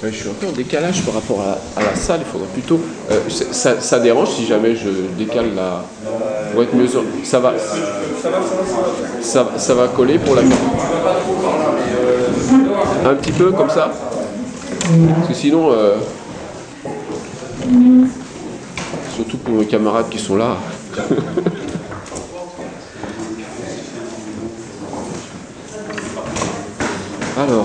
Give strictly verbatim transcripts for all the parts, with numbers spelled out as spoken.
Ouais, je suis un peu en décalage par rapport à, à la salle, il faudrait plutôt... Euh, ça, ça dérange si jamais je décale la... Pour être mieux... Ça va... Ça, ça va coller pour la... Un petit peu comme ça. Parce que sinon... Euh... Surtout pour mes camarades qui sont là. Alors...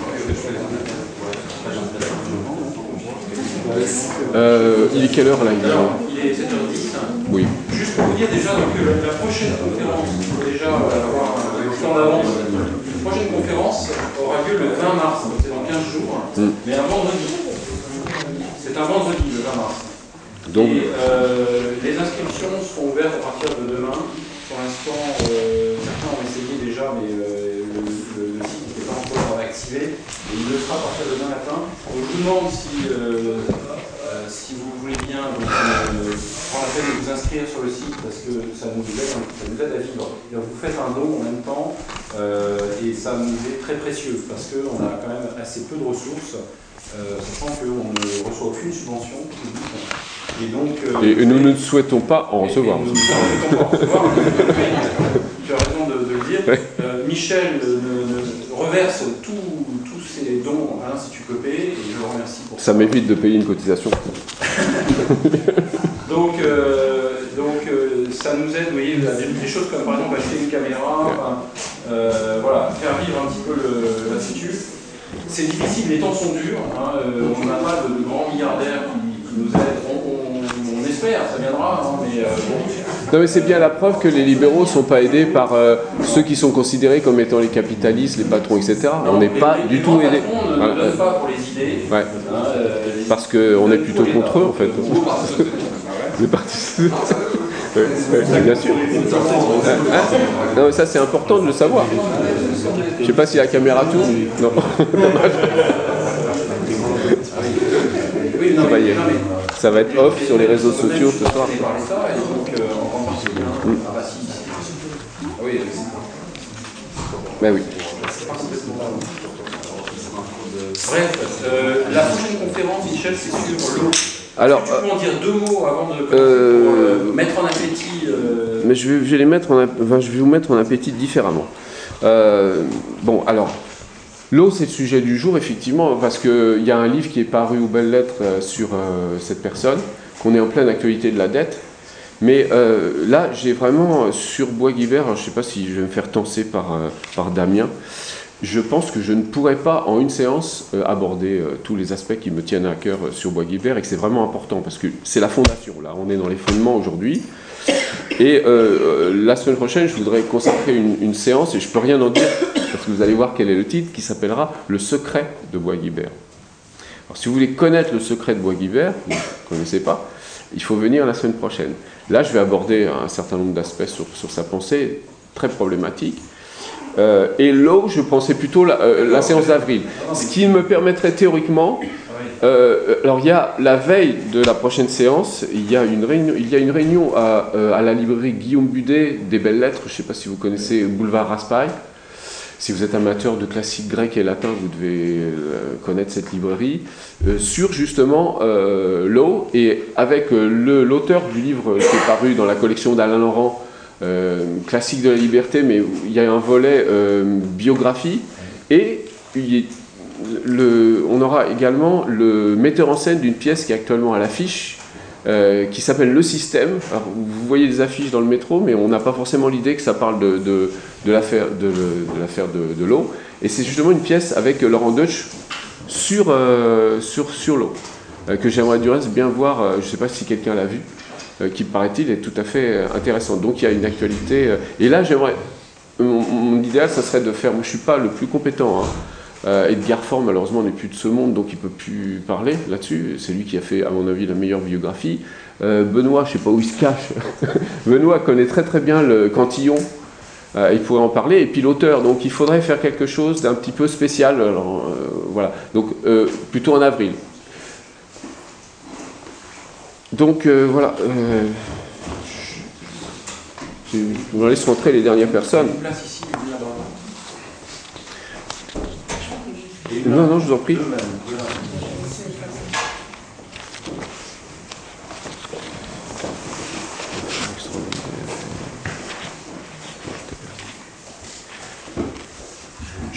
Euh, il est quelle heure là? Il est sept heures dix. Oui. Juste pour vous dire déjà donc, euh, la prochaine conférence, il faut déjà avoir un plan d'avance. La prochaine conférence aura lieu le vingt mars, donc c'est dans quinze jours, mm. mais un vendredi. C'est un vendredi le vingt mars. Donc, et euh, les inscriptions seront ouvertes à partir de demain. Pour l'instant, euh, certains ont essayé déjà, mais euh, le, le, le site n'était pas encore activé. Et il le sera à partir de demain matin. Donc, je vous demande si, euh, euh, si vous voulez bien donc, euh, prendre la peine de vous inscrire sur le site parce que ça nous aide, ça nous aide à vivre. Et vous faites un don en même temps euh, et ça nous est très précieux parce qu'on a quand même assez peu de ressources, euh, sachant qu'on ne reçoit aucune subvention. Et, donc, euh, et, et nous ne souhaitons pas en recevoir. Nous ne souhaitons pas en recevoir. Tu as raison de, de le dire. Ouais. Euh, Michel ne, ne reverse tous ses dons à l'Institut Copé et je le remercie pour ça. Ça m'évite de payer une cotisation. donc, euh, donc euh, ça nous aide, vous voyez, des, des choses comme par exemple acheter une caméra, ouais. enfin, euh, voilà, faire vivre un petit peu l'Institut. C'est difficile, les temps sont durs. Hein, euh, on n'a pas de, de grands milliardaires qui, qui nous aident. On, on, on espère, ça viendra, hein, mais euh, bon. Non mais c'est bien la preuve que les libéraux ne sont pas aidés par euh, ceux qui sont considérés comme étant les capitalistes, les patrons, et cetera. Non, on n'est pas les, du les tout aidés. On ne voilà. donne pas pour les idées. Ouais. Hein, euh, parce qu'on est plutôt contre eux en fait. Les partis. Ouais, ouais, bien sûr. Hein, hein non mais ça c'est important de le savoir. Je ne sais pas si la caméra tourne. Non. Ça va, y être. Ça va être off sur les réseaux sociaux ce soir. Mmh. Ben oui. Bref, euh, la prochaine conférence, Michel, c'est sur l'eau. Alors, tu peux en dire deux mots avant de euh, pour, euh, mettre en appétit euh... Mais je vais, je vais les mettre en, enfin, je vais vous mettre en appétit différemment. Euh, bon, alors, l'eau, c'est le sujet du jour, effectivement, parce qu'il y a un livre qui est paru aux belles lettres euh, sur euh, cette personne, qu'on est en pleine actualité de la dette. Mais euh, là, j'ai vraiment, sur Bois-Guilbert, je ne sais pas si je vais me faire tenser par, euh, par Damien, je pense que je ne pourrais pas, en une séance, euh, aborder euh, tous les aspects qui me tiennent à cœur euh, sur Bois-Guilbert, et que c'est vraiment important, parce que c'est la fondation, là, on est dans les fondements aujourd'hui. Et euh, la semaine prochaine, je voudrais consacrer une, une séance, et je ne peux rien en dire, parce que vous allez voir quel est le titre, qui s'appellera « Le secret de Bois-Guilbert ». Alors, si vous voulez connaître le secret de Bois-Guilbert, vous ne connaissez pas, il faut venir la semaine prochaine. Là, je vais aborder un certain nombre d'aspects sur, sur sa pensée, très problématique. Euh, et l'eau, je pensais plutôt la, euh, la séance d'avril. Ce qui me permettrait théoriquement... Euh, alors, il y a la veille de la prochaine séance, il y a une réunion, il y a une réunion à, euh, à la librairie Guillaume Budet des Belles Lettres, je ne sais pas si vous connaissez Boulevard Raspail. Si vous êtes amateur de classique grec et latin, vous devez euh, connaître cette librairie, euh, sur justement euh, l'eau, et avec euh, le, l'auteur du livre qui est paru dans la collection d'Alain Laurent, euh, Classique de la liberté, mais il y a un volet euh, biographie, et il, le, on aura également le metteur en scène d'une pièce qui est actuellement à l'affiche, Euh, qui s'appelle Le Système. Alors, vous voyez des affiches dans le métro, mais on n'a pas forcément l'idée que ça parle de, de, de l'affaire de, de, l'affaire de, de l'eau. Et c'est justement une pièce avec Laurent Deutsch sur, euh, sur, sur l'eau, euh, que j'aimerais du reste bien voir, euh, je ne sais pas si quelqu'un l'a vu, euh, qui paraît-il est tout à fait intéressante. Donc il y a une actualité. Euh, et là, j'aimerais... Mon, mon idéal, ça serait de faire... Moi, je ne suis pas le plus compétent, hein. Euh, Edgar Faure, malheureusement, n'est plus de ce monde, donc il ne peut plus parler là-dessus. C'est lui qui a fait, à mon avis, la meilleure biographie. Euh, Benoît, je ne sais pas où il se cache. Benoît connaît très très bien le Cantillon. Euh, il pourrait en parler. Et puis l'auteur, donc il faudrait faire quelque chose d'un petit peu spécial. Alors, euh, voilà. Donc euh, plutôt en avril. Donc euh, voilà. Euh, je vous laisse rentrer les dernières personnes. Non, non, je vous en prie.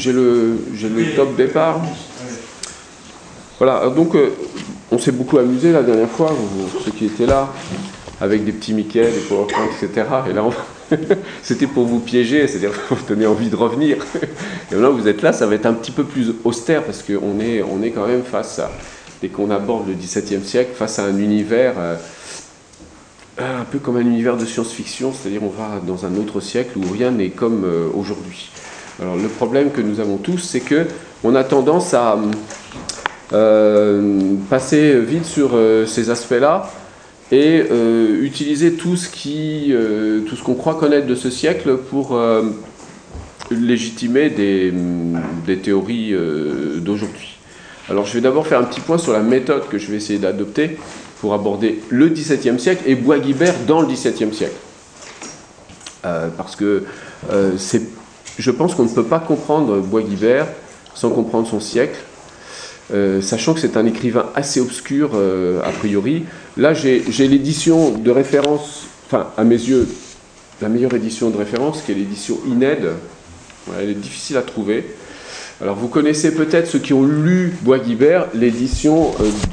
j'ai le, j'ai le top départ. Voilà, donc euh, on s'est beaucoup amusé la dernière fois, vous, ceux qui étaient là, avec des petits Mickey, des PowerPoint, et cetera. Et là, on... c'était pour vous piéger, c'est-à-dire que vous tenez envie de revenir. Et maintenant, vous êtes là, ça va être un petit peu plus austère, parce qu'on est, on est quand même face à, dès qu'on aborde le dix-septième siècle, face à un univers euh, un peu comme un univers de science-fiction, c'est-à-dire on va dans un autre siècle où rien n'est comme euh, aujourd'hui. Alors le problème que nous avons tous, c'est que on a tendance à euh, passer vite sur euh, ces aspects-là et euh, utiliser tout ce qui, euh, tout ce qu'on croit connaître de ce siècle pour euh, légitimer des, des théories euh, d'aujourd'hui. Alors je vais d'abord faire un petit point sur la méthode que je vais essayer d'adopter pour aborder le dix-septième siècle et Bois-Guilbert dans le dix-septième siècle. Euh, parce que euh, c'est, je pense qu'on ne peut pas comprendre Bois-Guilbert sans comprendre son siècle, euh, sachant que c'est un écrivain assez obscur euh, a priori. Là, j'ai, j'ai l'édition de référence, enfin, à mes yeux, la meilleure édition de référence, qui est l'édition Ined. Voilà, elle est difficile à trouver. Alors, vous connaissez peut-être, ceux qui ont lu Bois-Guilbert, l'édition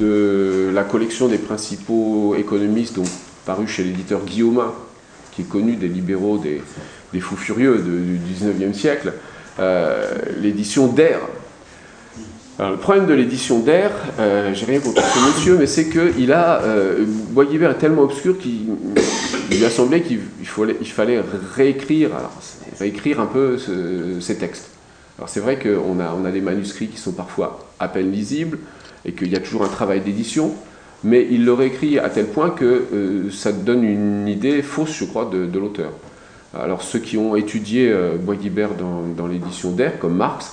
de la collection des principaux économistes, donc parue chez l'éditeur Guillaumin, qui est connu des libéraux, des, des fous furieux de, du dix-neuvième siècle, euh, l'édition d'Air. Alors, le problème de l'édition d'Air, euh, j'ai rien contre ce monsieur, mais c'est que il a, euh, Bois-Guilbert est tellement obscur qu'il il lui a semblé qu'il il fallait, il fallait réécrire, alors, réécrire un peu ce, ces textes. Alors c'est vrai qu'on a, on a des manuscrits qui sont parfois à peine lisibles et qu'il y a toujours un travail d'édition, mais il l'aurait écrit à tel point que euh, ça donne une idée fausse, je crois, de, de l'auteur. Alors ceux qui ont étudié euh, Bois-Guilbert dans, dans l'édition d'Air, comme Marx,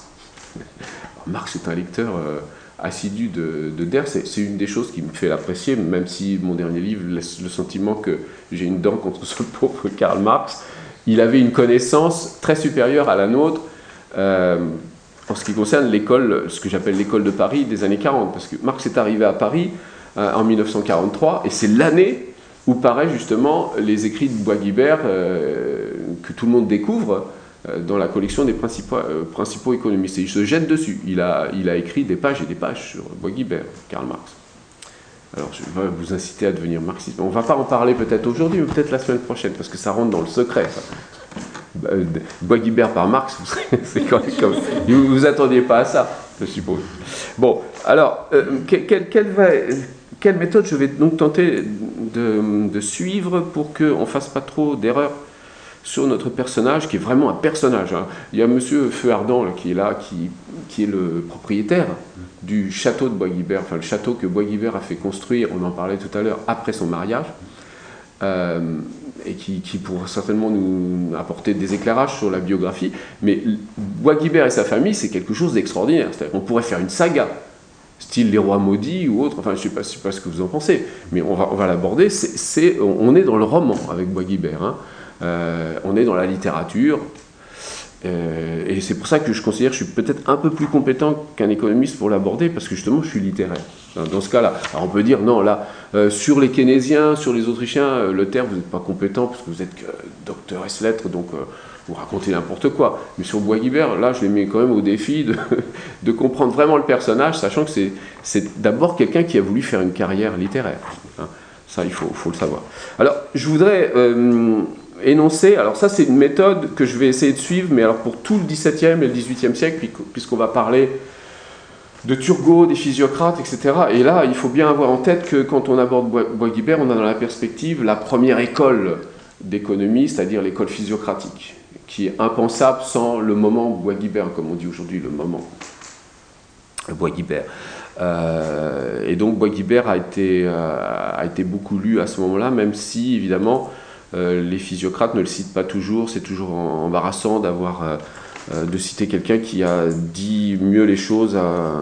Marx est un lecteur euh, assidu de, de d'Air, c'est, c'est une des choses qui me fait l'apprécier, même si mon dernier livre laisse le sentiment que j'ai une dent contre ce pauvre Karl Marx. Il avait une connaissance très supérieure à la nôtre, Euh, en ce qui concerne l'école, ce que j'appelle l'école de Paris des années quarante, parce que Marx est arrivé à Paris euh, en mille neuf cent quarante-trois, et c'est l'année où paraissent justement les écrits de Bois-Guilbert euh, que tout le monde découvre euh, dans la collection des principaux, euh, principaux économistes. Et il se jette dessus. Il a, il a écrit des pages et des pages sur Bois-Guilbert, Karl Marx. Alors je vais vous inciter à devenir marxiste. On ne va pas en parler peut-être aujourd'hui, mais peut-être la semaine prochaine, parce que ça rentre dans le secret, ça. Bois-Guilbert par Marx, c'est quand même comme... Vous ne vous attendiez pas à ça, je suppose. Bon, alors, euh, quelle, quelle, va, quelle méthode je vais donc tenter de, de suivre pour qu'on ne fasse pas trop d'erreurs sur notre personnage, qui est vraiment un personnage. Hein. Il y a monsieur Feu Ardent là, qui est là, qui, qui est le propriétaire du château de Bois-Guilbert, enfin le château que Bois-Guilbert a fait construire, on en parlait tout à l'heure, après son mariage. Euh, et qui, qui pourra certainement nous apporter des éclairages sur la biographie, mais Bois-Guilbert et sa famille, c'est quelque chose d'extraordinaire. C'est-à-dire qu'on pourrait faire une saga, style Les Rois Maudits ou autre, enfin je ne sais pas, je sais pas ce que vous en pensez, mais on va, on va l'aborder, c'est, c'est, on est dans le roman avec Bois-Guilbert, hein. euh, on est dans la littérature, euh, et c'est pour ça que je considère que je suis peut-être un peu plus compétent qu'un économiste pour l'aborder, parce que justement je suis littéraire. Dans ce cas-là, alors on peut dire non, là, euh, sur les Keynésiens, sur les Autrichiens, euh, le terme, vous n'êtes pas compétent parce que vous êtes que docteur ès lettres, donc euh, vous racontez n'importe quoi. Mais sur Bois-Guilbert, là, je les mets quand même au défi de, de comprendre vraiment le personnage, sachant que c'est, c'est d'abord quelqu'un qui a voulu faire une carrière littéraire. Hein. Ça, il faut, faut le savoir. Alors, je voudrais euh, énoncer, alors ça, c'est une méthode que je vais essayer de suivre, mais alors pour tout le dix-septième et le dix-huitième siècle, puisqu'on va parler de Turgot, des physiocrates, et cetera. Et là, il faut bien avoir en tête que quand on aborde Bois-Guilbert, on a dans la perspective la première école d'économie, c'est-à-dire l'école physiocratique, qui est impensable sans le moment Bois-Guilbert, comme on dit aujourd'hui, le moment Bois-Guilbert. Euh, et donc Bois-Guilbert a été, euh, a été beaucoup lu à ce moment-là, même si, évidemment, euh, les physiocrates ne le citent pas toujours. C'est toujours embarrassant d'avoir... Euh, de citer quelqu'un qui a dit mieux les choses à,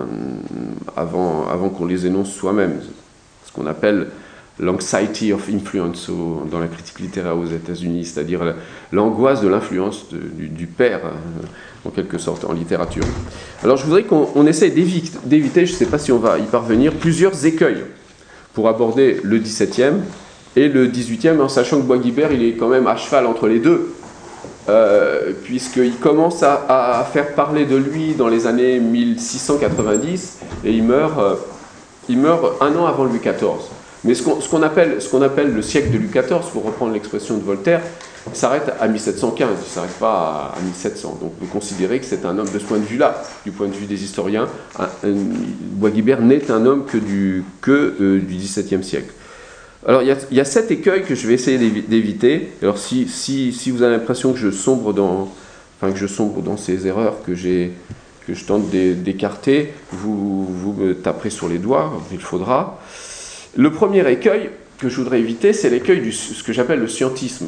avant, avant qu'on les énonce soi-même. Ce qu'on appelle l'anxiety of influence au, dans la critique littéraire aux États-Unis, c'est-à-dire l'angoisse de l'influence de, du, du père, en quelque sorte, en littérature. Alors je voudrais qu'on on essaye d'éviter, d'éviter, je ne sais pas si on va y parvenir, plusieurs écueils pour aborder le dix-septième et le dix-huitième, en sachant que Bois-Guilbert, il est quand même à cheval entre les deux. euh, puisqu'il commence à, à faire parler de lui dans les années mille six cent quatre-vingt-dix, et il meurt, euh, il meurt un an avant Louis quatorze. Mais ce qu'on, ce qu'on appelle, ce qu'on appelle le siècle de Louis quatorze, pour reprendre l'expression de Voltaire, s'arrête à mille sept cent quinze, il ne s'arrête pas à, à mille sept cents. Donc vous considérez que c'est un homme de ce point de vue-là, du point de vue des historiens. Un, un, Bois-Guilbert n'est un homme que du, que, euh, du dix-septième siècle. Alors il y, a, il y a sept écueils que je vais essayer d'éviter. Alors si, si, si vous avez l'impression que je sombre dans, enfin que je sombre dans ces erreurs que, j'ai, que je tente d'écarter, vous, vous me taperez sur les doigts, il faudra. Le premier écueil que je voudrais éviter, c'est l'écueil de ce que j'appelle le scientisme.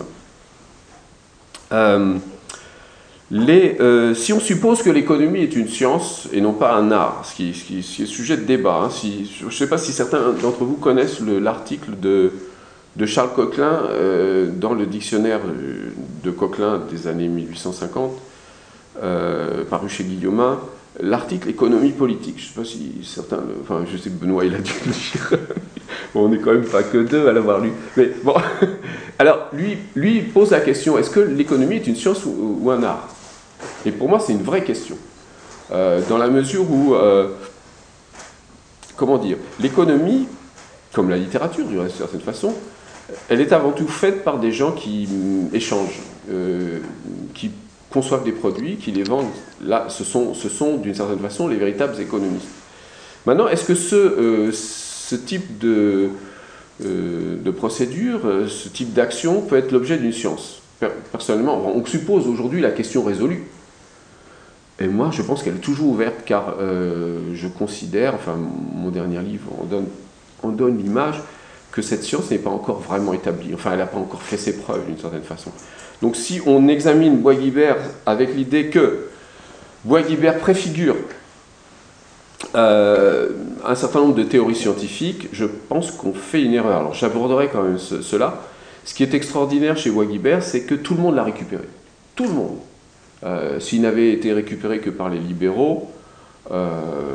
Euh, les, euh, si on suppose que l'économie est une science et non pas un art, ce qui, ce qui, ce qui est sujet de débat, hein, si, je ne sais pas si certains d'entre vous connaissent le, l'article de, de Charles Coquelin euh, dans le dictionnaire de Coquelin des années mille huit cent cinquante, euh, paru chez Guillaumin, l'article économie politique. Je ne sais pas si certains, enfin je sais que Benoît il a dû le lire. Bon, on n'est quand même pas que deux à l'avoir lu. Mais bon, alors lui, lui il pose la question, est-ce que l'économie est une science ou, ou un art? Et pour moi c'est une vraie question. Euh, dans la mesure où, euh, comment dire, l'économie, comme la littérature d'une certaine façon, elle est avant tout faite par des gens qui mm, échangent, euh, qui conçoivent des produits, qui les vendent. Là, ce sont, ce sont d'une certaine façon les véritables économistes. Maintenant, est-ce que ce, euh, ce type de, euh, de procédure, ce type d'action peut être l'objet d'une science? Personnellement, on suppose aujourd'hui la question résolue. Et moi, je pense qu'elle est toujours ouverte, car euh, je considère, enfin, mon dernier livre en donne, en donne l'image, que cette science n'est pas encore vraiment établie. Enfin, elle n'a pas encore fait ses preuves, d'une certaine façon. Donc, si on examine Bois-Guilbert avec l'idée que Bois-Guilbert préfigure euh, un certain nombre de théories scientifiques, je pense qu'on fait une erreur. Alors, j'aborderai quand même ce, cela. Ce qui est extraordinaire chez Bois-Guilbert, c'est que tout le monde l'a récupéré. Tout le monde. Euh, s'il n'avait été récupéré que par les libéraux, euh,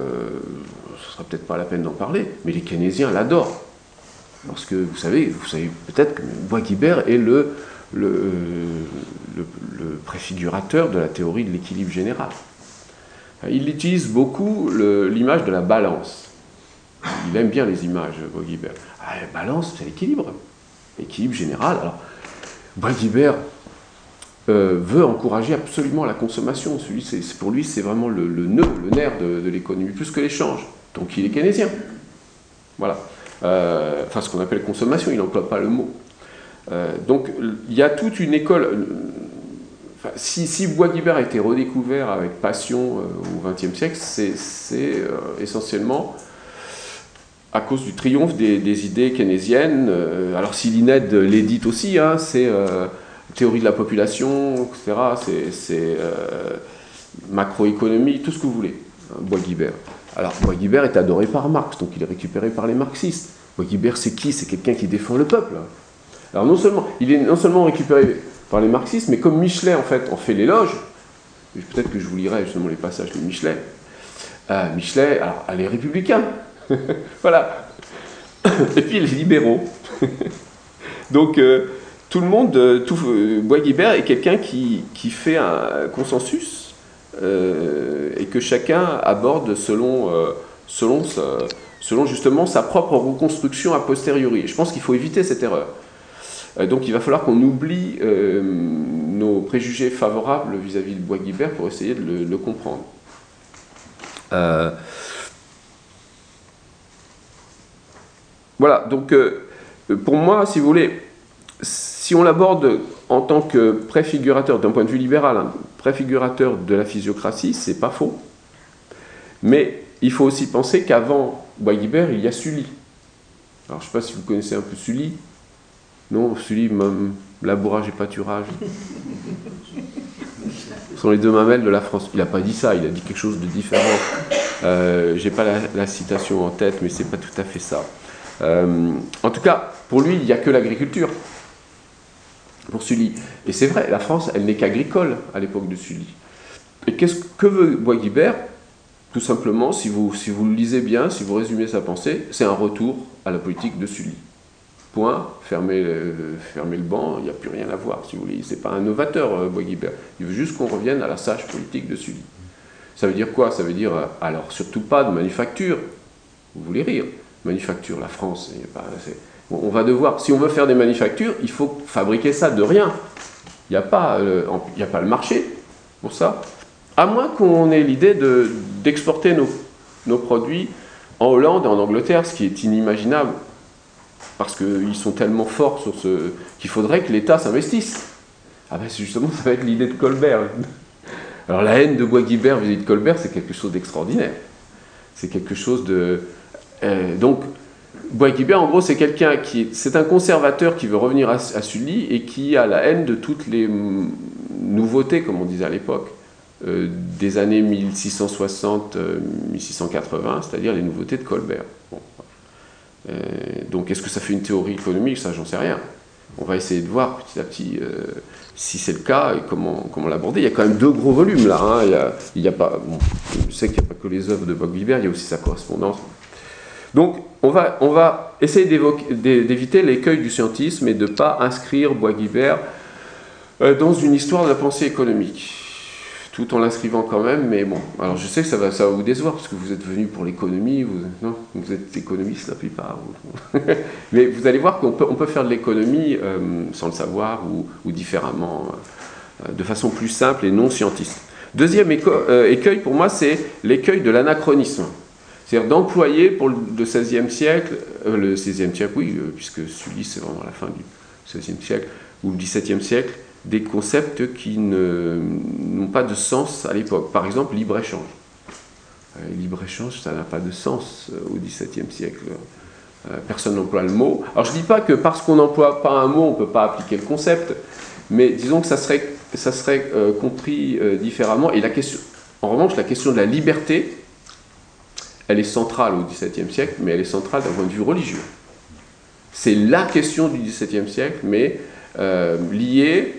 ce ne serait peut-être pas la peine d'en parler, mais les keynésiens l'adorent. Parce que vous savez, vous savez peut-être que Bois-Guilbert est le, le, le, le préfigurateur de la théorie de l'équilibre général. Il utilise beaucoup le, l'image de la balance. Il aime bien les images, Bois-Guilbert. Ah, la balance, c'est l'équilibre. L'équilibre général. Alors, Bois-Guilbert euh, veut encourager absolument la consommation. Celui, c'est, pour lui, c'est vraiment le, le nœud, le nerf de, de l'économie, plus que l'échange. Donc, il est keynésien. Voilà. Euh, enfin, ce qu'on appelle consommation, il n'emploie pas le mot. Euh, donc, il y a toute une école. Euh, enfin, si, si Bois-Guilbert a été redécouvert avec passion euh, au vingtième siècle, c'est, c'est euh, essentiellement à cause du triomphe des, des idées keynésiennes. Euh, alors, si l'I N E D l'édite aussi, hein, c'est euh, théorie de la population, et cetera. C'est, c'est euh, macroéconomie, tout ce que vous voulez, hein, Bois-Guilbert. Alors, Bois-Guilbert est adoré par Marx, donc il est récupéré par les marxistes. Bois-Guilbert, c'est qui? C'est quelqu'un qui défend le peuple. Alors, non seulement, il est non seulement récupéré par les marxistes, mais comme Michelet, en fait, en fait l'éloge, peut-être que je vous lirai justement les passages de Michelet. Euh, Michelet, alors, elle est républicain. Voilà. Et puis les libéraux. Donc, euh, tout le monde, tout, euh, Bois-Guilbert est quelqu'un qui, qui fait un consensus, Euh, et que chacun aborde selon, euh, selon, sa, selon justement sa propre reconstruction a posteriori. Et je pense qu'il faut éviter cette erreur. Euh, donc il va falloir qu'on oublie euh, nos préjugés favorables vis-à-vis de Bois-Guilbert pour essayer de le, de le comprendre. Euh, voilà, donc euh, pour moi, si vous voulez, si on l'aborde en tant que préfigurateur, d'un point de vue libéral, hein, préfigurateur de la physiocratie, c'est pas faux. Mais il faut aussi penser qu'avant Bois-Guilbert, il y a Sully. Alors je ne sais pas si vous connaissez un peu Sully. Non, Sully, labourage et pâturage. Ce sont les deux mamelles de la France. Il n'a pas dit ça, il a dit quelque chose de différent. Euh, je n'ai pas la, la citation en tête, mais ce n'est pas tout à fait ça. Euh, en tout cas, pour lui, il n'y a que l'agriculture. Pour Sully. Et c'est vrai, la France, elle n'est qu'agricole à l'époque de Sully. Et qu'est-ce que veut Bois-Guilbert? Tout simplement, si vous, si vous le lisez bien, si vous résumez sa pensée, c'est un retour à la politique de Sully. point, fermez le, fermez le banc, il n'y a plus rien à voir, si vous voulez. C'est pas un novateur, euh, Bois Guilbert. Il veut juste qu'on revienne à la sage politique de Sully. Ça veut dire quoi? Ça veut dire, euh, alors, surtout pas de manufacture. Vous voulez rire. Manufacture, la France, il y a pas, bon, on va devoir, si on veut faire des manufactures, il faut fabriquer ça de rien. Il n'y a, euh, a pas le marché pour ça. À moins qu'on ait l'idée de, d'exporter nos, nos produits en Hollande et en Angleterre, ce qui est inimaginable. Parce qu'ils sont tellement forts sur ce... qu'il faudrait que l'État s'investisse. Ah ben justement, ça va être l'idée de Colbert. Alors la haine de Bois Guilbert vis-à-vis de Colbert, c'est quelque chose d'extraordinaire. C'est quelque chose de... Euh, donc, Bois Guilbert, en gros, c'est quelqu'un qui... C'est un conservateur qui veut revenir à, à Sully et qui a la haine de toutes les nouveautés, comme on disait à l'époque, euh, des années mille six cent soixante à mille six cent quatre-vingts, c'est-à-dire les nouveautés de Colbert. Bon. Euh, donc, est-ce que ça fait une théorie économique? Ça, j'en sais rien. On va essayer de voir petit à petit euh, si c'est le cas et comment, comment l'aborder. Il y a quand même deux gros volumes là. Hein. Il y a, il y a pas, bon, je sais qu'il n'y a pas que les œuvres de Bois Guilbert, il y a aussi sa correspondance. Donc, on va, on va essayer d'éviter l'écueil du scientisme et de ne pas inscrire Bois Guilbert euh, dans une histoire de la pensée économique. Tout en l'inscrivant quand même, mais bon. Alors je sais que ça va, ça va vous décevoir, parce que vous êtes venus pour l'économie, vous, non, vous êtes économiste la plupart. Mais vous allez voir qu'on peut, on peut faire de l'économie euh, sans le savoir, ou, ou différemment, euh, de façon plus simple et non scientiste. Deuxième éco, euh, écueil pour moi, c'est l'écueil de l'anachronisme. C'est-à-dire d'employer pour le seizième siècle, euh, le seizième siècle, oui, euh, puisque Sully c'est vraiment la fin du seizième siècle, ou le dix-septième siècle, des concepts qui ne, n'ont pas de sens à l'époque. Par exemple, libre-échange. Euh, libre-échange, ça n'a pas de sens euh, au dix-septième siècle. Euh, personne n'emploie le mot. Alors je ne dis pas que parce qu'on n'emploie pas un mot, on ne peut pas appliquer le concept, mais disons que ça serait, ça serait euh, compris euh, différemment. Et la question, en revanche, la question de la liberté, elle est centrale au dix-septième siècle, mais elle est centrale d'un point de vue religieux. C'est la question du dix-septième siècle, mais euh, liée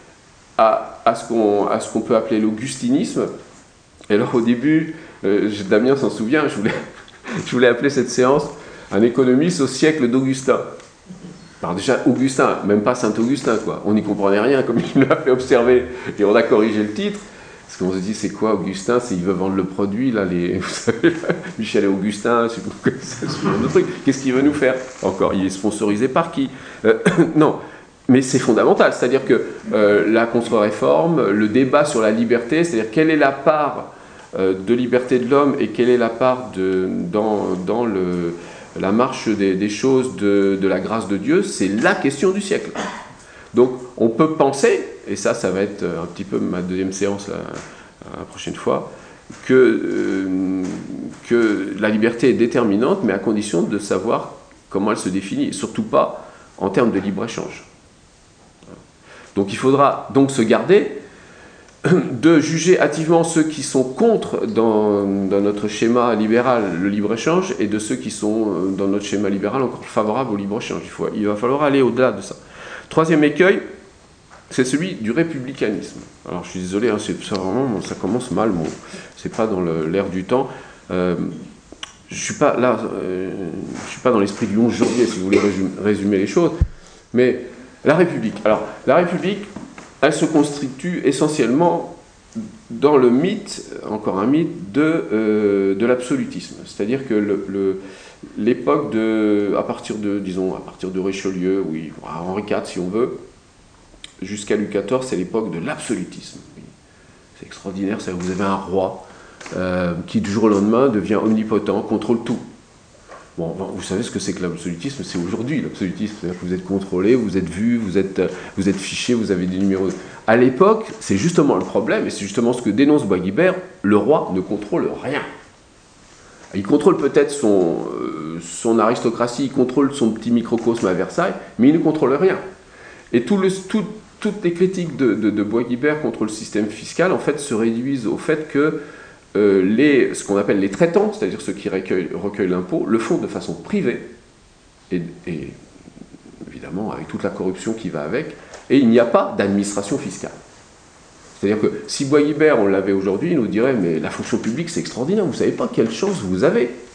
à, à, ce qu'on, à ce qu'on peut appeler l'augustinisme. Et alors au début, euh, Damien s'en souvient, je voulais, je voulais appeler cette séance un économiste au siècle d'Augustin. Alors déjà, Augustin, même pas Saint-Augustin, quoi. On n'y comprenait rien, comme il nous l'a fait observer, et on a corrigé le titre. Parce qu'on se dit, c'est quoi Augustin? C'est il veut vendre le produit, là, les, vous savez, Michel et Augustin, c'est ce genre de truc. Qu'est-ce qu'il veut nous faire? Encore, il est sponsorisé par qui? euh, Non, mais c'est fondamental. C'est-à-dire que euh, la contre-réforme, le débat sur la liberté, c'est-à-dire quelle est la part euh, de liberté de l'homme et quelle est la part de, dans, dans le, la marche des, des choses de, de la grâce de Dieu, c'est la question du siècle. Donc, on peut penser, et ça, ça va être un petit peu ma deuxième séance la, la prochaine fois, que, euh, que la liberté est déterminante, mais à condition de savoir comment elle se définit, et surtout pas en termes de libre-échange. Donc, il faudra donc se garder de juger hâtivement ceux qui sont contre dans, dans notre schéma libéral le libre-échange et de ceux qui sont dans notre schéma libéral encore favorables au libre-échange. Il, faut, il va falloir aller au-delà de ça. Troisième écueil, c'est celui du républicanisme. Alors je suis désolé, hein, c'est, ça, vraiment, ça commence mal, bon, c'est pas dans le, l'air du temps. Euh, je suis pas là, euh, je suis pas dans l'esprit du onze janvier, si vous voulez résumer, résumer les choses, mais la République. Alors la République, elle se constitue essentiellement dans le mythe, encore un mythe, de, euh, de l'absolutisme. C'est-à-dire que le, le, l'époque de, à partir de, disons, à partir de Richelieu, oui, à Henri quatre si on veut, jusqu'à Louis quatorze, c'est l'époque de l'absolutisme. C'est extraordinaire, c'est-à-dire que vous avez un roi euh, qui du jour au lendemain devient omnipotent, contrôle tout. Bon, vous savez ce que c'est que l'absolutisme? C'est aujourd'hui l'absolutisme, c'est-à-dire que vous êtes contrôlé, vous êtes vu, vous êtes, vous êtes fiché, vous avez des numéros. À l'époque, c'est justement le problème, et c'est justement ce que dénonce Bois Guilbert, le roi ne contrôle rien. Il contrôle peut-être son, euh, son aristocratie, il contrôle son petit microcosme à Versailles, mais il ne contrôle rien. Et tout le, tout, toutes les critiques de, de, de Bois Guilbert contre le système fiscal, en fait, se réduisent au fait que euh, les, ce qu'on appelle les traitants, c'est-à-dire ceux qui recueillent, recueillent l'impôt, le font de façon privée, et, et évidemment avec toute la corruption qui va avec, et il n'y a pas d'administration fiscale. C'est-à-dire que si Bois Guilbert, on l'avait aujourd'hui, il nous dirait « mais la fonction publique, c'est extraordinaire, vous ne savez pas quelle chance vous avez ».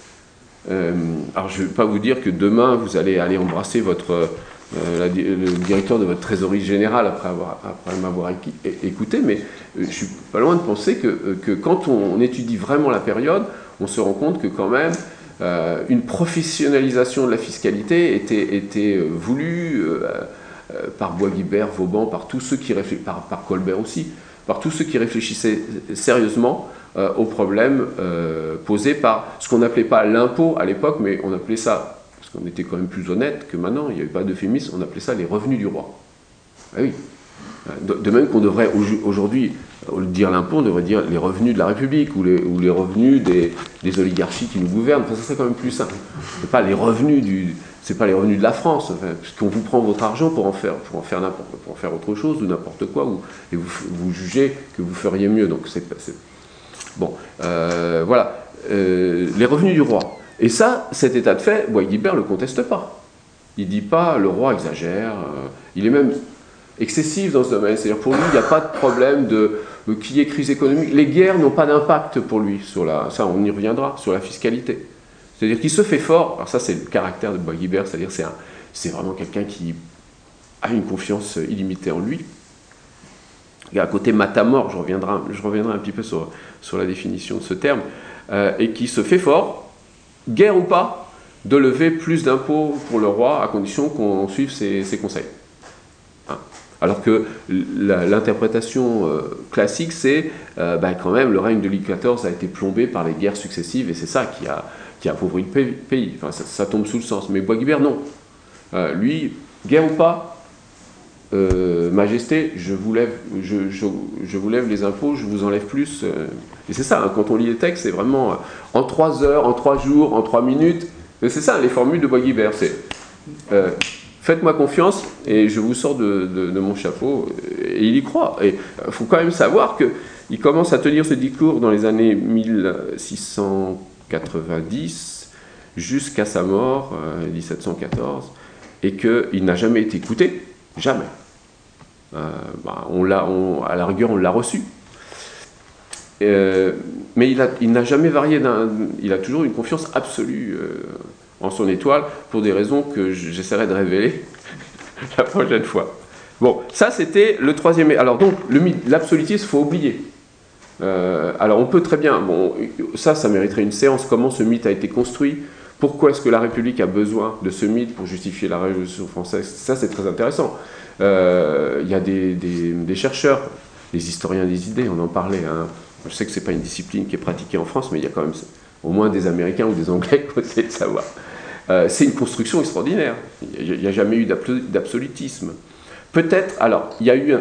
Euh, alors je ne vais pas vous dire que demain vous allez aller embrasser votre, euh, la, le directeur de votre trésorerie générale après, avoir, après m'avoir écouté, mais euh, je ne suis pas loin de penser que, que quand on, on étudie vraiment la période, on se rend compte que quand même euh, une professionnalisation de la fiscalité était, était euh, voulue euh, euh, par Bois-Guilbert, Vauban, par tous ceux qui réfléchissaient, par, par Colbert aussi, par tous ceux qui réfléchissaient sérieusement euh, aux problèmes euh, posés par ce qu'on n'appelait pas l'impôt à l'époque, mais on appelait ça, parce qu'on était quand même plus honnête que maintenant, il n'y avait pas d'euphémisme, on appelait ça les revenus du roi. Ah oui. De, de même qu'on devrait aujourd'hui, au lieu de dire l'impôt, on devrait dire les revenus de la République ou les, ou les revenus des, des oligarchies qui nous gouvernent. Enfin, ça serait quand même plus simple. C'est pas les revenus du, c'est pas les revenus de la France, enfin, puisqu'on vous prend votre argent pour en faire, pour en faire n'importe, pour en faire autre chose ou n'importe quoi, ou, et vous, vous jugez que vous feriez mieux. Donc c'est, c'est bon, euh, voilà, euh, les revenus du roi. Et ça, cet état de fait, Bois-Guilbert ne le conteste pas. Il dit pas le roi exagère. Euh, il est même excessif dans ce domaine. C'est-à-dire pour lui, il n'y a pas de problème de, de qu'il y ait crise économique. Les guerres n'ont pas d'impact pour lui sur la, ça on y reviendra, sur la fiscalité. C'est-à-dire qu'il se fait fort. Alors ça, c'est le caractère de Bois-Guilbert, c'est-à-dire c'est, un, c'est vraiment quelqu'un qui a une confiance illimitée en lui. Il y a un côté matamore, je reviendrai, je reviendrai un petit peu sur, sur la définition de ce terme, euh, et qui se fait fort, guerre ou pas, de lever plus d'impôts pour le roi à condition qu'on suive ses, ses conseils. Hein. Alors que l'interprétation euh, classique, c'est euh, bah, quand même le règne de Louis quatorze a été plombé par les guerres successives et c'est ça qui a, qui a appauvri le pays. Enfin, ça, ça tombe sous le sens. Mais Bois-Guilbert, non. Euh, lui, guerre ou pas, euh, Majesté, je vous, lève, je, je, je vous lève les impôts, je vous enlève plus. Euh, et c'est ça, hein, quand on lit les textes, c'est vraiment euh, en trois heures, en trois jours, en trois minutes. C'est ça, les formules de Bois-Guilbert, c'est euh, faites-moi confiance et je vous sors de, de, de mon chapeau. Et il y croit. Et il faut quand même savoir qu'il commence à tenir ce discours dans les années mille six cent quatre-vingt-dix jusqu'à sa mort, euh, dix-sept cent quatorze, et qu'il n'a jamais été écouté, jamais. Euh, bah, on l'a, on, à la rigueur, on l'a reçu. Euh, mais il, a, il n'a jamais varié, d'un, il a toujours une confiance absolue euh, en son étoile, pour des raisons que j'essaierai de révéler la prochaine fois. Bon, ça c'était le troisième. Alors donc, le mythe, l'absolutisme, il faut oublier. Euh, alors on peut très bien, bon, ça, ça mériterait une séance, comment ce mythe a été construit, pourquoi est-ce que la République a besoin de ce mythe pour justifier la Révolution française, ça c'est très intéressant. Euh, il y a des, des, des chercheurs, des historiens des idées, on en parlait, hein. Je sais que ce n'est pas une discipline qui est pratiquée en France, mais il y a quand même au moins des Américains ou des Anglais qui essaient de savoir. Euh, c'est une construction extraordinaire. Il n'y a, a jamais eu d'absolutisme. Peut-être, alors, il y a eu un...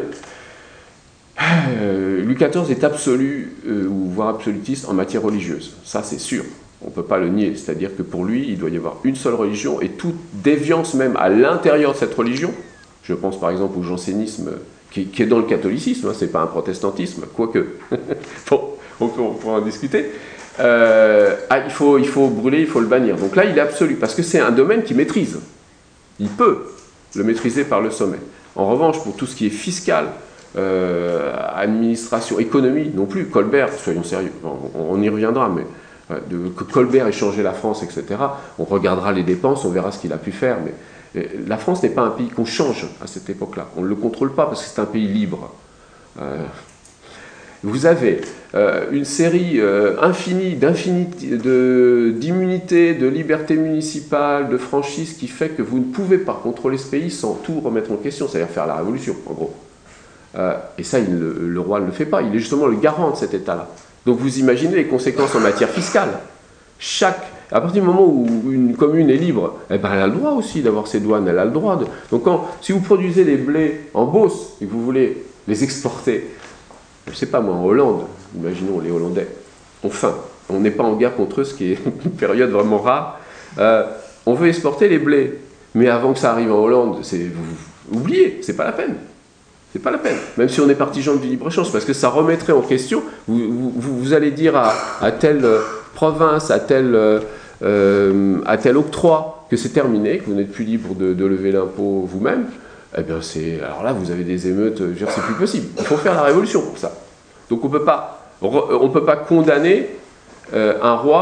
Euh, Louis quatorze est absolu, euh, ou voire absolutiste en matière religieuse. Ça, c'est sûr. On ne peut pas le nier. C'est-à-dire que pour lui, il doit y avoir une seule religion, et toute déviance même à l'intérieur de cette religion, je pense par exemple au jansénisme, qui, qui est dans le catholicisme, hein, ce n'est pas un protestantisme, quoique. Bon, on peut, on peut en discuter. Euh, ah, il, faut, il faut brûler, il faut le bannir. Donc là, il est absolu, parce que c'est un domaine qu'il maîtrise. Il peut le maîtriser par le sommet. En revanche, pour tout ce qui est fiscal, euh, administration, économie, non plus. Colbert, soyons sérieux, on, on y reviendra, mais euh, de, que Colbert ait changé la France, et cetera, on regardera les dépenses, on verra ce qu'il a pu faire, mais euh, la France n'est pas un pays qu'on change à cette époque-là. On ne le contrôle pas parce que c'est un pays libre. Euh, Vous avez euh, une série euh, infinie d'immunités, de, de libertés municipales, de franchises qui fait que vous ne pouvez pas contrôler ce pays sans tout remettre en question, c'est-à-dire faire la révolution, en gros. Euh, et ça, il, le, le roi ne le fait pas, il est justement le garant de cet état-là. Donc vous imaginez les conséquences en matière fiscale. Chaque, à partir du moment où une commune est libre, eh ben elle a le droit aussi d'avoir ses douanes, elle a le droit de... Donc quand, si vous produisez des blés en Beauce et que vous voulez les exporter, je ne sais pas moi, en Hollande, imaginons les Hollandais, ont faim. On n'est pas en guerre contre eux, ce qui est une période vraiment rare. Euh, on veut exporter les blés. Mais avant que ça arrive en Hollande, c'est, vous, vous oubliez, c'est pas la peine. C'est pas la peine. Même si on est partisan du libre-échange, parce que ça remettrait en question, vous, vous, vous allez dire à, à telle province, à tel, euh, à tel octroi que c'est terminé, que vous n'êtes plus libre de, de lever l'impôt vous-même. Eh bien, c'est, alors là, vous avez des émeutes, je veux dire, c'est plus possible. Il faut faire la révolution pour ça. Donc on peut pas, on peut pas condamner euh, un roi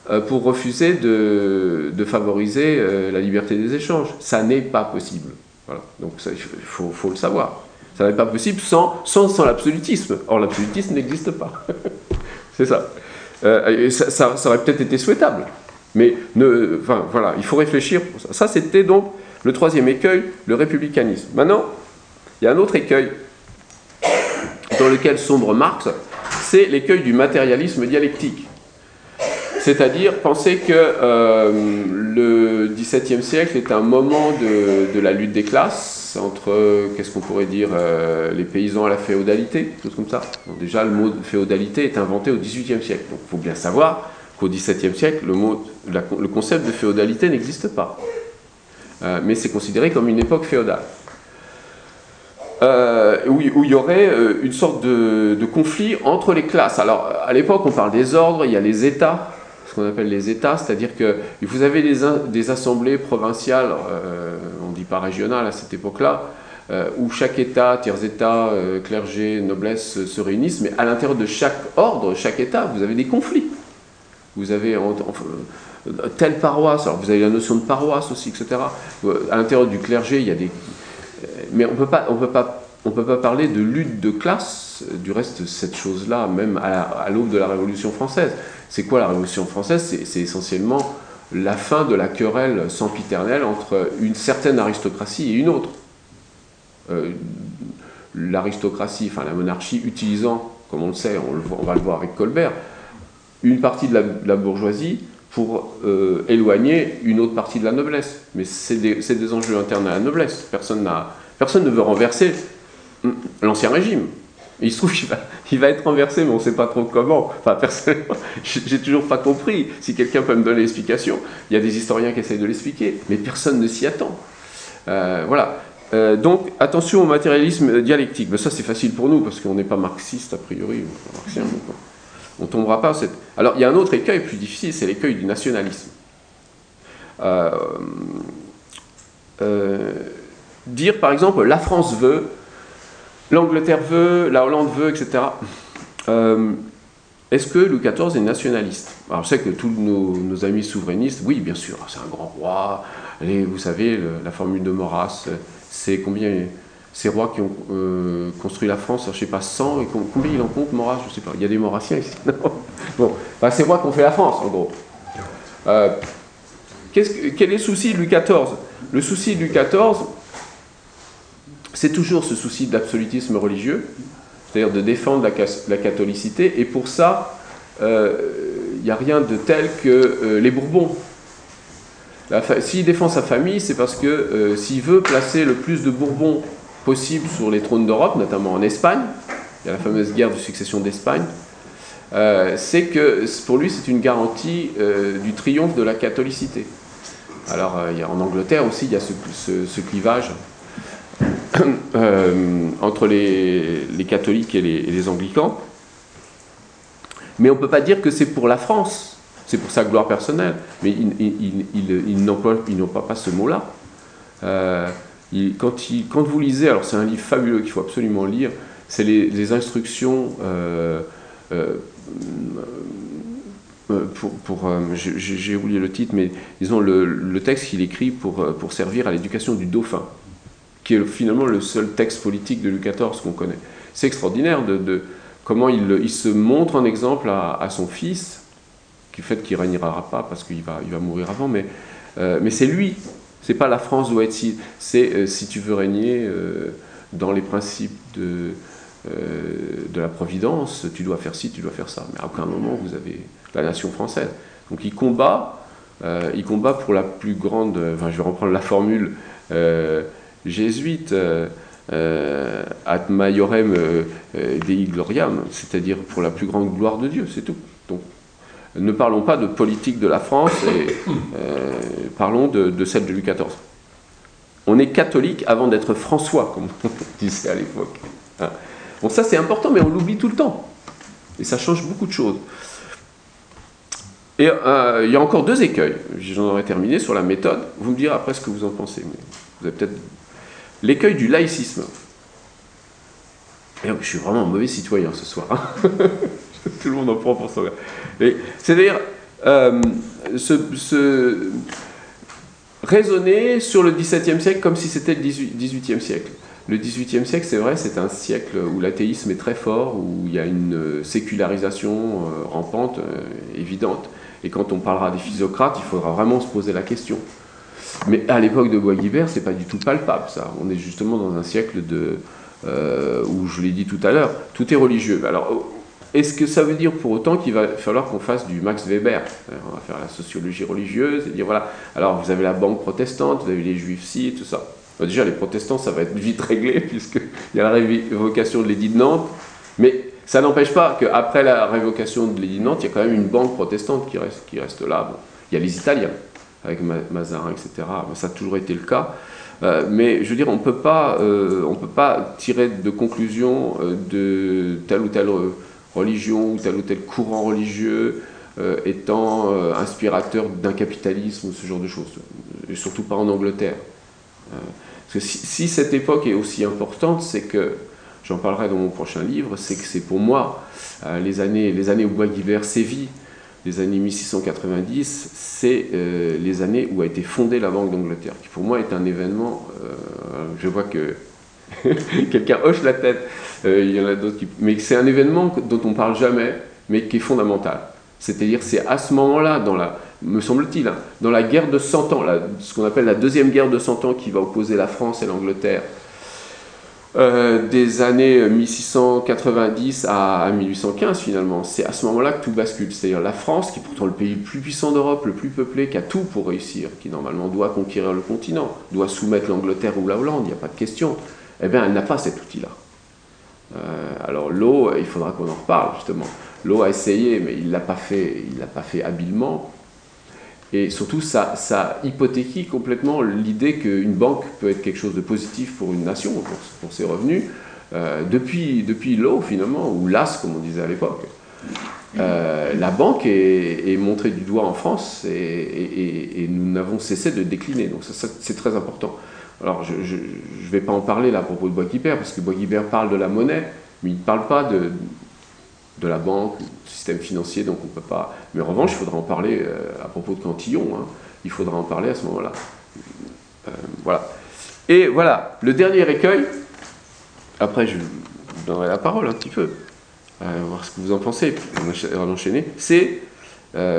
euh, pour refuser de, de favoriser euh, la liberté des échanges. Ça n'est pas possible. Voilà. Donc ça, il faut, faut le savoir. Ça n'est pas possible sans, sans, sans l'absolutisme. Or, l'absolutisme n'existe pas. C'est ça. Euh, ça, ça. Ça aurait peut-être été souhaitable. Mais ne, enfin, voilà, il faut réfléchir pour ça. Ça, c'était donc le troisième écueil, le républicanisme. Maintenant, il y a un autre écueil dans lequel sombre Marx, c'est l'écueil du matérialisme dialectique. C'est-à-dire penser que euh, le dix-septième siècle est un moment de, de la lutte des classes, entre, qu'est-ce qu'on pourrait dire, euh, les paysans à la féodalité, choses comme ça. Donc déjà, le mot féodalité est inventé au dix-huitième siècle. Donc il faut bien savoir qu'au dix-septième siècle, le, mot, la, le concept de féodalité n'existe pas. Euh, mais c'est considéré comme une époque féodale. Euh, où, où il y aurait euh, une sorte de, de conflit entre les classes. Alors, à l'époque, on parle des ordres, il y a les États, ce qu'on appelle les États, c'est-à-dire que vous avez des, des assemblées provinciales, euh, on ne dit pas régionales à cette époque-là, euh, où chaque État, tiers-État, euh, clergé, noblesse se réunissent, mais à l'intérieur de chaque ordre, chaque État, vous avez des conflits. Vous avez en, en, telle paroisse, alors vous avez la notion de paroisse aussi, et cetera. À l'intérieur du clergé, il y a des... Mais on peut pas, on peut pas, on peut pas parler de lutte de classe. Du reste, cette chose-là, même à, à l'aube de la Révolution française. C'est quoi la Révolution française? C'est, c'est essentiellement la fin de la querelle sempiternelle entre une certaine aristocratie et une autre. Euh, l'aristocratie, enfin la monarchie, utilisant, comme on le sait, on, le voit, on va le voir avec Colbert, une partie de la, de la bourgeoisie pour euh, éloigner une autre partie de la noblesse. Mais c'est des, c'est des enjeux internes à la noblesse. Personne, n'a, personne ne veut renverser l'ancien régime. Et il se trouve qu'il va, il va être renversé, mais on ne sait pas trop comment. Enfin, personnellement, j'ai toujours pas compris. Si quelqu'un peut me donner l'explication, il y a des historiens qui essayent de l'expliquer, mais personne ne s'y attend. Euh, voilà. Euh, donc, attention au matérialisme dialectique. Mais ça, c'est facile pour nous, parce qu'on n'est pas marxiste, a priori, ou marxien, donc on ne tombera pas. Cette... Alors, il y a un autre écueil plus difficile, c'est l'écueil du nationalisme. Euh, euh, dire, par exemple, la France veut, l'Angleterre veut, la Hollande veut, et cetera. Euh, est-ce que Louis quatorze est nationaliste? Alors, je sais que tous nos, nos amis souverainistes, oui, bien sûr, c'est un grand roi. Allez, vous savez, le, la formule de Maurras, c'est combien ces rois qui ont euh, construit la France, je ne sais pas, cent, et combien il en compte, Maurras? Je ne sais pas, il y a des Maurassiens ici. Non. Bon, enfin, ces rois qui ont fait la France, en gros. Euh, qu'est-ce que, quel est le souci de Louis quatorze? Le souci de Louis quatorze, c'est toujours ce souci de l'absolutisme religieux, c'est-à-dire de défendre la, la catholicité, et pour ça, il euh, n'y a rien de tel que euh, les Bourbons. S'il défend sa famille, c'est parce que euh, s'il veut placer le plus de Bourbons possible sur les trônes d'Europe, notamment en Espagne, il y a la fameuse guerre de succession d'Espagne, euh, c'est que pour lui c'est une garantie euh, du triomphe de la catholicité. Alors euh, il y a, en Angleterre aussi il y a ce, ce, ce clivage euh, entre les, les catholiques et les, et les anglicans, mais on ne peut pas dire que c'est pour la France, c'est pour sa gloire personnelle, mais il, il, il, il, il n'emploie, il n'emploie pas ce mot-là. Euh, Il, quand, il, quand vous lisez, alors c'est un livre fabuleux qu'il faut absolument lire, c'est les, les instructions euh, euh, pour, pour euh, j'ai, j'ai oublié le titre, mais disons le, le texte qu'il écrit pour, pour servir à l'éducation du dauphin, qui est finalement le seul texte politique de Louis quatorze qu'on connaît. C'est extraordinaire de, de comment il, il se montre en exemple à, à son fils, qui fait qu'il ne régnera pas parce qu'il va, il va mourir avant, mais, euh, mais c'est lui. C'est pas la France doit être si, c'est euh, si tu veux régner euh, dans les principes de, euh, de la providence, tu dois faire ci, tu dois faire ça. Mais à aucun moment vous avez la nation française. Donc il combat, euh, il combat pour la plus grande. Enfin, je vais reprendre la formule euh, jésuite, euh, euh, ad maiorem euh, Dei gloriam, c'est-à-dire pour la plus grande gloire de Dieu, c'est tout. Donc ne parlons pas de politique de la France, et, euh, parlons de, de celle de Louis quatorze. On est catholique avant d'être François, comme on disait à l'époque. Hein. Bon, ça c'est important, mais on l'oublie tout le temps. Et ça change beaucoup de choses. Et euh, il y a encore deux écueils. J'en aurais terminé sur la méthode. Vous me direz après ce que vous en pensez. Mais vous avez peut-être... L'écueil du laïcisme. Et je suis vraiment un mauvais citoyen ce soir. Hein. Tout le monde en prend pour son gars. C'est-à-dire, euh, se, se raisonner sur le dix-septième siècle comme si c'était le dix-huitième siècle. Le dix-huitième siècle, c'est vrai, c'est un siècle où l'athéisme est très fort, où il y a une sécularisation euh, rampante, euh, évidente. Et quand on parlera des physocrates, il faudra vraiment se poser la question. Mais à l'époque de Bois-Guilbert, c'est pas du tout palpable, ça. On est justement dans un siècle de, euh, où, je l'ai dit tout à l'heure, tout est religieux. Alors, est-ce que ça veut dire pour autant qu'il va falloir qu'on fasse du Max Weber? On va faire la sociologie religieuse et dire, voilà, alors vous avez la banque protestante, vous avez les juifs ci, et tout ça. Alors déjà, les protestants, ça va être vite réglé, puisqu'il y a la révocation de l'édit de Nantes, mais ça n'empêche pas qu'après la révocation de l'édit de Nantes, il y a quand même une banque protestante qui reste, qui reste là. Bon, il y a les Italiens, avec Mazarin, et cetera. Ça a toujours été le cas. Euh, mais je veux dire, on ne peut pas, euh, on peut pas tirer de conclusion euh, de telle ou telle religion ou tel ou tel courant religieux euh, étant euh, inspirateur d'un capitalisme ou ce genre de choses. Et surtout pas en Angleterre. Euh, parce que si, si cette époque est aussi importante, c'est que, j'en parlerai dans mon prochain livre, c'est que c'est pour moi, euh, les, années, les années où Bois-Guilbert sévit, les années mille six cent quatre-vingt-dix, c'est euh, les années où a été fondée la Banque d'Angleterre, qui pour moi est un événement, euh, je vois que quelqu'un hoche la tête, euh, il y en a d'autres qui... Mais c'est un événement dont on ne parle jamais, mais qui est fondamental. C'est-à-dire, c'est à ce moment-là, dans la, me semble-t-il, hein, dans la guerre de cent ans, la, ce qu'on appelle la deuxième guerre de cent ans qui va opposer la France et l'Angleterre, euh, des années mille six cent quatre-vingt-dix à, à mille huit cent quinze finalement, c'est à ce moment-là que tout bascule. C'est-à-dire la France, qui est pourtant le pays le plus puissant d'Europe, le plus peuplé, qui a tout pour réussir, qui normalement doit conquérir le continent, doit soumettre l'Angleterre ou la Hollande, il n'y a pas de question, eh bien elle n'a pas cet outil-là. Euh, alors Law, il faudra qu'on en reparle justement. Law a essayé, mais il ne l'a pas fait, il l'a pas fait habilement. Et surtout, ça, ça hypothéquie complètement l'idée qu'une banque peut être quelque chose de positif pour une nation, pour, pour ses revenus, euh, depuis, depuis Law finalement, ou l'A S comme on disait à l'époque. Euh, la banque est, est montrée du doigt en France et, et, et nous n'avons cessé de décliner. Donc ça, ça, c'est très important. Alors je ne vais pas en parler là à propos de Bois-Guilbert, parce que Bois-Guilbert parle de la monnaie, mais il ne parle pas de, de la banque, du système financier, donc on ne peut pas... Mais en revanche, il faudra en parler euh, à propos de Cantillon, hein. Il faudra en parler à ce moment-là. Euh, voilà. Et voilà, le dernier écueil, après je vous donnerai la parole un petit peu, euh, voir ce que vous en pensez, on va enchaîner, c'est euh,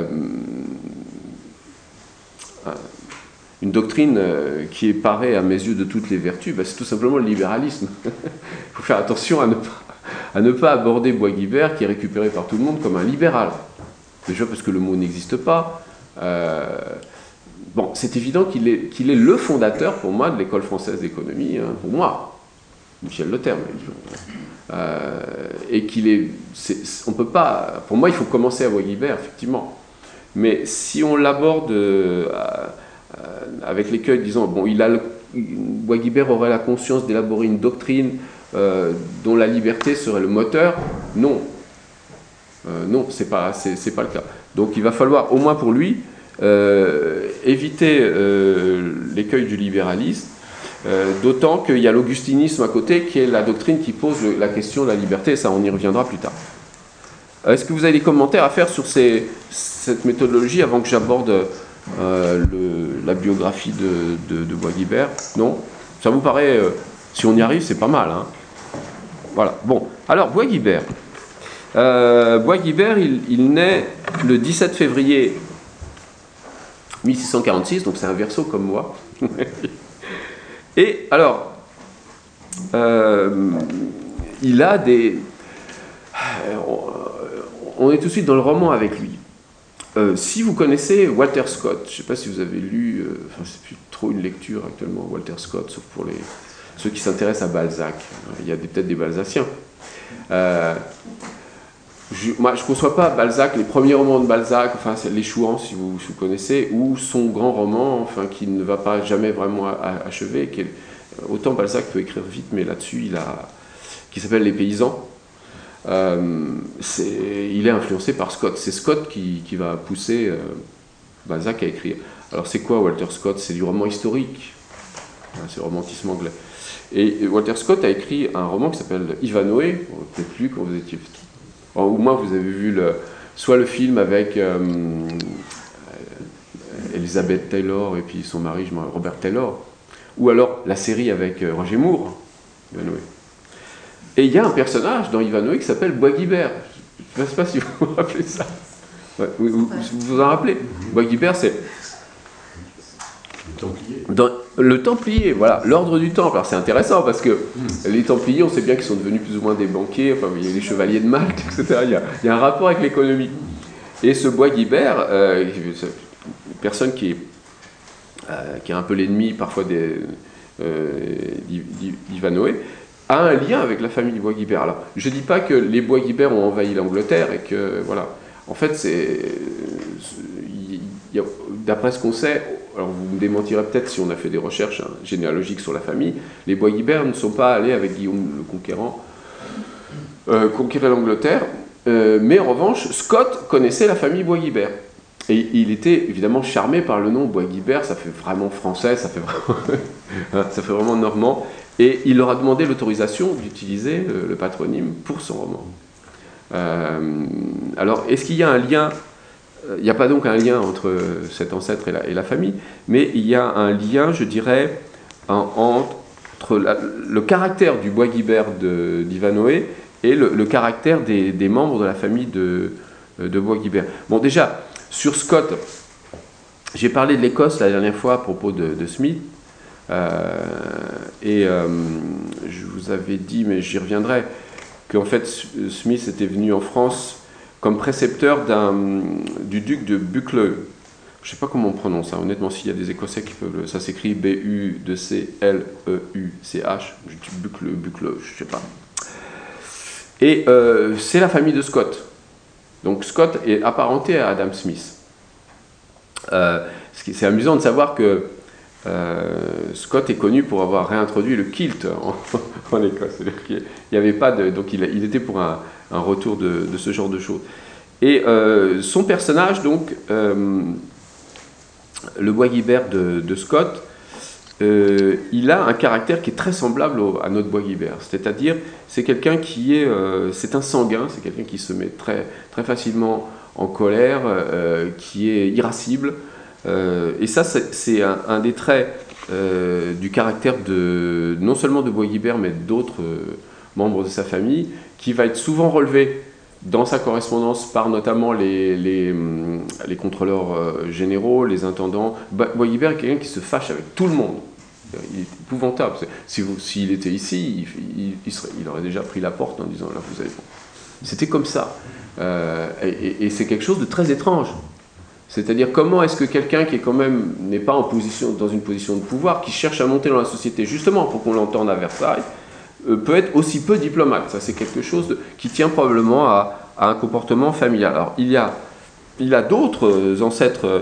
une doctrine euh, qui est parée à mes yeux de toutes les vertus, ben, c'est tout simplement le libéralisme. Il faut faire attention à ne pas, à ne pas aborder Bois-Guilbert, qui est récupéré par tout le monde, comme un libéral. Déjà parce que le mot n'existe pas. Euh, bon, c'est évident qu'il est, qu'il est le fondateur, pour moi, de l'école française d'économie, hein, pour moi, Michel Leterme, euh, et qu'il est, c'est, on peut pas, pour moi, il faut commencer à Bois-Guilbert, effectivement. Mais si on l'aborde euh, euh, avec l'écueil, disons, bon, il a le, Bois-Guilbert aurait la conscience d'élaborer une doctrine euh, dont la liberté serait le moteur, non. Euh, non, c'est pas, c'est, c'est pas le cas. Donc il va falloir, au moins pour lui, euh, éviter euh, l'écueil du libéralisme, euh, d'autant qu'il y a l'augustinisme à côté, qui est la doctrine qui pose le, la question de la liberté, et ça on y reviendra plus tard. Est-ce que vous avez des commentaires à faire sur ces, cette méthodologie avant que j'aborde euh, le, la biographie de, de, de Bois-Guilbert? Non? Ça vous paraît, euh, si on y arrive, c'est pas mal, hein? Voilà. Bon, alors Bois-Guilbert. Euh, Bois-Guilbert, il, il naît le dix-sept février mille six cent quarante-six, donc c'est un Verseau comme moi. Et alors, euh, il a des... On est tout de suite dans le roman avec lui. Euh, si vous connaissez Walter Scott, je ne sais pas si vous avez lu, euh, enfin c'est plus trop une lecture actuellement, Walter Scott, sauf pour les, ceux qui s'intéressent à Balzac. Il y a des, peut-être des Balzaciens. Euh, Je, moi, je ne conçois pas Balzac, les premiers romans de Balzac, enfin, c'est Les Chouans, si vous, si vous connaissez, ou son grand roman, enfin, qui ne va pas jamais vraiment achever, qui est, autant Balzac peut écrire vite, mais là-dessus, il a, qui s'appelle Les Paysans. Euh, c'est, il est influencé par Scott. C'est Scott qui, qui va pousser euh, Balzac à écrire. Alors, c'est quoi Walter Scott? C'est du roman historique, c'est le romantisme anglais. Et Walter Scott a écrit un roman qui s'appelle Ivanhoé, peut-être plus quand vous étiez petit. Au moins, vous avez vu le, soit le film avec euh, Elizabeth Taylor et puis son mari, je me rappelle, Robert Taylor, ou alors la série avec euh, Roger Moore, Ivanhoé. Et il y a un personnage dans Ivanhoé qui s'appelle Bois Guibert. Je ne sais pas si vous vous rappelez ça. Ouais, vous, vous, vous vous en rappelez? Bois Guibert, c'est... Le Templier. Dans le Templier, voilà, l'ordre du Temple. Alors c'est intéressant parce que mmh. les Templiers, on sait bien qu'ils sont devenus plus ou moins des banquiers, enfin il y a les chevaliers de Malte, et cetera. Il y a, il y a un rapport avec l'économie. Et ce Bois Guibert, euh, une personne qui est, euh, qui est un peu l'ennemi parfois des, euh, d'Ivanhoé, a un lien avec la famille Bois Guibert. Alors je ne dis pas que les Bois Guibert ont envahi l'Angleterre et que, voilà, en fait c'est, d'après ce qu'on sait, alors vous me démentirez peut-être si on a fait des recherches hein, généalogiques sur la famille, les Bois Guibert ne sont pas allés avec Guillaume le Conquérant euh, conquérir l'Angleterre, euh, mais en revanche, Scott connaissait la famille Bois Guibert. Et il était évidemment charmé par le nom Bois Guibert, ça fait vraiment français, ça fait vraiment, hein, ça fait vraiment normand, et il leur a demandé l'autorisation d'utiliser le, le patronyme pour son roman. Euh, alors, est-ce qu'il y a un lien? Il n'y a pas donc un lien entre cet ancêtre et la, et la famille, mais il y a un lien, je dirais, en, entre la, le caractère du Bois Guibert d'Ivanhoé et le, le caractère des, des membres de la famille de, de Bois Guibert. Bon, déjà, sur Scott, j'ai parlé de l'Écosse la dernière fois à propos de, de Smith, euh, et euh, je vous avais dit, mais j'y reviendrai, qu'en fait Smith était venu en France comme précepteur du duc de Buccleuch. Je ne sais pas comment on prononce, hein. Honnêtement, s'il y a des Écossais qui peuvent... Ça s'écrit B U C L E U C H. Je dis Buccleuch, Buccleuch, je ne sais pas. Et euh, c'est la famille de Scott. Donc Scott est apparenté à Adam Smith. Euh, c'est amusant de savoir que euh, Scott est connu pour avoir réintroduit le kilt en, en Écosse. Il n'y avait pas de... Donc il, il était pour un... un retour de, de ce genre de choses. Et euh, son personnage, donc, euh, le Bois Guibert de, de Scott, euh, il a un caractère qui est très semblable au, à notre Bois Guibert. C'est-à-dire, c'est quelqu'un qui est... Euh, c'est un sanguin, c'est quelqu'un qui se met très, très facilement en colère, euh, qui est irascible. Euh, et ça, c'est un, un des traits euh, du caractère de, non seulement de Bois Guibert, mais d'autres euh, membres de sa famille, qui va être souvent relevé dans sa correspondance par notamment les, les, les contrôleurs euh, généraux, les intendants. Bois Guibert est quelqu'un qui se fâche avec tout le monde. Il est épouvantable. Si vous, s'il était ici, il, il, il, serait, il aurait déjà pris la porte en disant « là, vous allez... » C'était comme ça. Euh, et et c'est quelque chose de très étrange. C'est-à-dire, comment est-ce que quelqu'un qui est quand même n'est pas en position, dans une position de pouvoir, qui cherche à monter dans la société, justement pour qu'on l'entende à Versailles, peut être aussi peu diplomate. Ça, c'est quelque chose de, qui tient probablement à, à un comportement familial. Alors, il y a, il a d'autres ancêtres euh,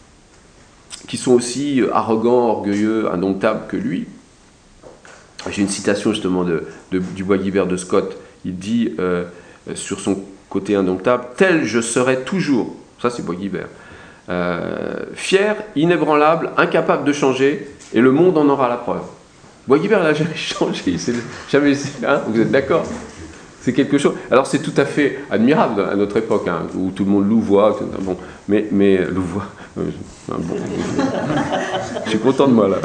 qui sont aussi arrogants, orgueilleux, indomptables que lui. J'ai une citation justement de, de, du Bois Guibert de Scott. Il dit euh, sur son côté indomptable « Tel je serai toujours ». Ça, c'est Bois Guibert. Euh, fier, inébranlable, incapable de changer, et le monde en aura la preuve. Bois Guibert n'a jamais changé, jamais, hein, vous êtes d'accord? C'est quelque chose. Alors c'est tout à fait admirable à notre époque, hein, où tout le monde louvoie, bon, mais, mais louvoie, euh, bon, je suis content de moi là.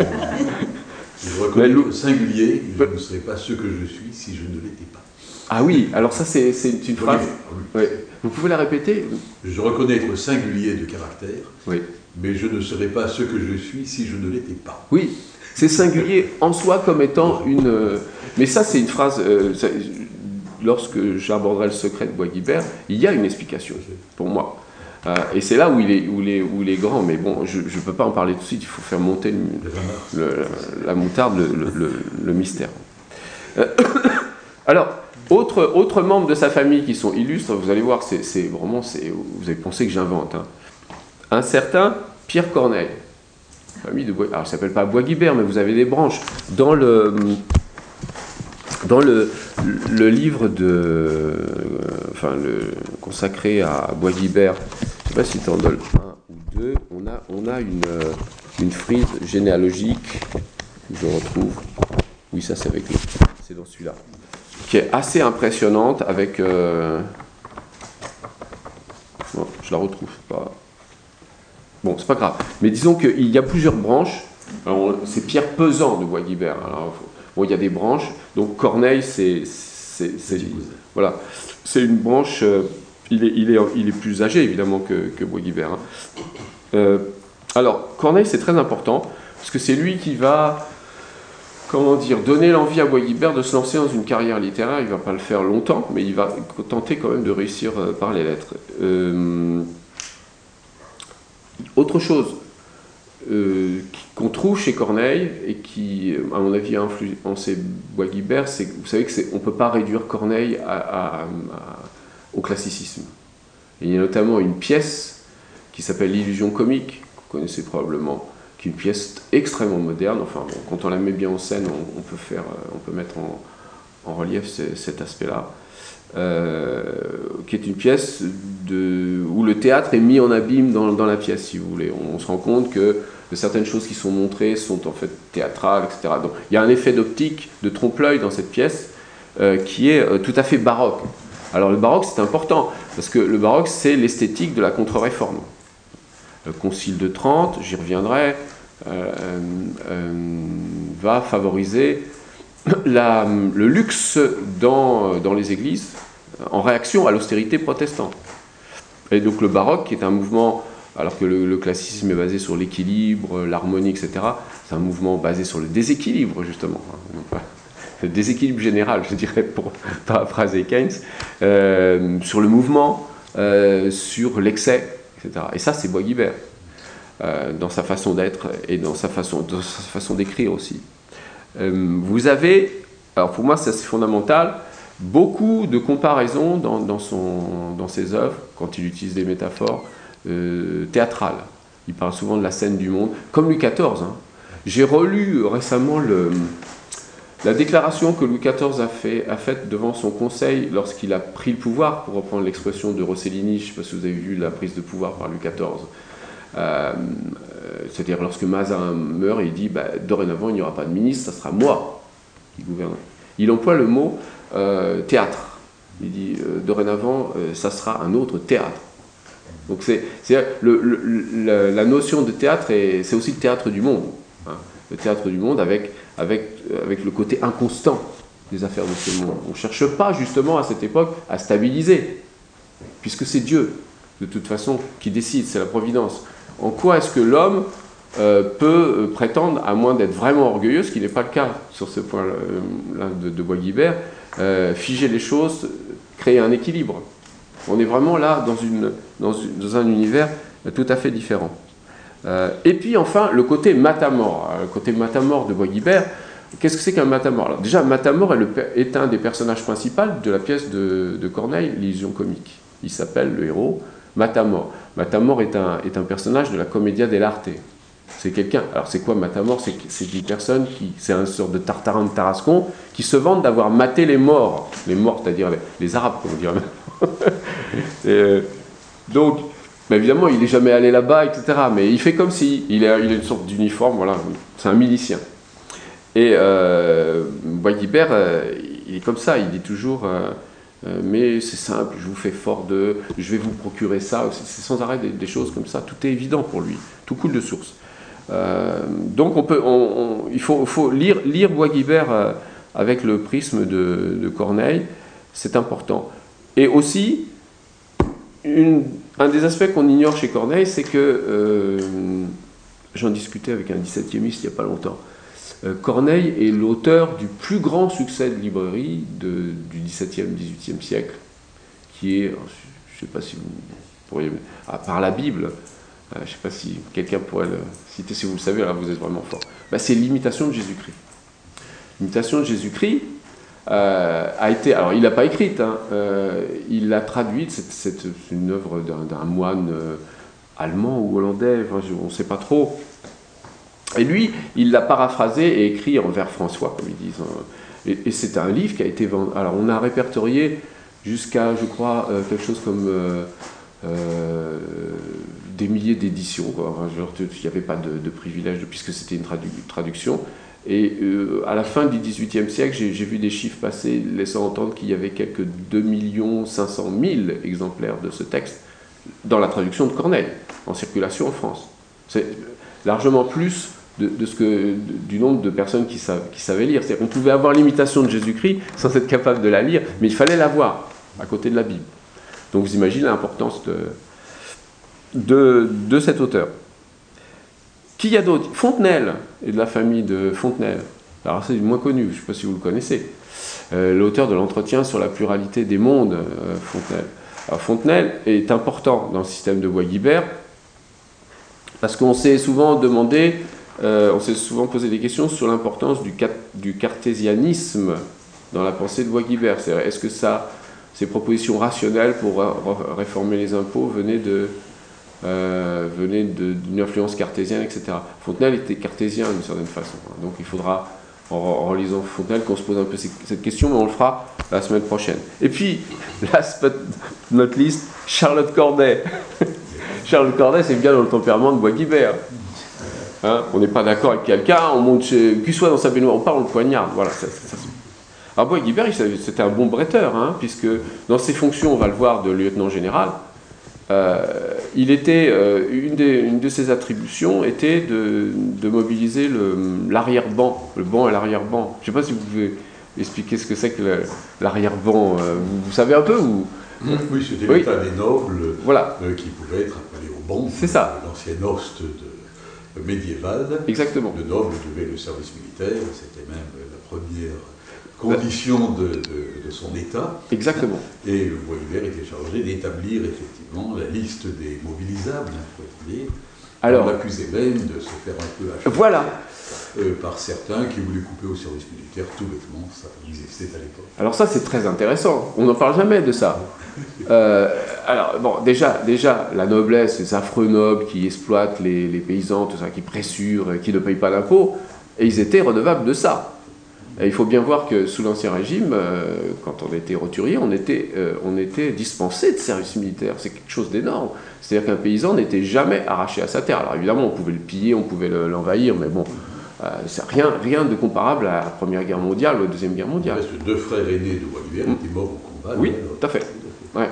Je reconnais le singulier, je ne serais pas ce que je suis si je ne l'étais pas. Ah oui, alors ça c'est une phrase. Oui. Oui. Vous pouvez la répéter? Je reconnais être singulier de caractère, oui. Mais je ne serais pas ce que je suis si je ne l'étais pas. Oui, c'est singulier en soi comme étant une... Euh, mais ça c'est une phrase... Euh, ça, lorsque j'aborderai le secret de Bois Guibert, il y a une explication pour moi. Euh, et c'est là où il, est, où, il est, où il est grand, mais bon, je ne peux pas en parler tout de suite, il faut faire monter le, le, la moutarde, le, le, le mystère. Euh, alors, autre, autre membre de sa famille qui sont illustres, vous allez voir, c'est, c'est vraiment, c'est, vous avez pensé que j'invente. Hein. Un certain Pierre Corneille, famille de Bois, alors il ne s'appelle pas Bois Guibert, mais vous avez des branches. Dans le... Dans le, le livre de, euh, enfin le, consacré à Bois Guibert, je ne sais pas si tu en donnes un ou deux, on a, on a une, une frise généalogique, je retrouve, oui ça c'est avec le, c'est dans celui-là, qui est assez impressionnante avec, euh, je la retrouve pas. Bon, c'est pas grave. Mais disons qu'il y a plusieurs branches. Alors, c'est Pierre Pesant de Bois-Guilbert. Alors, bon, il y a des branches. Donc Corneille, c'est, c'est, c'est voilà, c'est une branche. Euh, il est, il est, il est plus âgé évidemment que, que Bois-Guilbert. Hein. Euh, alors Corneille, c'est très important parce que c'est lui qui va, comment dire, donner l'envie à Bois-Guilbert de se lancer dans une carrière littéraire. Il ne va pas le faire longtemps, mais il va tenter quand même de réussir euh, par les lettres. Euh, autre chose euh, qu'on trouve chez Corneille et qui, à mon avis, a influencé Bois-Guilbert, c'est que vous savez qu'on ne peut pas réduire Corneille à, à, à, au classicisme. Et il y a notamment une pièce qui s'appelle l'Illusion comique, que vous connaissez probablement, qui est une pièce extrêmement moderne. Enfin, bon, quand on la met bien en scène, on, on, peut, faire, on peut mettre en, en relief ce, cet aspect-là. Euh, qui est une pièce de, où le théâtre est mis en abîme dans, dans la pièce, si vous voulez. On, on se rend compte que certaines choses qui sont montrées sont en fait théâtrales, et cetera. Donc il y a un effet d'optique, de trompe-l'œil dans cette pièce euh, qui est euh, tout à fait baroque. Alors le baroque, c'est important, parce que le baroque, c'est l'esthétique de la contre-réforme. Le Concile de Trente, j'y reviendrai, euh, euh, va favoriser La, le luxe dans, dans les églises en réaction à l'austérité protestante. Et donc le baroque, qui est un mouvement, alors que le, le classicisme est basé sur l'équilibre, l'harmonie, et cetera, c'est un mouvement basé sur le déséquilibre, justement. Le déséquilibre général, je dirais, pour paraphraser Keynes, euh, sur le mouvement, euh, sur l'excès, et cetera. Et ça, c'est Bois-Guilbert, euh, dans sa façon d'être et dans sa façon, dans sa façon d'écrire aussi. Vous avez, alors pour moi c'est assez fondamental, beaucoup de comparaisons dans, dans, son, dans ses œuvres, quand il utilise des métaphores euh, théâtrales. Il parle souvent de la scène du monde, comme Louis quatorze. Hein. J'ai relu récemment le, la déclaration que Louis quatorze a, fait, a faite devant son conseil lorsqu'il a pris le pouvoir, pour reprendre l'expression de Rossellini, je ne sais pas si vous avez vu la prise de pouvoir par Louis quatorze. Euh, c'est-à-dire lorsque Mazarin meurt, il dit bah, dorénavant il n'y aura pas de ministre, ça sera moi qui gouverne. Il emploie le mot euh, théâtre. Il dit euh, dorénavant euh, ça sera un autre théâtre. Donc c'est, c'est le, le, le, la notion de théâtre, est, c'est aussi le théâtre du monde. Hein. Le théâtre du monde avec, avec, avec le côté inconstant des affaires de ce monde. On ne cherche pas justement à cette époque à stabiliser, puisque c'est Dieu de toute façon qui décide, c'est la providence. En quoi est-ce que l'homme euh, peut euh, prétendre, à moins d'être vraiment orgueilleux, ce qui n'est pas le cas sur ce point-là de, de Bois-Guilbert, euh, figer les choses, créer un équilibre. On est vraiment là dans, une, dans, une, dans un univers tout à fait différent. Euh, et puis enfin, le côté matamore. Le côté matamore de Bois-Guilbert, qu'est-ce que c'est qu'un matamore? Alors, déjà, matamore est, le, est un des personnages principaux de la pièce de, de Corneille, l'Illusion comique. Il s'appelle, le héros, Matamore. Matamore est un, est un personnage de la Commedia dell'arte. C'est quelqu'un. Alors c'est quoi Matamore? C'est, c'est une personne qui, c'est une sorte de Tartarin de Tarascon qui se vante d'avoir maté les morts. Les morts, c'est-à-dire les, les Arabes, comme on dirait. Et, euh, donc, mais évidemment, il n'est jamais allé là-bas, et cetera. Mais il fait comme si il a, il a une sorte d'uniforme. Voilà, c'est un milicien. Et euh, Bois-Guilbert, euh, il est comme ça. Il dit toujours. Euh, Euh, mais c'est simple, je vous fais fort de, je vais vous procurer ça, c'est, c'est sans arrêt des, des choses comme ça, tout est évident pour lui, tout coule de source. Euh, donc on peut, on, on, il faut, faut lire, lire Bois-Guilbert euh, avec le prisme de, de Corneille, c'est important. Et aussi, une, un des aspects qu'on ignore chez Corneille, c'est que, euh, j'en discutais avec un dix-septiémiste il n'y a pas longtemps, Corneille est l'auteur du plus grand succès de librairie de, du dix-septième dix-huitième siècle, qui est, je ne sais pas si vous pourriez, à part la Bible, euh, je ne sais pas si quelqu'un pourrait le citer, si vous le savez, alors vous êtes vraiment fort. Ben, c'est l'imitation de Jésus-Christ. L'imitation de Jésus-Christ euh, a été, alors il ne l'a pas écrite, hein, euh, il l'a traduite, c'est, c'est une œuvre d'un, d'un moine euh, allemand ou hollandais, enfin, je, on ne sait pas trop. Et lui, il l'a paraphrasé et écrit en vers François, comme ils disent. Et, et c'est un livre qui a été vendu. Alors, on a répertorié jusqu'à, je crois, euh, quelque chose comme euh, euh, des milliers d'éditions. Enfin, genre, il n'y avait pas de, de privilège, puisque c'était une tradu- traduction. Et euh, à la fin du dix-huitième siècle, j'ai, j'ai vu des chiffres passer laissant entendre qu'il y avait quelques deux millions cinq cent mille exemplaires de ce texte. dans la traduction de Corneille, en circulation en France. C'est largement plus de, de ce que, de, du nombre de personnes qui, savent, qui savaient lire. C'est-à-dire qu'on pouvait avoir l'imitation de Jésus-Christ sans être capable de la lire, mais il fallait la voir à côté de la Bible. Donc vous imaginez l'importance de, de, de cet auteur. Qui y a d'autre? Fontenelle, et de la famille de Fontenelle. Alors c'est moins connu, je ne sais pas si vous le connaissez. Euh, l'auteur de l'entretien sur la pluralité des mondes, euh, Fontenelle. Alors Fontenelle est important dans le système de Bois-Guilbert, parce qu'on s'est souvent demandé, euh, on s'est souvent posé des questions sur l'importance du, du cartésianisme dans la pensée de Bois-Guilbert. C'est-à-dire, est-ce que ça, ces propositions rationnelles pour réformer les impôts venaient de Euh, venait d'une influence cartésienne, et cetera. Fontenelle était cartésien d'une certaine façon. Donc il faudra, en, en relisant Fontenelle, qu'on se pose un peu cette question, mais on le fera la semaine prochaine. Et puis, last but not least, Charlotte Corday. Charlotte Corday, c'est bien dans le tempérament de Bois-Guilbert. Hein, on n'est pas d'accord avec quelqu'un, on monte chez, qu'il soit dans sa baignoire, on part, on le poignarde. Voilà, ça, ça, ça. Alors Bois-Guilbert, c'était un bon bretteur, hein, puisque dans ses fonctions, on va le voir, de lieutenant général, Euh, il était, euh, une, des, une de ses attributions était de, de mobiliser l'arrière-ban, le, le banc et l'arrière-ban. Je ne sais pas si vous pouvez expliquer ce que c'est que l'arrière-ban. Euh, vous, vous savez un peu ou... Oui, c'était oui. l'état des nobles voilà. euh, qui pouvaient être appelés au banc. C'est ça. L'ancienne hoste de, médiévale. Exactement. Le noble devait le service militaire, c'était même la première condition de, de, de son état. Exactement. Et le Bois-Guilbert était chargé d'établir effectivement la liste des mobilisables, il faut dire. Alors, on l'accusait même de se faire un peu acheter voilà. euh, par certains qui voulaient couper au service militaire tout bêtement, ça existait à l'époque. Alors ça c'est très intéressant, on n'en parle jamais de ça. euh, alors bon, déjà, déjà, la noblesse, ces affreux nobles qui exploitent les, les paysans, tout ça, qui pressurent, qui ne payent pas d'impôts, et ils étaient redevables de ça. Et il faut bien voir que sous l'Ancien Régime, euh, quand on était roturier, on était, euh, on était dispensé de service militaire. C'est quelque chose d'énorme. C'est-à-dire qu'un paysan n'était jamais arraché à sa terre. Alors évidemment, on pouvait le piller, on pouvait l'envahir, mais bon, euh, c'est rien, rien de comparable à la Première Guerre mondiale ou à la Deuxième Guerre mondiale. Les deux frères aînés de Bois-Guilbert mmh. étaient morts au combat. Oui, tout à fait. Ouais.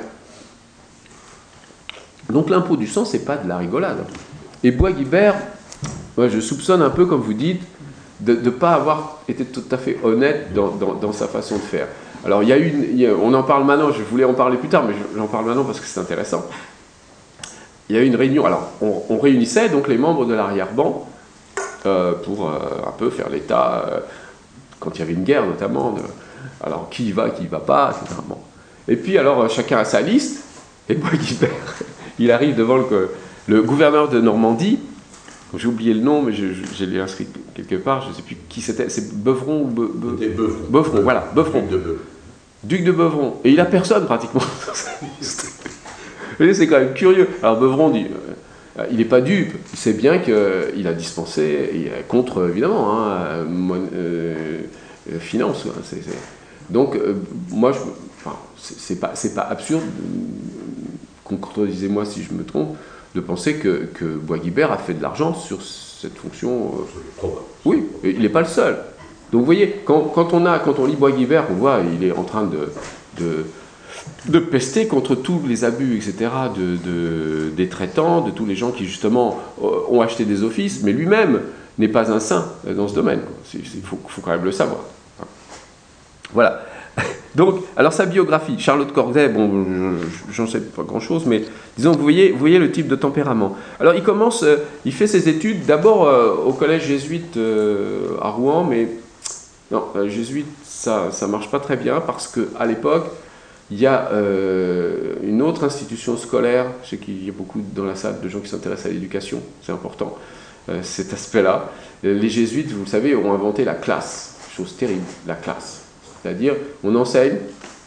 Donc l'impôt du sang, c'est pas de la rigolade. Et Bois-Guilbert, moi, je soupçonne un peu, comme vous dites, de ne pas avoir été tout à fait honnête dans, dans, dans sa façon de faire. Alors, il y a une, il y a, on en parle maintenant, je voulais en parler plus tard, mais j'en parle maintenant parce que c'est intéressant. Il y a eu une réunion, alors, on, on réunissait donc les membres de l'arrière-ban euh, pour euh, un peu faire l'état, euh, quand il y avait une guerre notamment, de, alors qui y va, qui y va pas, et cetera. Bon. Et puis, alors, chacun a sa liste, et Bois-Guilbert, il arrive devant le, le gouverneur de Normandie. J'ai oublié le nom, mais je, je, je l'ai inscrit quelque part, je ne sais plus qui c'était, c'est Beuvron ou Be, Be... C'était Beuvron. Beuvron, voilà, Beuvron. Duc de Beuvron. Duc de Beuvron. Et il n'a personne pratiquement sur sa liste. C'est quand même curieux. Alors Beuvron dit, euh, il n'est pas dupe, il sait bien qu'il a dispensé, il, contre évidemment, hein, mon, euh, finance. Hein, c'est, c'est... Donc, euh, moi, je, enfin, c'est, c'est, pas, c'est pas absurde, contredisez-moi si je me trompe, de penser que, que Bois-Guilbert a fait de l'argent sur cette fonction. Euh... Oui, et il n'est pas le seul. Donc vous voyez, quand, quand, on, a, quand on lit Bois-Guilbert, on voit il est en train de, de, de pester contre tous les abus, et cetera, de, de, des traitants, de tous les gens qui justement ont acheté des offices, mais lui-même n'est pas un saint dans ce domaine. Il faut, faut quand même le savoir. Voilà. Donc, alors sa biographie, Charlotte Corday, bon, j'en sais pas grand-chose, mais disons, vous voyez, vous voyez le type de tempérament. Alors, il commence, euh, il fait ses études d'abord euh, au collège jésuite euh, à Rouen, mais non, euh, jésuite, ça, ça marche pas très bien parce que à l'époque, il y a euh, une autre institution scolaire. Je sais qu'il y a beaucoup dans la salle de gens qui s'intéressent à l'éducation, c'est important, euh, cet aspect-là. Les jésuites, vous le savez, ont inventé la classe, chose terrible, la classe. C'est-à-dire, on enseigne,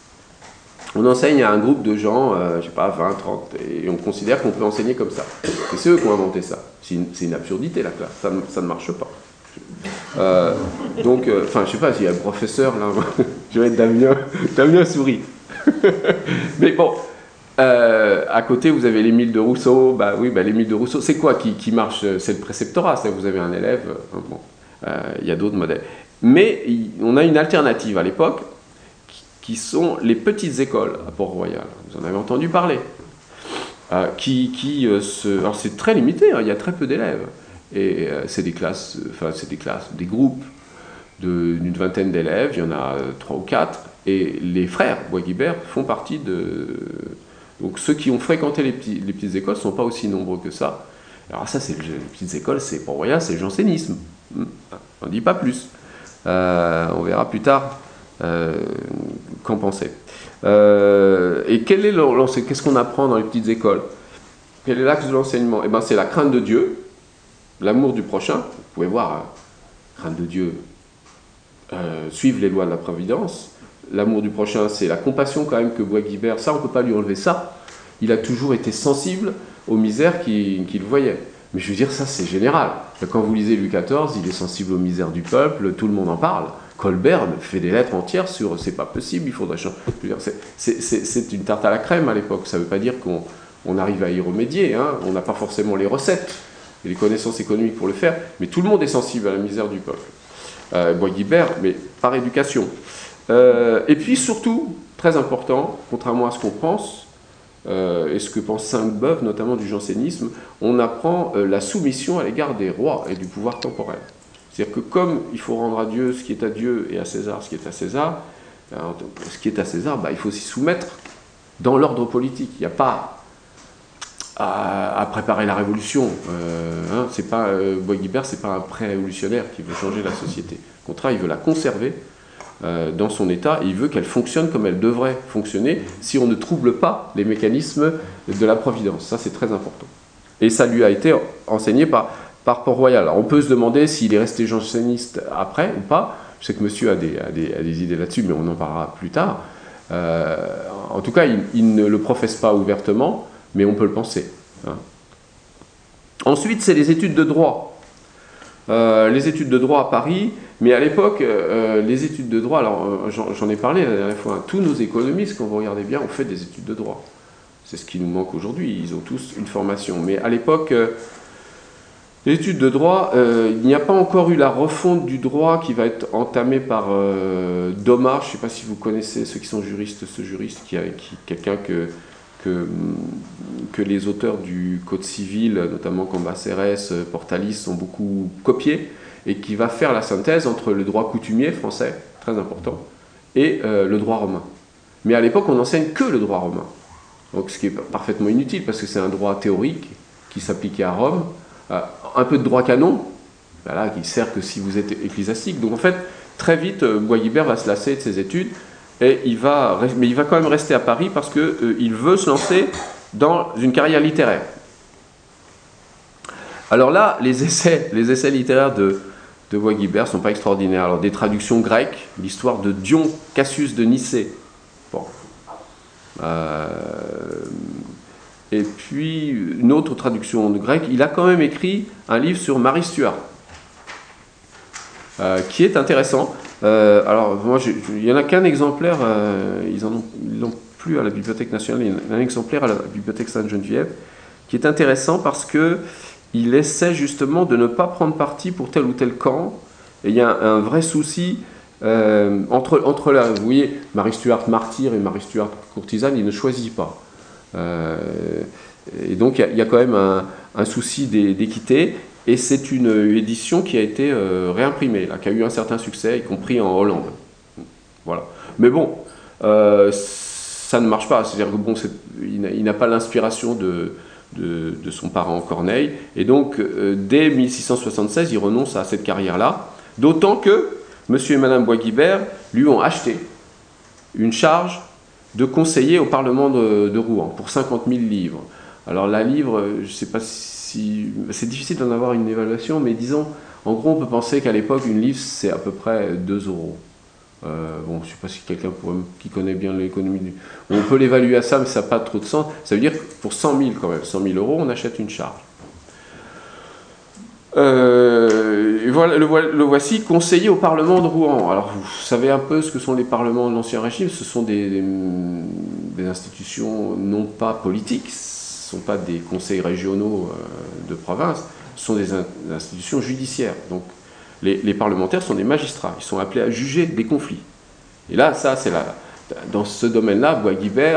on enseigne à un groupe de gens, euh, je ne sais pas, vingt, trente, et on considère qu'on peut enseigner comme ça. Et c'est eux qui ont inventé ça. C'est une, c'est une absurdité, la classe. Ça, ça ne marche pas. Euh, donc, enfin, euh, je ne sais pas s'il y a un professeur, là, je vais être Damien, Damien sourit. Mais bon, euh, à côté, vous avez l'Émile de Rousseau. Bah oui, bah, l'Émile de Rousseau, c'est quoi qui, qui marche? C'est le préceptorat, c'est-à-dire vous avez un élève, euh, bon, il euh, y a d'autres modèles. Mais on a une alternative à l'époque, qui sont les petites écoles à Port-Royal. Vous en avez entendu parler. euh, qui, qui euh, se... Alors c'est très limité, hein, il y a très peu d'élèves. Et euh, c'est des classes, enfin c'est des classes, des groupes d'une vingtaine d'élèves, il y en a trois ou quatre, et les frères Bois-Guilbert font partie de... Donc ceux qui ont fréquenté les, petits, les petites écoles ne sont pas aussi nombreux que ça. Alors ça, c'est les petites écoles, c'est Port-Royal, c'est le jansénisme. On ne dit pas plus. Euh, on verra plus tard euh, qu'en penser. Euh, et quel est le, qu'est-ce qu'on apprend dans les petites écoles? Quel est l'axe de l'enseignement? Eh ben, c'est la crainte de Dieu, l'amour du prochain. Vous pouvez voir, hein, crainte de Dieu, euh, suivre les lois de la providence. L'amour du prochain, c'est la compassion quand même que Bois-Guilbert, ça on ne peut pas lui enlever ça. Il a toujours été sensible aux misères qu'il qu'il voyait. Mais je veux dire, ça c'est général. Quand vous lisez Louis quatorze, il est sensible aux misères du peuple, tout le monde en parle. Colbert fait des lettres entières sur « c'est pas possible, il faudrait changer ». C'est une tarte à la crème à l'époque. Ça ne veut pas dire qu'on on arrive à y remédier. Hein. On n'a pas forcément les recettes et les connaissances économiques pour le faire, mais tout le monde est sensible à la misère du peuple. Euh, Bois-Guilbert, mais par éducation. Euh, et puis surtout, très important, contrairement à ce qu'on pense, euh, et ce que pense Sainte-Beuve, notamment du jansénisme, on apprend euh, la soumission à l'égard des rois et du pouvoir temporel. C'est-à-dire que comme il faut rendre à Dieu ce qui est à Dieu et à César ce qui est à César, alors, ce qui est à César, bah, il faut s'y soumettre dans l'ordre politique. Il n'y a pas à, à préparer la révolution. Euh, hein, c'est pas, euh, Bois-Guilbert, c'est pas un pré-révolutionnaire qui veut changer la société. Au contraire, il veut la conserver euh, dans son état et il veut qu'elle fonctionne comme elle devrait fonctionner si on ne trouble pas les mécanismes de la providence. Ça, c'est très important. Et ça lui a été enseigné par, par Port-Royal. Alors, on peut se demander s'il est resté janséniste après ou pas. Je sais que monsieur a des, a des, a des idées là-dessus, mais on en parlera plus tard. Euh, en tout cas, il, il ne le professe pas ouvertement, mais on peut le penser. Hein. Ensuite, c'est les études de droit. Euh, les études de droit à Paris, mais à l'époque, euh, les études de droit, alors euh, j'en ai parlé la dernière fois, hein, tous nos économistes, quand vous regardez bien, ont fait des études de droit. C'est ce qui nous manque aujourd'hui, ils ont tous une formation. Mais à l'époque, euh, les études de droit, euh, il n'y a pas encore eu la refonte du droit qui va être entamée par euh, Domard. Je ne sais pas si vous connaissez ceux qui sont juristes, ce juriste, qui, qui quelqu'un que, que, que les auteurs du Code civil, notamment Cambacérès, Portalis, ont beaucoup copié, et qui va faire la synthèse entre le droit coutumier français, très important, et euh, le droit romain. Mais à l'époque, on n'enseigne que le droit romain. Donc, ce qui est parfaitement inutile, parce que c'est un droit théorique qui s'appliquait à Rome. Euh, un peu de droit canon, voilà, qui sert que si vous êtes ecclésiastique. Donc en fait, très vite, euh, Bois-Guilbert va se lasser de ses études, et il va, mais il va quand même rester à Paris parce qu'il euh, veut se lancer dans une carrière littéraire. Alors là, les essais, les essais littéraires de, de Bois-Guilbert ne sont pas extraordinaires. Alors des traductions grecques, l'histoire de Dion Cassius de Nicée. Bon. Euh, Et puis, une autre traduction de grec, il a quand même écrit un livre sur Marie Stuart, euh, qui est intéressant. Euh, alors, moi, il n'y en a qu'un exemplaire, euh, ils n'en ont, ont plus à la Bibliothèque nationale, il y en a un exemplaire à la Bibliothèque Sainte-Geneviève, qui est intéressant parce qu'il essaie justement de ne pas prendre parti pour tel ou tel camp, et il y a un, un vrai souci euh, entre, entre la, vous voyez, Marie Stuart martyr et Marie Stuart courtisane, il ne choisit pas. Euh, et donc il y, y a quand même un, un souci d'équité, et c'est une édition qui a été euh, réimprimée, là, qui a eu un certain succès, y compris en Hollande. Voilà. Mais bon, euh, ça ne marche pas, c'est-à-dire que bon, il n'a pas l'inspiration de, de, de son parent Corneille, et donc euh, dès mille six cent soixante-seize, il renonce à cette carrière-là, d'autant que monsieur et madame Bois-Guilbert lui ont acheté une charge de conseiller au Parlement de, de Rouen pour cinquante mille livres. Alors la livre, je ne sais pas si... C'est difficile d'en avoir une évaluation, mais disons, en gros, on peut penser qu'à l'époque, une livre, c'est à peu près deux euros. Euh, bon, je ne sais pas si quelqu'un qui connaît bien l'économie du... On peut l'évaluer à ça, mais ça n'a pas trop de sens. Ça veut dire que pour cent mille, quand même, cent mille euros, on achète une charge. Euh, voilà, le, le voici conseiller au Parlement de Rouen. Alors vous savez un peu ce que sont les parlements de l'Ancien Régime. Ce sont des, des, des institutions non pas politiques, ce ne sont pas des conseils régionaux euh, de province, ce sont des, in, des institutions judiciaires. Donc les, les parlementaires sont des magistrats, ils sont appelés à juger des conflits. Et là, ça, c'est la, dans ce domaine-là, Bois-Guilbert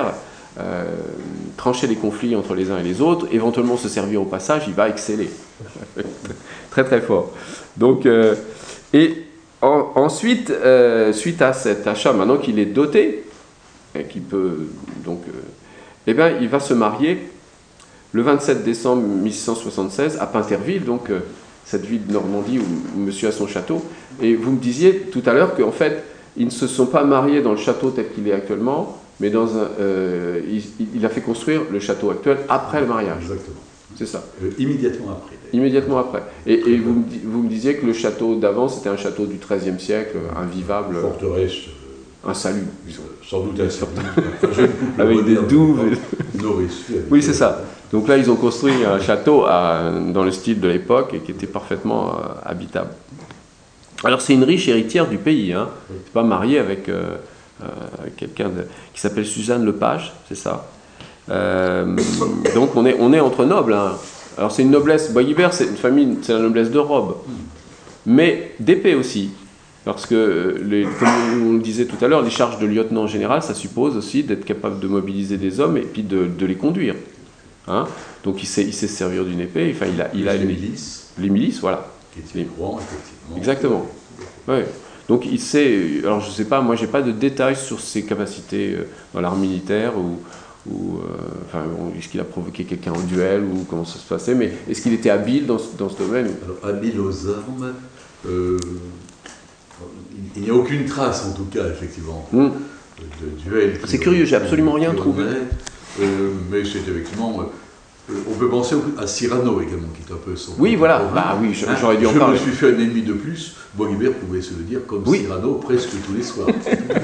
euh, trancher les conflits entre les uns et les autres, éventuellement se servir au passage, il va exceller. Très très fort. Donc, euh, et en, ensuite, euh, suite à cet achat, maintenant qu'il est doté, et qu'il peut, donc, euh, eh bien, il va se marier le vingt-sept décembre mille six cent soixante-seize à Pinterville, donc euh, cette ville de Normandie où, où monsieur a son château. Et vous me disiez tout à l'heure qu'en fait, ils ne se sont pas mariés dans le château tel qu'il est actuellement, mais dans un, euh, il, il a fait construire le château actuel après le mariage. Exactement. C'est ça. Euh, immédiatement après. Immédiatement après. Et, et vous, me, vous me disiez que le château d'avant, c'était un château du treizième siècle, invivable. Une forteresse. Un salut. Sans doute un salut. Avec des douves. Oui, c'est ça. ça. Donc là, ils ont construit un château à, dans le style de l'époque et qui était parfaitement euh, habitable. Alors, c'est une riche héritière du pays. Hein. Oui. C'est pas mariée avec euh, euh, quelqu'un de, qui s'appelle Suzanne Lepage, c'est ça. Euh, donc, on est, on est entre nobles. Hein. Alors, c'est une noblesse. Boisguibert, c'est une famille, c'est la noblesse de robe, mais d'épée aussi. Parce que, les, comme on le disait tout à l'heure, les charges de lieutenant général, ça suppose aussi d'être capable de mobiliser des hommes et puis de, de les conduire. Hein, donc il sait, il sait se servir d'une épée, enfin il a, il a les une, milices. Les milices, voilà. Qui étaient courants, effectivement. Exactement. Ouais. Donc il sait, alors je ne sais pas, moi j'ai pas de détails sur ses capacités dans l'art militaire, ou, ou euh, enfin, est-ce qu'il a provoqué quelqu'un en duel, ou comment ça se passait, mais est-ce qu'il était habile dans, dans ce domaine? Alors habile aux armes, euh, il n'y a aucune trace en tout cas, effectivement, mm. de duel. C'est curieux, j'ai absolument rien trouvé. Euh, mais c'est effectivement, euh, on peut penser à Cyrano également, qui est un peu son... Oui, voilà, bah oui, j'aurais dû en je parler. Je me suis fait un ennemi de plus, Boisguibert pouvait se le dire comme oui. Cyrano presque tous les soirs.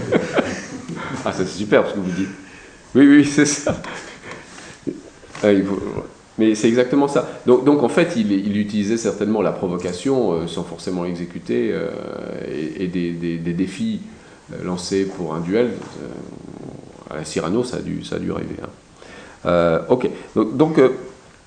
Ah, c'est super ce que vous dites. Oui, oui, c'est ça. Mais c'est exactement ça. Donc, donc en fait, il, il utilisait certainement la provocation euh, sans forcément l'exécuter, euh, et, et des, des, des défis euh, lancés pour un duel. Euh, à Cyrano, ça a dû, ça a dû rêver. Hein. Euh, ok. Donc, donc euh,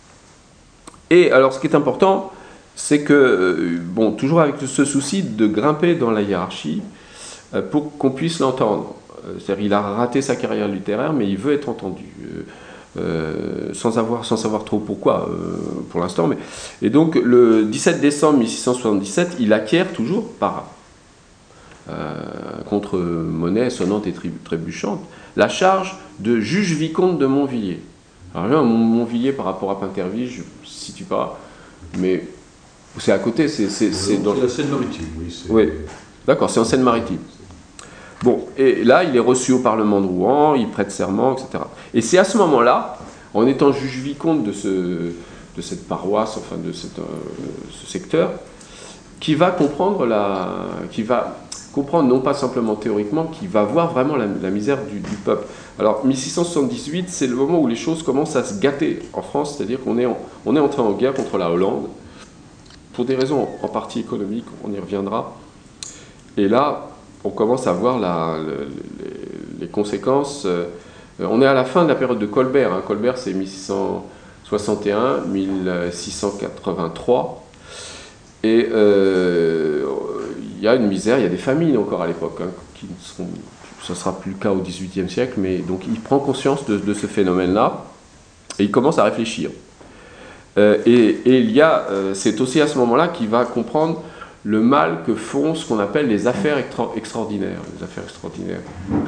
et alors, ce qui est important, c'est que, euh, bon, toujours avec ce souci de grimper dans la hiérarchie euh, pour qu'on puisse l'entendre. C'est-à-dire, il a raté sa carrière littéraire, mais il veut être entendu. Euh, Euh, sans, avoir, sans savoir trop pourquoi euh, pour l'instant. Mais... Et donc le dix-sept décembre mille six cent soixante-dix-sept, il acquiert toujours par euh, contre monnaie sonnante et trébuchante la charge de juge-vicomte de Montvilliers. Alors là, Montvilliers par rapport à Pinterville, je ne situe pas, mais c'est à côté, c'est, c'est, c'est dans la Seine-Maritime, oui. C'est... Oui, d'accord, c'est en Seine-Maritime. Bon, et là, il est reçu au Parlement de Rouen, il prête serment, et cetera. Et c'est à ce moment-là, en étant juge-vicomte de, ce, de cette paroisse, enfin de cette, euh, ce secteur, qu'il va comprendre, la, qu'il va comprendre, non pas simplement théoriquement, qu'il va voir vraiment la, la misère du, du peuple. Alors, mille six cent soixante-dix-huit, c'est le moment où les choses commencent à se gâter en France, c'est-à-dire qu'on est, en, on est entré en guerre contre la Hollande, pour des raisons en partie économiques, on y reviendra. Et là, on commence à voir la, le, les, les conséquences. Euh, on est à la fin de la période de Colbert. Hein. Colbert, c'est mille six cent soixante et un à mille six cent quatre-vingt-trois. Et euh, il y a une misère, il y a des famines encore à l'époque, hein, qui ne seront, ce ne sera plus le cas au dix-huitième siècle, mais donc il prend conscience de, de ce phénomène-là et il commence à réfléchir. Euh, et, et il y a, euh, c'est aussi à ce moment-là qu'il va comprendre le mal que font ce qu'on appelle les affaires extra- extraordinaires. Les affaires extraordinaires.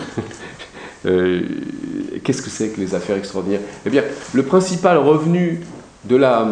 euh, qu'est-ce que c'est que les affaires extraordinaires? Eh bien, le principal revenu de la,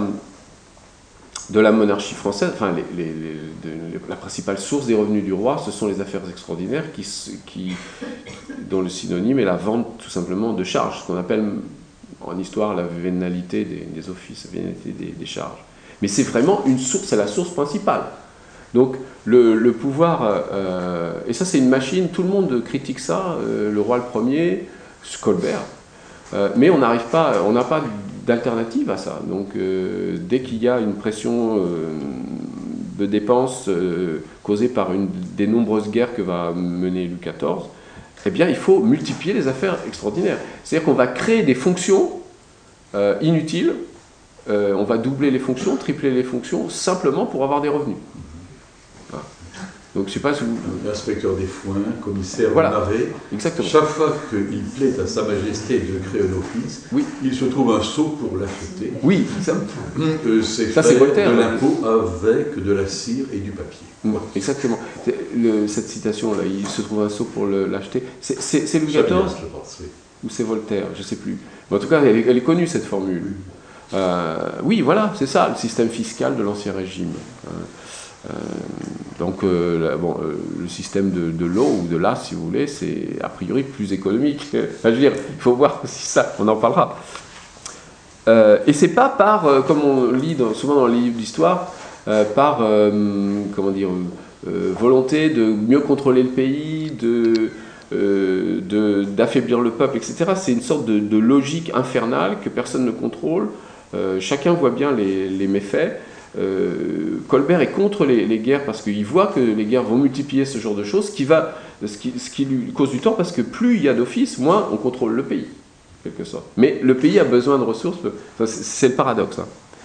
de la monarchie française, enfin, les, les, les, de, la principale source des revenus du roi, ce sont les affaires extraordinaires, qui, qui, dont le synonyme est la vente, tout simplement, de charges, ce qu'on appelle en histoire la vénalité des, des offices, la vénalité des, des charges. Mais c'est vraiment une source, c'est la source principale. Donc le, le pouvoir, euh, et ça c'est une machine, tout le monde critique ça, euh, le roi le premier, Colbert, euh, mais on n'arrive pas, on n'a pas d'alternative à ça. Donc euh, dès qu'il y a une pression euh, de dépenses euh, causée par une des nombreuses guerres que va mener Louis quatorze, eh bien il faut multiplier les affaires extraordinaires. C'est-à-dire qu'on va créer des fonctions euh, inutiles, euh, on va doubler les fonctions, tripler les fonctions, simplement pour avoir des revenus. Donc je sais pas si vous... Inspecteur des foins, commissaire voilà. Marais. Exactement. Chaque fois qu'il plaît à Sa Majesté de créer un office, oui. il se trouve un sceau pour l'acheter. Oui, ça, euh, c'est ça c'est Voltaire. De l'impôt avec de la cire et du papier. Voilà. Exactement. Le, cette citation-là, il se trouve un sceau pour l'acheter. C'est Louis quatorze je pense, oui. Ou c'est Voltaire, je ne sais plus. Mais en tout cas, elle est, elle est connue, cette formule. Oui, euh, oui voilà, c'est ça, le système fiscal de l'Ancien Régime. Euh, donc, euh, bon, euh, le système de, de l'eau ou de l'A, si vous voulez, c'est a priori plus économique. Enfin, je veux dire, il faut voir aussi ça, on en parlera. Euh, et c'est pas par, euh, comme on lit dans, souvent dans les livres d'histoire, euh, par, euh, comment dire, euh, volonté de mieux contrôler le pays, de... Euh, d'affaiblir le peuple, et cetera. C'est une sorte de, de logique infernale que personne ne contrôle. Euh, chacun voit bien les, les méfaits. Euh, Colbert est contre les, les guerres parce qu'il voit que les guerres vont multiplier ce genre de choses, ce qui, va, ce qui, ce qui lui cause du tort parce que plus il y a d'offices, moins on contrôle le pays, quelque sorte. Mais le pays a besoin de ressources, c'est le paradoxe. Hein.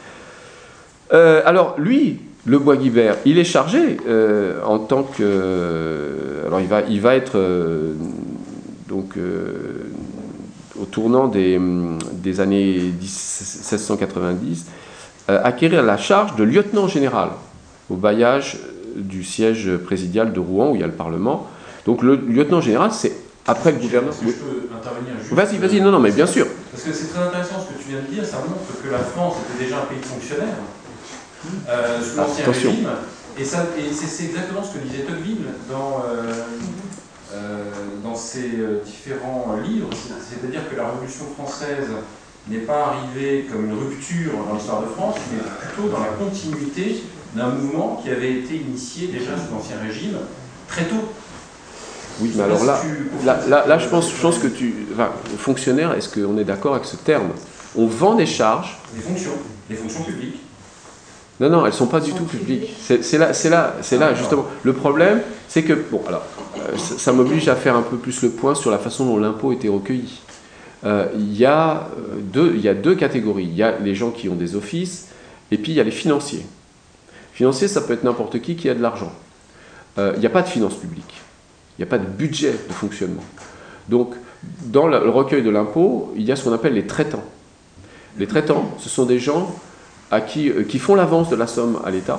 Euh, alors, lui, le Bois-Guilbert, il est chargé euh, en tant que... Euh, alors, il va, il va être, euh, donc, euh, au tournant des, des années seize cent quatre-vingt-dix, euh, acquérir la charge de lieutenant général au bailliage du siège présidial de Rouen, où il y a le Parlement. Donc, le lieutenant général, c'est après le gouverneur... Est-ce que je peux intervenir juste... Vas-y, vas-y, non, non, mais bien sûr. Parce que c'est très intéressant ce que tu viens de dire, ça montre que la France était déjà un pays de fonctionnaires. Euh, sous l'ancien régime, et, et c'est exactement ce que disait Tocqueville dans, euh, euh, dans ses euh, différents livres, c'est-à-dire que la Révolution française n'est pas arrivée comme une rupture dans l'histoire de France, mais plutôt dans la continuité d'un mouvement qui avait été initié déjà sous l'ancien régime très tôt. Oui, mais alors là, là, là, là je, pense, je pense que tu... Enfin, fonctionnaire, est-ce qu'on est d'accord avec ce terme? On vend des charges... Des fonctions, des fonctions publiques. Non, non, elles ne sont pas du tout publiques. C'est là, c'est là, c'est là, justement. Le problème, c'est que, bon, alors, euh, ça, ça m'oblige à faire un peu plus le point sur la façon dont l'impôt était recueilli. Euh, il, y a deux, il y a deux catégories. Il y a les gens qui ont des offices, et puis il y a les financiers. Financiers, ça peut être n'importe qui qui a de l'argent. Euh, il n'y a pas de finances publiques. Il n'y a pas de budget de fonctionnement. Donc, dans le recueil de l'impôt, il y a ce qu'on appelle les traitants. Les traitants, ce sont des gens... À qui, euh, qui font l'avance de la somme à l'État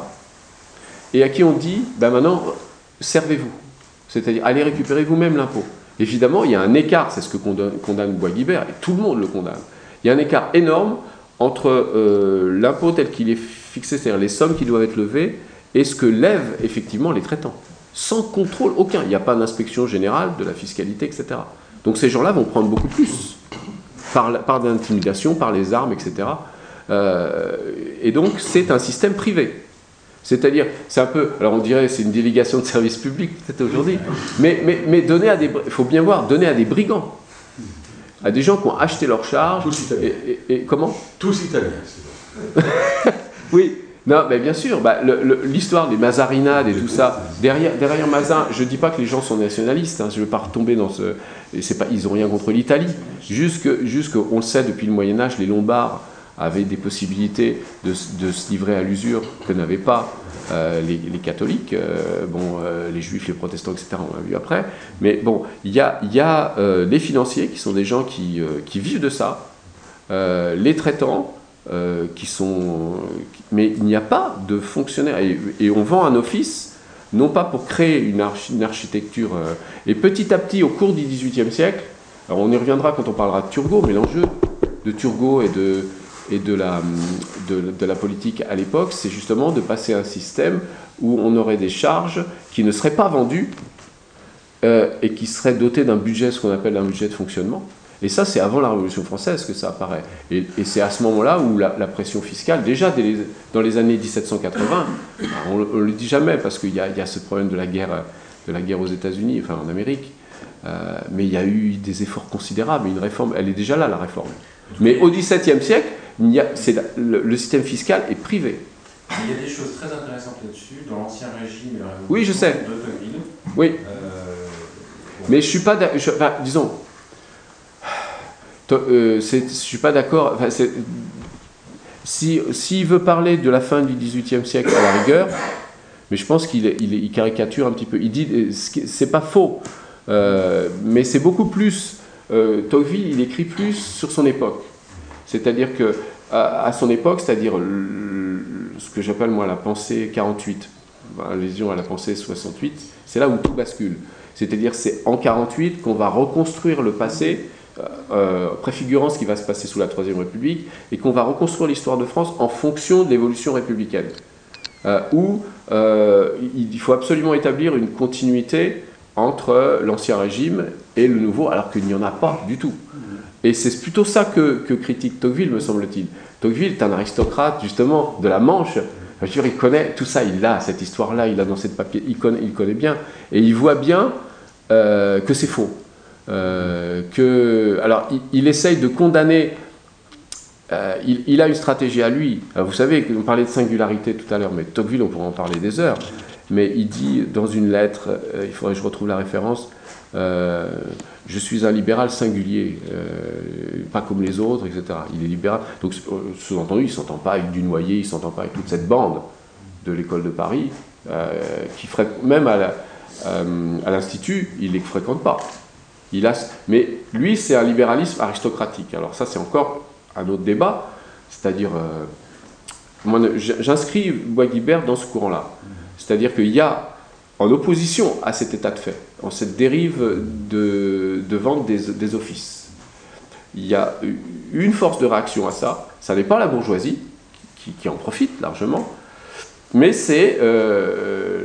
et à qui on dit ben maintenant servez-vous, c'est-à-dire allez récupérer vous-même l'impôt. Évidemment, il y a un écart, c'est ce que condamne, condamne Bois-Guilbert et tout le monde le condamne. Il y a un écart énorme entre euh, l'impôt tel qu'il est fixé, c'est-à-dire les sommes qui doivent être levées, et ce que lèvent effectivement les traitants, sans contrôle aucun. Il n'y a pas d'inspection générale de la fiscalité, et cetera. Donc ces gens-là vont prendre beaucoup plus par, par l'intimidation, par les armes, et cetera. Euh, et donc c'est un système privé, c'est-à-dire c'est un peu, alors on dirait c'est une délégation de service public peut-être aujourd'hui, mais, mais, mais donner à des, il faut bien voir, donner à des brigands, à des gens qui ont acheté leurs charges. Tous italiens. Et, et, et comment? Tous italiens. Oui, non, mais bien sûr, bah, l'histoire des Mazarinades et tout ça, derrière, derrière Mazarin, je ne dis pas que les gens sont nationalistes, hein, je ne veux pas retomber dans ce, pas, ils n'ont rien contre l'Italie, juste que, juste que, on le sait depuis le Moyen-Âge, les Lombards avaient des possibilités de, de se livrer à l'usure que n'avaient pas euh, les, les catholiques, euh, bon, euh, les juifs, les protestants, et cetera, on l'a vu après. Mais bon, il y a, y a euh, les financiers, qui sont des gens qui, euh, qui vivent de ça, euh, les traitants, euh, qui sont... Mais il n'y a pas de fonctionnaires. Et, et on vend un office, non pas pour créer une, archi, une architecture... Euh, et petit à petit, au cours du dix-huitième siècle, alors on y reviendra quand on parlera de Turgot, mais l'enjeu de Turgot et de... et de la, de, de la politique à l'époque, c'est justement de passer à un système où on aurait des charges qui ne seraient pas vendues euh, et qui seraient dotées d'un budget, ce qu'on appelle un budget de fonctionnement. Et ça, c'est avant la Révolution française que ça apparaît. Et, et c'est à ce moment-là où la, la pression fiscale, déjà dès les, dans les années mille sept cent quatre-vingts, on ne le dit jamais parce qu'il y a, il y a ce problème de la guerre, de la guerre aux États-Unis, enfin en Amérique, euh, mais il y a eu des efforts considérables, une réforme, elle est déjà là, la réforme. Mais au dix-septième siècle, il y a, le, le système fiscal est privé. Il y a des choses très intéressantes là-dessus, dans l'Ancien Régime et la Révolution oui, je sais. de Tocqueville. Oui. Euh, bon. Mais je suis pas... Je, enfin, disons... Euh, je ne suis pas d'accord... Enfin, s'il si, veut parler de la fin du dix-huitième siècle à la rigueur, mais je pense qu'il il, il caricature un petit peu. Il dit, c'est pas faux, euh, mais c'est beaucoup plus, euh, Tocqueville, il écrit plus sur son époque. C'est-à-dire que à, à son époque, c'est-à-dire le, ce que j'appelle moi la pensée quarante-huit, allusion à la pensée soixante-huit, c'est là où tout bascule. C'est-à-dire c'est en quarante-huit qu'on va reconstruire le passé, euh, préfigurant ce qui va se passer sous la Troisième République, et qu'on va reconstruire l'histoire de France en fonction de l'évolution républicaine, euh, où euh, il faut absolument établir une continuité entre l'ancien régime et le nouveau, alors qu'il n'y en a pas du tout. Et c'est plutôt ça que, que critique Tocqueville, me semble-t-il. Tocqueville est un aristocrate, justement, de la Manche. Je veux dire, il connaît tout ça, il l'a, cette histoire-là, il a dans cette papier, il connaît, il connaît bien, et il voit bien euh, que c'est faux. Euh, que, alors, il, il essaye de condamner, euh, il, il a une stratégie à lui. Alors, vous savez, on parlait de singularité tout à l'heure, mais Tocqueville, on pourrait en parler des heures, mais il dit dans une lettre, euh, il faudrait que je retrouve la référence, euh, je suis un libéral singulier, euh, pas comme les autres, et cetera. Il est libéral. Donc, sous-entendu, il ne s'entend pas avec Dunoyer, il ne s'entend pas avec toute cette bande de l'école de Paris, euh, qui fréquente, même à, la, euh, à l'Institut, il ne les fréquente pas. Il a, mais lui, c'est un libéralisme aristocratique. Alors ça, c'est encore un autre débat, c'est-à-dire, euh, moi, j'inscris Bois-Guilbert dans ce courant-là. C'est-à-dire qu'il y a, en opposition à cet état de fait, en cette dérive de, de vente des, des offices, il y a une force de réaction à ça. Ça n'est pas la bourgeoisie, qui, qui en profite largement, mais c'est euh,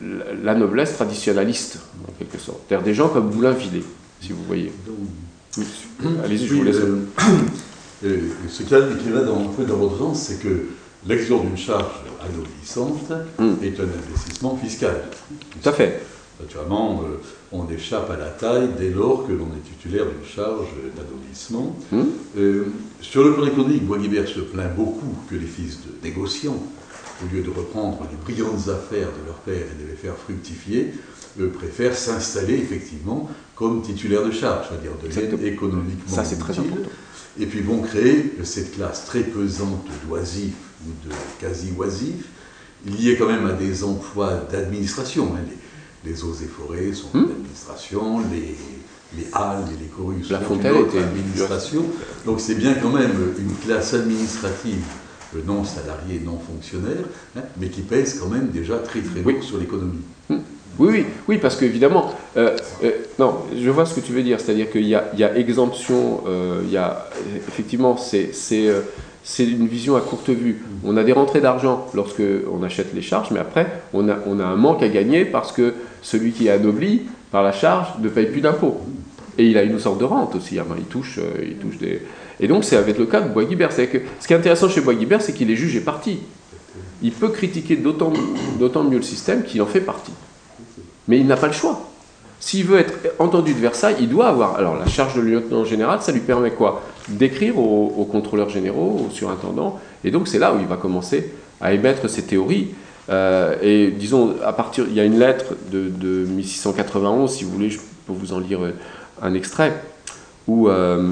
la noblesse traditionnaliste, en quelque sorte. C'est-à-dire des gens comme Boulainvilliers, si vous voyez. Oui. Allez-y, je vous laisse. Euh, euh, ce qu'il y a dans, dans votre sens, c'est que l'exemption d'une charge anoblissante mm. est un investissement fiscal. Tout à fait. Naturellement, euh, on échappe à la taille dès lors que l'on est titulaire d'une charge d'anoblissement. Mm. Euh, sur le plan économique, Bois-Guilbert se plaint beaucoup que les fils de négociants, au lieu de reprendre les brillantes affaires de leur père et de les faire fructifier, eux préfèrent s'installer effectivement comme titulaires de charge, c'est-à-dire de l'aide économiquement Ça, c'est très utile, important. Et puis vont créer cette classe très pesante d'oisifs ou de quasi-oisifs, liés quand même à des emplois d'administration. Hein. Les, les eaux et forêts sont hum. d'administration, les, les halles et les corues sont d'administration. Donc c'est bien quand même une classe administrative non salariée, non fonctionnaire, hein, mais qui pèse quand même déjà très très lourd oui. sur l'économie. Hum. Oui, oui, oui, parce qu'évidemment, euh, euh, non, je vois ce que tu veux dire, c'est-à-dire qu'il y a, il y a exemption, euh, il y a, effectivement, c'est, c'est, euh, c'est une vision à courte vue. On a des rentrées d'argent lorsque on achète les charges, mais après, on a, on a un manque à gagner parce que celui qui est anobli par la charge ne paye plus d'impôts. Et il a une sorte de rente aussi, hein, il touche, euh, il touche des... Et donc, c'est avec le cas de Bois-Guilbert. C'est que, ce qui est intéressant chez Bois-Guilbert, c'est qu'il est jugé parti. Il peut critiquer d'autant, d'autant mieux le système qu'il en fait partie. Mais il n'a pas le choix. S'il veut être entendu de Versailles, il doit avoir... Alors, la charge de lieutenant général, ça lui permet quoi? D'écrire aux, aux contrôleurs généraux, aux surintendants. Et donc, c'est là où il va commencer à émettre ses théories. Euh, et disons, à partir... Il y a une lettre de, de mille six cent quatre-vingt-onze, si vous voulez, je peux vous en lire un extrait, où, euh,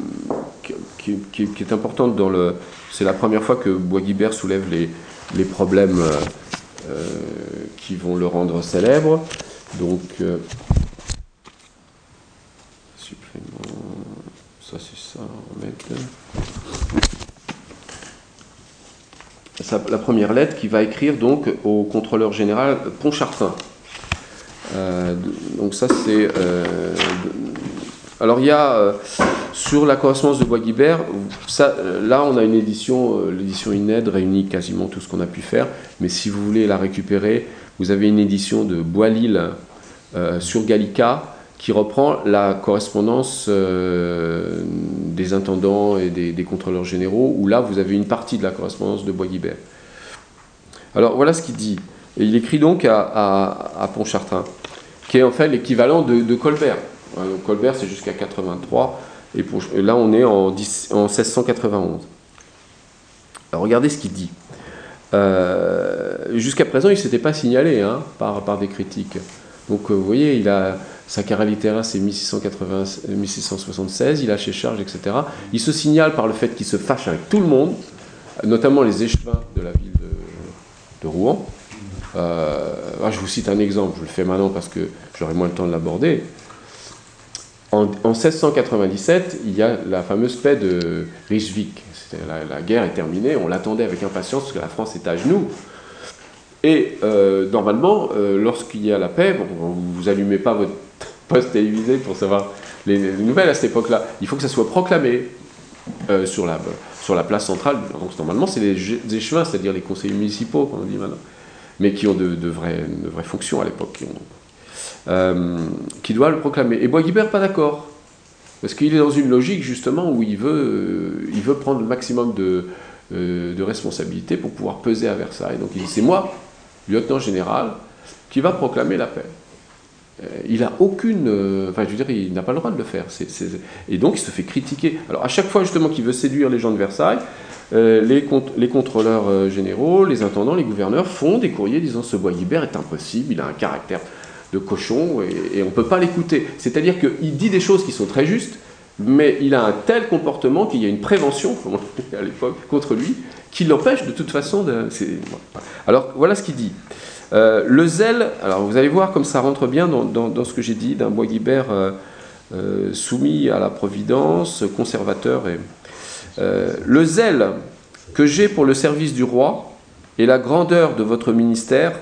qui, qui, qui est importante dans le... C'est la première fois que Bois-Guilbert soulève les, les problèmes... Euh, Euh, qui vont le rendre célèbre. Donc, euh, supplément, ça c'est ça, on va mettre. Ça, la première lettre qu'il va écrire donc au contrôleur général Pontchartrain. Euh, donc ça c'est... Euh, alors il y a... Euh, sur la correspondance de Bois-Guilbert, ça, là on a une édition, euh, l'édition Ined réunit quasiment tout ce qu'on a pu faire, mais si vous voulez la récupérer, vous avez une édition de Bois-Lille euh, sur Gallica qui reprend la correspondance euh, des intendants et des, des contrôleurs généraux, où là vous avez une partie de la correspondance de Bois-Guilbert. Alors voilà ce qu'il dit. Et il écrit donc à, à, à Pontchartrain, qui est en fait l'équivalent de, de Colbert. Donc Colbert c'est jusqu'à quatre-vingt-trois. Et, pour, et là, on est en, dix, en seize cent quatre-vingt-onze. Alors, regardez ce qu'il dit. Euh, jusqu'à présent, il ne s'était pas signalé hein, par, par des critiques. Donc, euh, vous voyez, il a, sa carrière littéraire, c'est mille six cent soixante-seize, il a chez Charges, et cetera. Il se signale par le fait qu'il se fâche avec tout le monde, notamment les échevins de la ville de, de Rouen. Euh, je vous cite un exemple, je le fais maintenant parce que j'aurai moins le temps de l'aborder. En, en seize cent quatre-vingt-dix-sept, il y a la fameuse paix de Rijswijk. La, la guerre est terminée, on l'attendait avec impatience parce que la France était à genoux. Et euh, normalement, euh, lorsqu'il y a la paix, bon, vous n'allumez pas votre poste télévisé pour savoir les, les nouvelles à cette époque-là. Il faut que ça soit proclamé euh, sur, la, sur la place centrale. Donc, normalement, c'est les échevins, c'est-à-dire les conseillers municipaux, comme on dit maintenant, mais qui ont de, de, vraies, de vraies fonctions à l'époque, qui, euh, qui doivent le proclamer. Et Bois-Guilbert, pas d'accord. Parce qu'il est dans une logique, justement, où il veut, euh, il veut prendre le maximum de, euh, de responsabilités pour pouvoir peser à Versailles. Donc il dit, c'est moi, lieutenant général, qui va proclamer la paix. Euh, il n'a aucune... Euh, enfin, je veux dire, il n'a pas le droit de le faire. C'est, c'est, et donc, il se fait critiquer. Alors, à chaque fois, justement, qu'il veut séduire les gens de Versailles, euh, les, les contrôleurs euh, généraux, les intendants, les gouverneurs font des courriers disant « Ce Bois-Guilbert est impossible, il a un caractère... » de cochon, et, et on ne peut pas l'écouter. C'est-à-dire qu'il dit des choses qui sont très justes, mais il a un tel comportement qu'il y a une prévention, comme on dit à l'époque, contre lui, qui l'empêche de toute façon de... Alors, voilà ce qu'il dit. Euh, le zèle, alors vous allez voir comme ça rentre bien dans, dans, dans ce que j'ai dit, d'un Bois-Guilbert euh, euh, soumis à la providence, conservateur. Et, euh, le zèle que j'ai pour le service du roi et la grandeur de votre ministère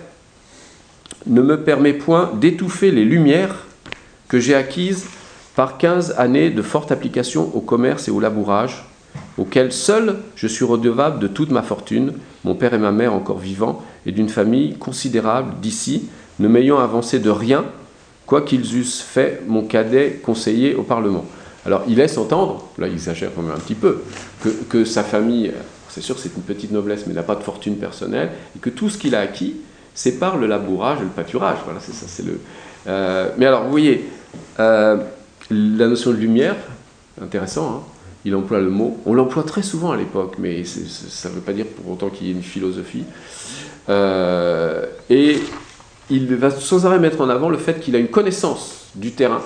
ne me permet point d'étouffer les lumières que j'ai acquises par quinze années de forte application au commerce et au labourage, auxquels seul je suis redevable de toute ma fortune, mon père et ma mère encore vivants, et d'une famille considérable d'ici, ne m'ayant avancé de rien, quoiqu'ils eussent fait mon cadet conseiller au Parlement. Alors il laisse entendre, là il exagère quand même un petit peu, que, que sa famille, c'est sûr que c'est une petite noblesse, mais n'a pas de fortune personnelle, et que tout ce qu'il a acquis, c'est par le labourage et le pâturage. Voilà, c'est ça, c'est le... Euh, mais alors, vous voyez, euh, la notion de lumière, intéressant, hein, il emploie le mot, on l'emploie très souvent à l'époque, mais c'est, c'est, ça ne veut pas dire pour autant qu'il y ait une philosophie. Euh, et il va sans arrêt mettre en avant le fait qu'il a une connaissance du terrain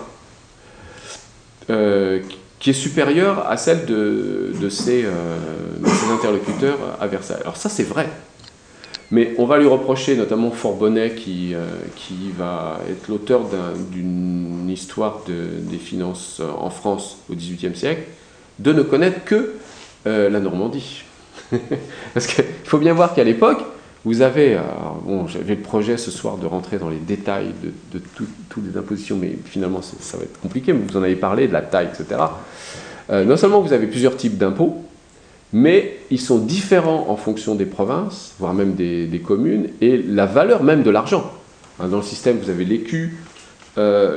euh, qui est supérieure à celle de, de, ses, euh, de ses interlocuteurs à Versailles. Alors ça, c'est vrai. Mais on va lui reprocher, notamment Forbonnet, qui, euh, qui va être l'auteur d'un, d'une histoire de, des finances en France au dix-huitième siècle, de ne connaître que euh, la Normandie. Parce qu'il faut bien voir qu'à l'époque, vous avez... Alors, bon, j'avais le projet ce soir de rentrer dans les détails de, de toutes les impositions, mais finalement, ça va être compliqué, mais vous en avez parlé, de la taille, et cetera. Euh, non seulement vous avez plusieurs types d'impôts, mais ils sont différents en fonction des provinces, voire même des, des communes, et la valeur même de l'argent. Dans le système, vous avez l'écu, euh,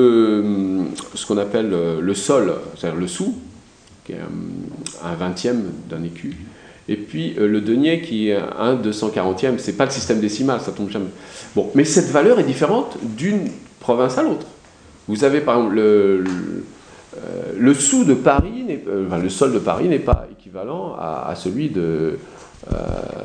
le, ce qu'on appelle le sol, c'est-à-dire le sou, qui est un, un vingtième d'un écu, et puis euh, le denier qui est un deux cent quarantième, c'est pas le système décimal, ça tombe jamais. Bon, mais cette valeur est différente d'une province à l'autre. Vous avez par exemple le... le Euh, le sou de Paris, euh, enfin, le sol de Paris n'est pas équivalent à, à celui de, euh,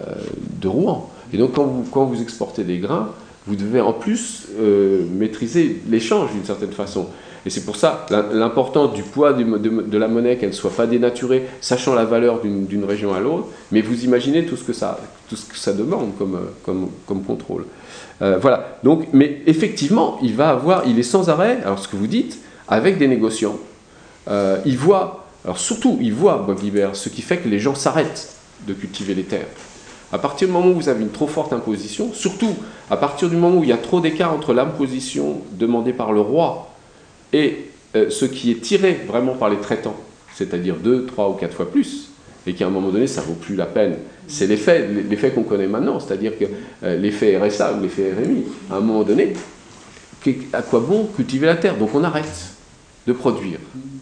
de Rouen. Et donc quand vous, quand vous exportez des grains, vous devez en plus euh, maîtriser l'échange d'une certaine façon. Et c'est pour ça l'importance du poids de, de, de la monnaie, qu'elle ne soit pas dénaturée, sachant la valeur d'une, d'une région à l'autre, mais vous imaginez tout ce que ça, tout ce que ça demande comme, comme, comme contrôle. Euh, voilà. Donc, mais effectivement, il va avoir, il est sans arrêt, alors ce que vous dites, avec des négociants. Euh, il voit, alors surtout, il voit, Bois-Guilbert, ce qui fait que les gens s'arrêtent de cultiver les terres. À partir du moment où vous avez une trop forte imposition, surtout à partir du moment où il y a trop d'écart entre l'imposition demandée par le roi et euh, ce qui est tiré vraiment par les traitants, c'est-à-dire deux, trois ou quatre fois plus, et qu'à un moment donné, ça ne vaut plus la peine. C'est l'effet, l'effet qu'on connaît maintenant, c'est-à-dire que euh, l'effet R S A ou l'effet R M I, à un moment donné, à quoi bon cultiver la terre? Donc on arrête de produire.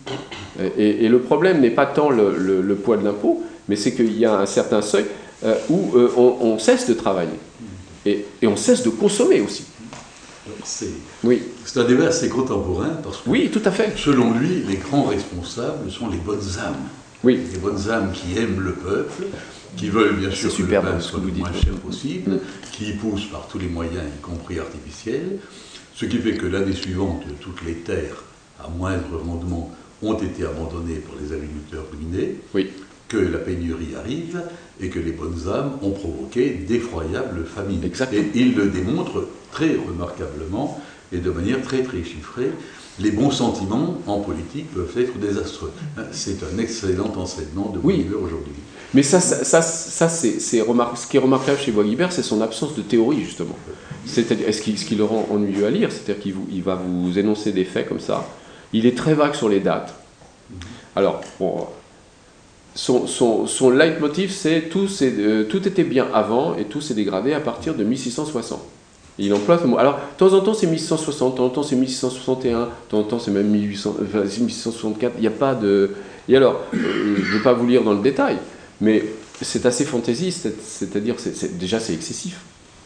Et, et le problème n'est pas tant le, le, le poids de l'impôt, mais c'est qu'il y a un certain seuil euh, où euh, on, on cesse de travailler. Et, et on cesse de consommer aussi. C'est, oui. c'est un débat assez contemporain, parce que, oui, tout à fait. Selon lui, les grands responsables sont les bonnes âmes. Oui. Les bonnes âmes qui aiment le peuple, qui veulent bien sûr que le pain soit le moins cher possible, mmh. qui y poussent par tous les moyens, y compris artificiels, ce qui fait que l'année suivante, toutes les terres à moindre rendement ont été abandonnés par les agriculteurs ruinés. Oui. que la pénurie arrive et que les bonnes âmes ont provoqué d'effroyables famines. Exactement. Et il le démontre très remarquablement et de manière très très chiffrée. Les bons sentiments en politique peuvent être désastreux. C'est un excellent enseignement de Oui. Bois-Guilbert aujourd'hui. Mais ça, ça, ça, ça c'est, c'est remar- ce qui est remarquable chez Bois-Guilbert, c'est son absence de théorie, justement. C'est-à-dire, ce qui, ce qui le rend ennuyeux à lire, c'est-à-dire qu'il vous, il va vous énoncer des faits comme ça. Il est très vague sur les dates. Alors, bon, son, son, son leitmotiv, c'est tout, c'est, euh, tout était bien avant et tout s'est dégradé à partir de mille six cent soixante. Il emploie ce mot. Alors, de temps en temps, c'est mille six cent soixante, de temps en temps, c'est mille six cent soixante et un, de temps en temps, c'est même mille huit cents, enfin, mille six cent soixante-quatre. Il n'y a pas de... Et alors, euh, je ne vais pas vous lire dans le détail, mais c'est assez fantaisiste, c'est-à-dire, c'est, c'est, déjà, c'est excessif.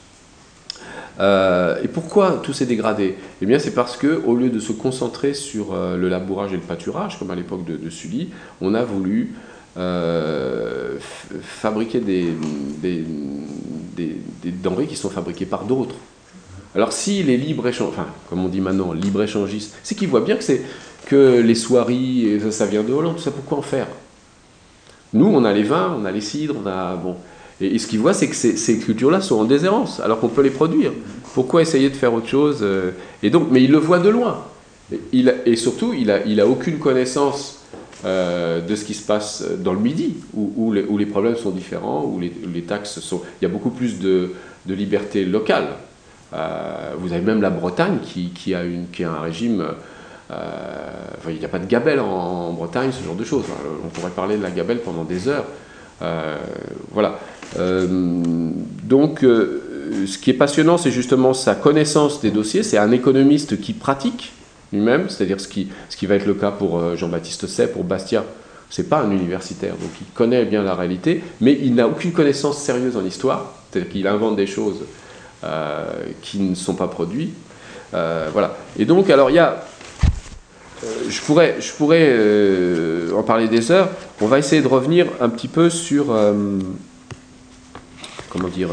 Euh, et pourquoi tout s'est dégradé? Eh bien, c'est parce que, au lieu de se concentrer sur euh, le labourage et le pâturage, comme à l'époque de, de Sully, on a voulu euh, f- fabriquer des, des, des, des denrées qui sont fabriquées par d'autres. Alors, si les libre-échangistes, enfin, comme on dit maintenant, libre-échangistes, c'est qu'ils voient bien que, c'est, que les soieries, et ça, ça vient de Hollande, tout ça, pourquoi en faire? Nous, on a les vins, on a les cidres, on a... Bon. Et, et ce qu'ils voient, c'est que ces, ces cultures-là sont en déshérence, alors qu'on peut les produire. Pourquoi essayer de faire autre chose? Et donc, mais il le voit de loin. Et, il, et surtout, il n'a il a aucune connaissance euh, de ce qui se passe dans le Midi, où, où, les, où les problèmes sont différents, où les, où les taxes sont... Il y a beaucoup plus de, de liberté locale. Euh, vous avez même la Bretagne qui, qui, a, une, qui a un régime... Euh, enfin, il n'y a pas de gabelle en, en Bretagne, ce genre de choses. On pourrait parler de la gabelle pendant des heures. Euh, voilà. Euh, donc, euh, ce qui est passionnant, c'est justement sa connaissance des dossiers. C'est un économiste qui pratique lui-même, c'est-à-dire ce qui, ce qui va être le cas pour Jean-Baptiste Say, pour Bastiat. C'est pas un universitaire, donc il connaît bien la réalité, mais il n'a aucune connaissance sérieuse en histoire. C'est-à-dire qu'il invente des choses euh, qui ne sont pas produites. Euh, voilà. Et donc, alors, il y a... Euh, je pourrais, je pourrais euh, en parler des heures. On va essayer de revenir un petit peu sur, euh, comment dire,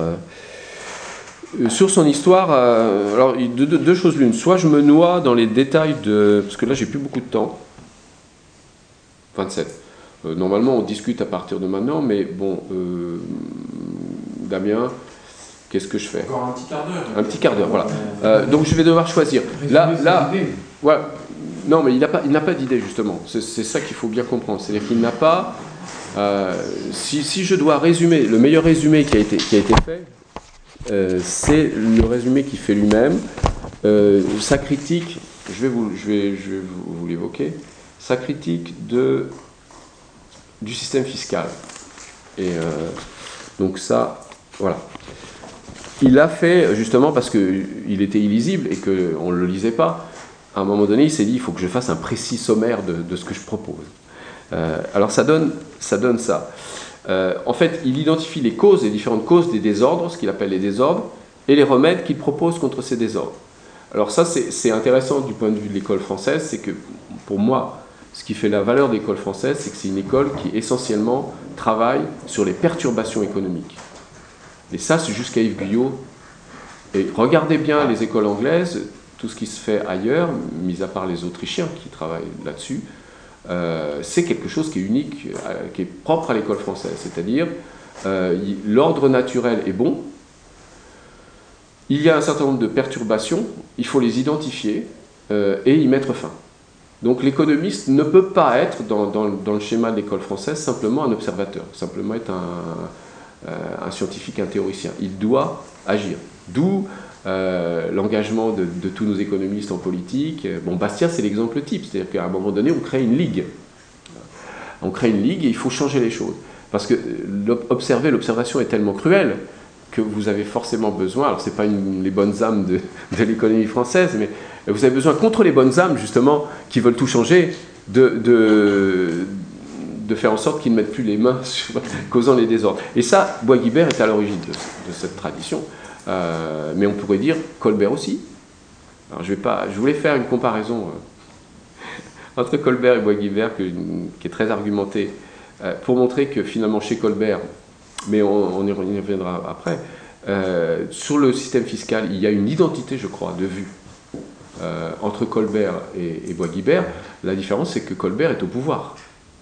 euh, sur son histoire. Euh, alors, deux, deux, deux choses l'une. Soit je me noie dans les détails de, parce que là j'ai plus beaucoup de temps. vingt-sept. Euh, normalement, on discute à partir de maintenant, mais bon, euh, Damien, qu'est-ce que je fais? Encore un petit quart d'heure. Un petit quart d'heure, voilà. Euh, donc je vais devoir choisir. Là, là, voilà. Non, mais il n'a pas, il n'a pas d'idée, justement. C'est, c'est ça qu'il faut bien comprendre. C'est-à-dire qu'il n'a pas... Euh, si, si je dois résumer, le meilleur résumé qui a été, qui a été fait, euh, c'est le résumé qu'il fait lui-même. Euh, sa critique, je vais, vous, je vais, je vais vous, vous l'évoquer, sa critique de, du système fiscal. Et euh, donc ça, voilà. Il l'a fait, justement, parce qu'il était illisible et qu'on ne le lisait pas. À un moment donné, il s'est dit, il faut que je fasse un précis sommaire de, de ce que je propose. Euh, alors ça donne ça. Donne ça. Euh, en fait, il identifie les causes, les différentes causes des désordres, ce qu'il appelle les désordres, et les remèdes qu'il propose contre ces désordres. Alors ça, c'est, c'est intéressant du point de vue de l'école française, c'est que, pour moi, ce qui fait la valeur de l'école française, c'est que c'est une école qui, essentiellement, travaille sur les perturbations économiques. Et ça, c'est jusqu'à Yves Guyot. Et regardez bien les écoles anglaises, tout ce qui se fait ailleurs, mis à part les Autrichiens qui travaillent là-dessus, euh, c'est quelque chose qui est unique, euh, qui est propre à l'école française. C'est-à-dire, euh, l'ordre naturel est bon, il y a un certain nombre de perturbations, il faut les identifier euh, et y mettre fin. Donc l'économiste ne peut pas être, dans, dans, dans le schéma de l'école française, simplement un observateur, simplement être un, euh, un scientifique, un théoricien. Il doit agir. D'où Euh, l'engagement de, de tous nos économistes en politique. Bon, Bastiat, c'est l'exemple type, c'est-à-dire qu'à un moment donné, on crée une ligue. On crée une ligue et il faut changer les choses. Parce que observer, l'observation est tellement cruelle que vous avez forcément besoin, alors c'est pas une, les bonnes âmes de, de l'économie française, mais vous avez besoin, contre les bonnes âmes, justement, qui veulent tout changer, de, de, de faire en sorte qu'ils ne mettent plus les mains sur, causant les désordres. Et ça, Bois-Guilbert est à l'origine de, de cette tradition. Euh, mais on pourrait dire Colbert aussi. Alors je vais pas, je voulais faire une comparaison euh, entre Colbert et Bois-Guilbert que, qui est très argumentée euh, pour montrer que finalement chez Colbert, mais on, on y reviendra après, euh, sur le système fiscal, il y a une identité, je crois, de vue euh, entre Colbert et, et Bois-Guilbert. La différence, c'est que Colbert est au pouvoir.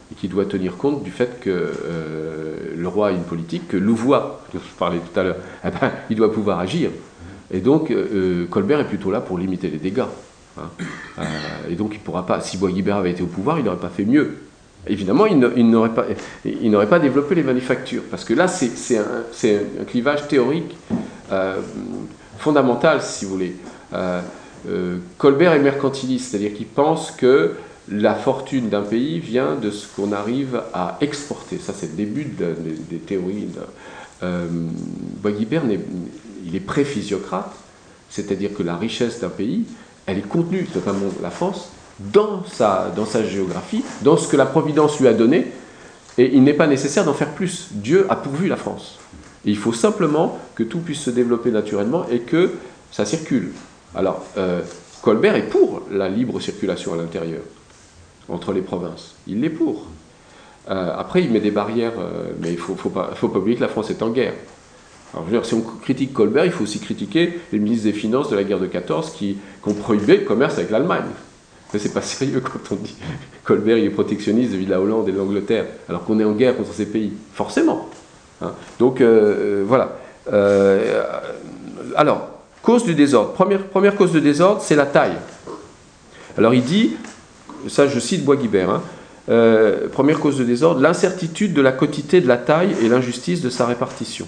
et qui doit tenir compte du fait que euh, le roi a une politique, que Louvois, dont je parlais tout à l'heure, eh ben, il doit pouvoir agir. Et donc, euh, Colbert est plutôt là pour limiter les dégâts. Hein. Euh, et donc, il pourra pas, si Bois-Guilbert avait été au pouvoir, il n'aurait pas fait mieux. Évidemment, il n'aurait pas, il n'aurait pas développé les manufactures, parce que là, c'est un, un clivage théorique euh, fondamental, si vous voulez. Euh, euh, Colbert est mercantiliste, c'est-à-dire qu'il pense que la fortune d'un pays vient de ce qu'on arrive à exporter. Ça, c'est le début de, de, des théories. De, euh, Bois-Guilbert, il est pré-physiocrate, c'est-à-dire que la richesse d'un pays, elle est contenue, notamment la France, dans sa, dans sa géographie, dans ce que la Providence lui a donné, et il n'est pas nécessaire d'en faire plus. Dieu a pourvu la France. Et il faut simplement que tout puisse se développer naturellement et que ça circule. Alors, euh, Colbert est pour la libre circulation à l'intérieur, entre les provinces. Il l'est pour. Euh, après, il met des barrières, euh, mais il ne faut, faut, pas, faut pas oublier que la France est en guerre. Alors, je veux dire, si on critique Colbert, il faut aussi critiquer les ministres des Finances de la guerre de quatorze qui, qui ont prohibé le commerce avec l'Allemagne. Mais c'est pas sérieux quand on dit Colbert il est protectionniste vis-à-vis de la Hollande et de l'Angleterre, alors qu'on est en guerre contre ces pays. Forcément. Hein. Donc, euh, voilà. Euh, alors, cause du désordre. Première, première cause de désordre, c'est la taille. Alors, il dit... Ça, je cite Bois-Guilbert. Hein. Euh, première cause de désordre, l'incertitude de la quotité de la taille et l'injustice de sa répartition.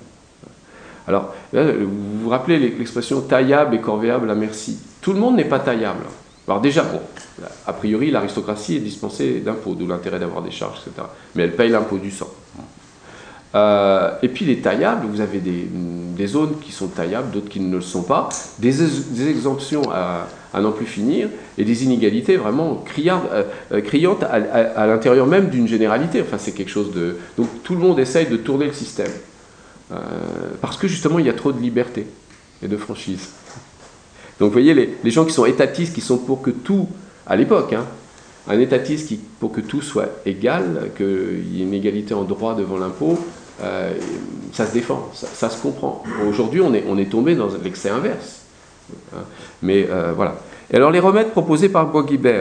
Alors, là, vous vous rappelez l'expression taillable et corvéable à merci. Tout le monde n'est pas taillable. Alors déjà, bon, a priori, l'aristocratie est dispensée d'impôts, d'où l'intérêt d'avoir des charges, et cetera. Mais elle paye l'impôt du sang. Euh, et puis les taillables, vous avez des, des zones qui sont taillables, d'autres qui ne le sont pas, des, des exemptions à, à n'en plus finir, et des inégalités vraiment criardes, euh, criantes à, à, à l'intérieur même d'une généralité. Enfin, c'est quelque chose de... Donc tout le monde essaye de tourner le système. Euh, parce que justement, il y a trop de liberté et de franchise. Donc vous voyez, les, les gens qui sont étatistes, qui sont pour que tout, à l'époque, hein, un étatiste qui, pour que tout soit égal, qu'il y ait une égalité en droit devant l'impôt, euh, ça se défend, ça, ça se comprend. Aujourd'hui, on est, on est tombé dans l'excès inverse. Hein. Mais euh, voilà. Et alors, les remèdes proposés par Bois-Guilbert.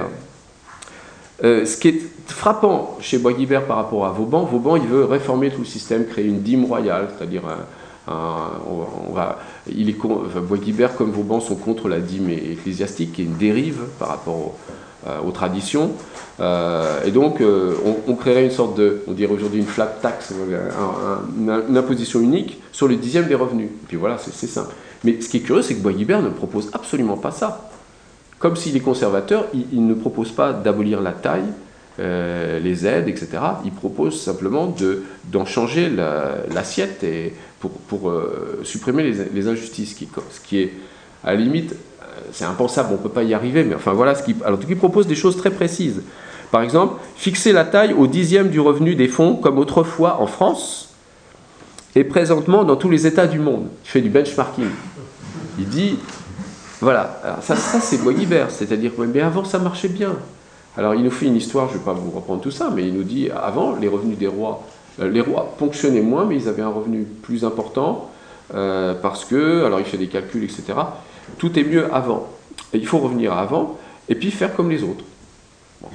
Euh, ce qui est frappant chez Bois-Guilbert par rapport à Vauban, Vauban, il veut réformer tout le système, créer une dîme royale, c'est-à-dire... Un, un, on, on va, il est, enfin, Bois-Guilbert comme Vauban sont contre la dîme ecclésiastique, qui est une dérive par rapport au, euh, aux traditions. Euh, et donc, euh, on, on créerait une sorte de, on dirait aujourd'hui une flat tax, un, un, une imposition unique sur le dixième des revenus. Et puis voilà, c'est simple. Mais ce qui est curieux, c'est que Bois-Guilbert ne propose absolument pas ça. Comme s'il est conservateur, il, il ne propose pas d'abolir la taille, euh, les aides, et cetera. Il propose simplement de, d'en changer l'assiette la, et pour, pour euh, supprimer les, les injustices, qui, ce qui est, à la limite, c'est impensable, on ne peut pas y arriver, mais enfin voilà, ce qui, alors il propose des choses très précises. Par exemple, fixer la taille au dixième du revenu des fonds, comme autrefois en France, et présentement dans tous les États du monde. Il fait du benchmarking. Il dit, voilà, alors ça, ça c'est Bois-Guilbert, c'est-à-dire que mais avant ça marchait bien. Alors il nous fait une histoire, je ne vais pas vous reprendre tout ça, mais il nous dit, avant, les revenus des rois, euh, les rois ponctionnaient moins, mais ils avaient un revenu plus important, euh, parce que, alors il fait des calculs, et cetera. Tout est mieux avant. Et il faut revenir à avant, et puis faire comme les autres. Bon.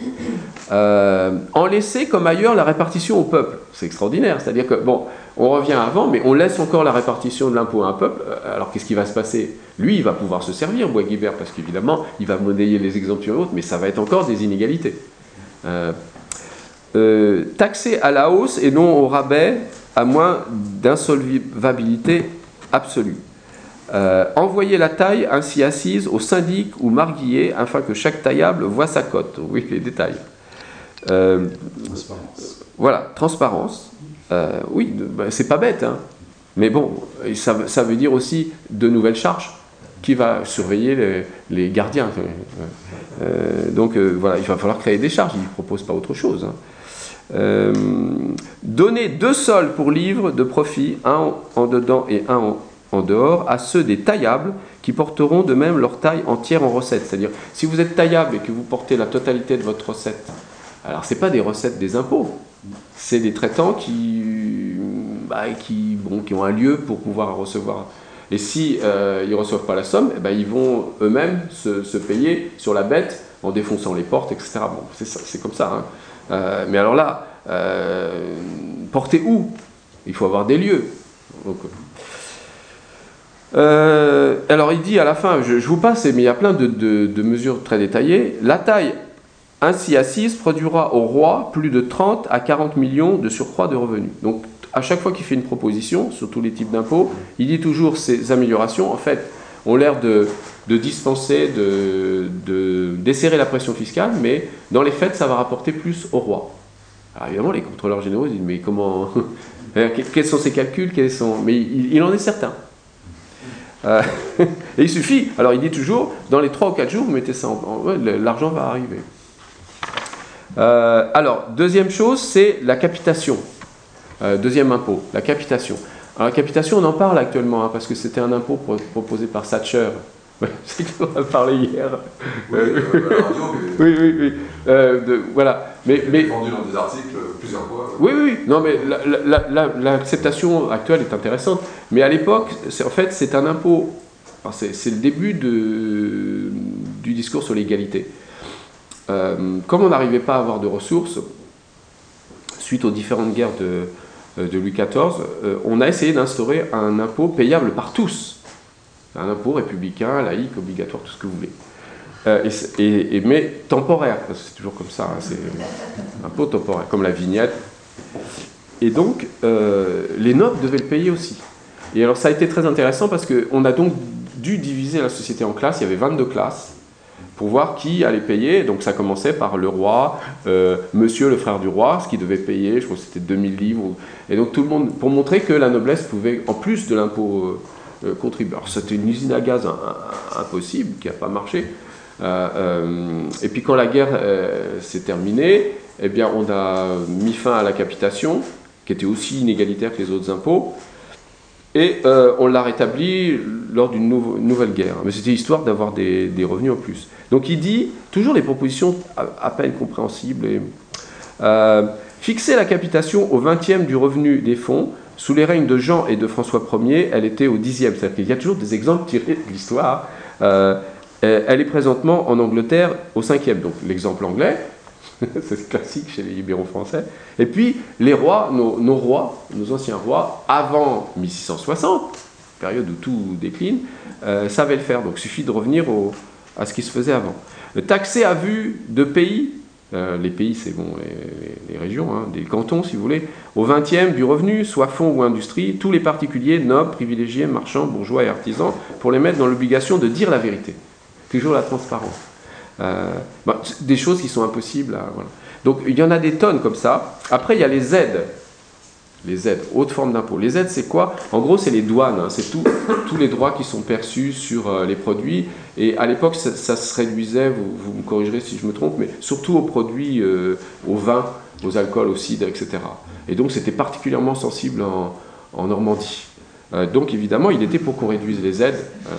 Euh, en laisser comme ailleurs la répartition au peuple. C'est extraordinaire, c'est-à-dire que, bon, on revient avant, mais on laisse encore la répartition de l'impôt à un peuple. Alors qu'est-ce qui va se passer? Lui, il va pouvoir se servir, Bois-Guilbert, parce qu'évidemment, il va monnayer les exemptions et autres, mais ça va être encore des inégalités. Euh, euh, taxer à la hausse et non au rabais, à moins d'insolvabilité absolue. Euh, envoyer la taille ainsi assise au syndic ou marguillier afin que chaque taillable voit sa cote. Oui, les détails. Euh, transparence. Voilà, transparence. Euh, oui, ben, c'est pas bête, hein. Mais bon, ça, ça veut dire aussi de nouvelles charges. Qui va surveiller les, les gardiens? euh, Donc euh, voilà, il va falloir créer des charges. Il ne propose pas autre chose. Hein. Euh, donner deux sols pour livre de profit, un en, en dedans et un en en dehors, à ceux des taillables qui porteront de même leur taille entière en recette. C'est-à-dire, si vous êtes taillable et que vous portez la totalité de votre recette, alors ce n'est pas des recettes des impôts, c'est des traitants qui, bah, qui, bon, qui ont un lieu pour pouvoir recevoir. Et si euh, ils ne reçoivent pas la somme, eh ben, ils vont eux-mêmes se, se payer sur la bête en défonçant les portes, et cetera. Bon, c'est comme ça. Hein. Euh, mais alors là, euh, porter où? Il faut avoir des lieux. Donc, euh, alors il dit à la fin, je, je vous passe, mais il y a plein de, de, de mesures très détaillées. La taille ainsi assise produira au roi plus de trente à quarante millions de surcroît de revenus. Donc à chaque fois qu'il fait une proposition sur tous les types d'impôts, il dit toujours ces améliorations, en fait, ont l'air de, de dispenser, de, de desserrer la pression fiscale, mais dans les faits, ça va rapporter plus au roi. Alors évidemment, les contrôleurs généraux disent, mais comment... quels sont ces calculs, quels sont... Mais il, il en est certain. Euh, et il suffit, alors il dit toujours, dans les trois ou quatre jours, vous mettez ça en... en ouais, l'argent va arriver. Euh, alors, deuxième chose, c'est la capitation. Euh, deuxième impôt, la capitation. Alors la capitation, on en parle actuellement, hein, parce que c'était un impôt pro proposé par Thatcher. C'est qu'on en a parlé hier. Oui, euh, à la radio, mais... oui, oui, oui. Euh, de, voilà. Mais, mais... défendu dans des articles plusieurs fois. Oui, oui, oui. Non, mais l'acceptation la, la, la, actuelle est intéressante. Mais à l'époque, en fait, c'est un impôt. C'est le début de, du discours sur l'égalité. Euh, comme on n'arrivait pas à avoir de ressources, suite aux différentes guerres de, de Louis quatorze, euh, on a essayé d'instaurer un impôt payable par tous. Un impôt républicain, laïque, obligatoire, tout ce que vous voulez. Euh, et, et, et, mais temporaire, parce que c'est toujours comme ça, hein, c'est un impôt temporaire, comme la vignette. Et donc, euh, les nobles devaient le payer aussi. Et alors ça a été très intéressant parce qu'on a donc dû diviser la société en classes, il y avait vingt-deux classes, pour voir qui allait payer. Donc ça commençait par le roi, euh, monsieur le frère du roi, ce qui devait payer, je crois que c'était deux mille livres. Et donc tout le monde, pour montrer que la noblesse pouvait, en plus de l'impôt, euh, contribuer. Alors c'était une usine à gaz un, un, impossible, qui n'a pas marché. Euh, euh, et puis quand la guerre euh, s'est terminée, eh bien on a mis fin à la capitation, qui était aussi inégalitaire que les autres impôts. Et euh, on l'a rétabli lors d'une nou nouvelle guerre. Mais c'était histoire d'avoir des, des revenus en plus. Donc il dit, toujours des propositions à, à peine compréhensibles, et, euh, fixer la capitation au vingtième du revenu des fonds, sous les règnes de Jean et de François Ier, elle était au dixième. C'est-à-dire qu'il y a toujours des exemples tirés de l'histoire. Euh, elle est présentement en Angleterre au cinquième. Donc l'exemple anglais, c'est classique chez les libéraux français. Et puis, les rois, nos, nos rois, nos anciens rois, avant mille six cent soixante, période où tout décline, euh, savaient le faire. Donc, il suffit de revenir au, à ce qui se faisait avant. Taxer à vue de pays, euh, les pays, c'est bon, les, les, les régions, hein, des cantons, si vous voulez, au vingtième du revenu, soit fonds ou industrie, tous les particuliers, nobles, privilégiés, marchands, bourgeois et artisans, pour les mettre dans l'obligation de dire la vérité. Toujours la transparence. Euh, bah, des choses qui sont impossibles à, voilà. Donc il y en a des tonnes comme ça. Après il y a les aides, les aides, haute forme d'impôt. Les aides c'est quoi? En gros c'est les douanes, hein. C'est tout, tous les droits qui sont perçus sur euh, les produits. Et à l'époque ça, ça se réduisait, vous, vous me corrigerez si je me trompe, mais surtout aux produits, euh, aux vins, aux alcools, aux cidres, et cetera. Et donc c'était particulièrement sensible en, en Normandie. Euh, donc évidemment il était pour qu'on réduise les aides. Euh,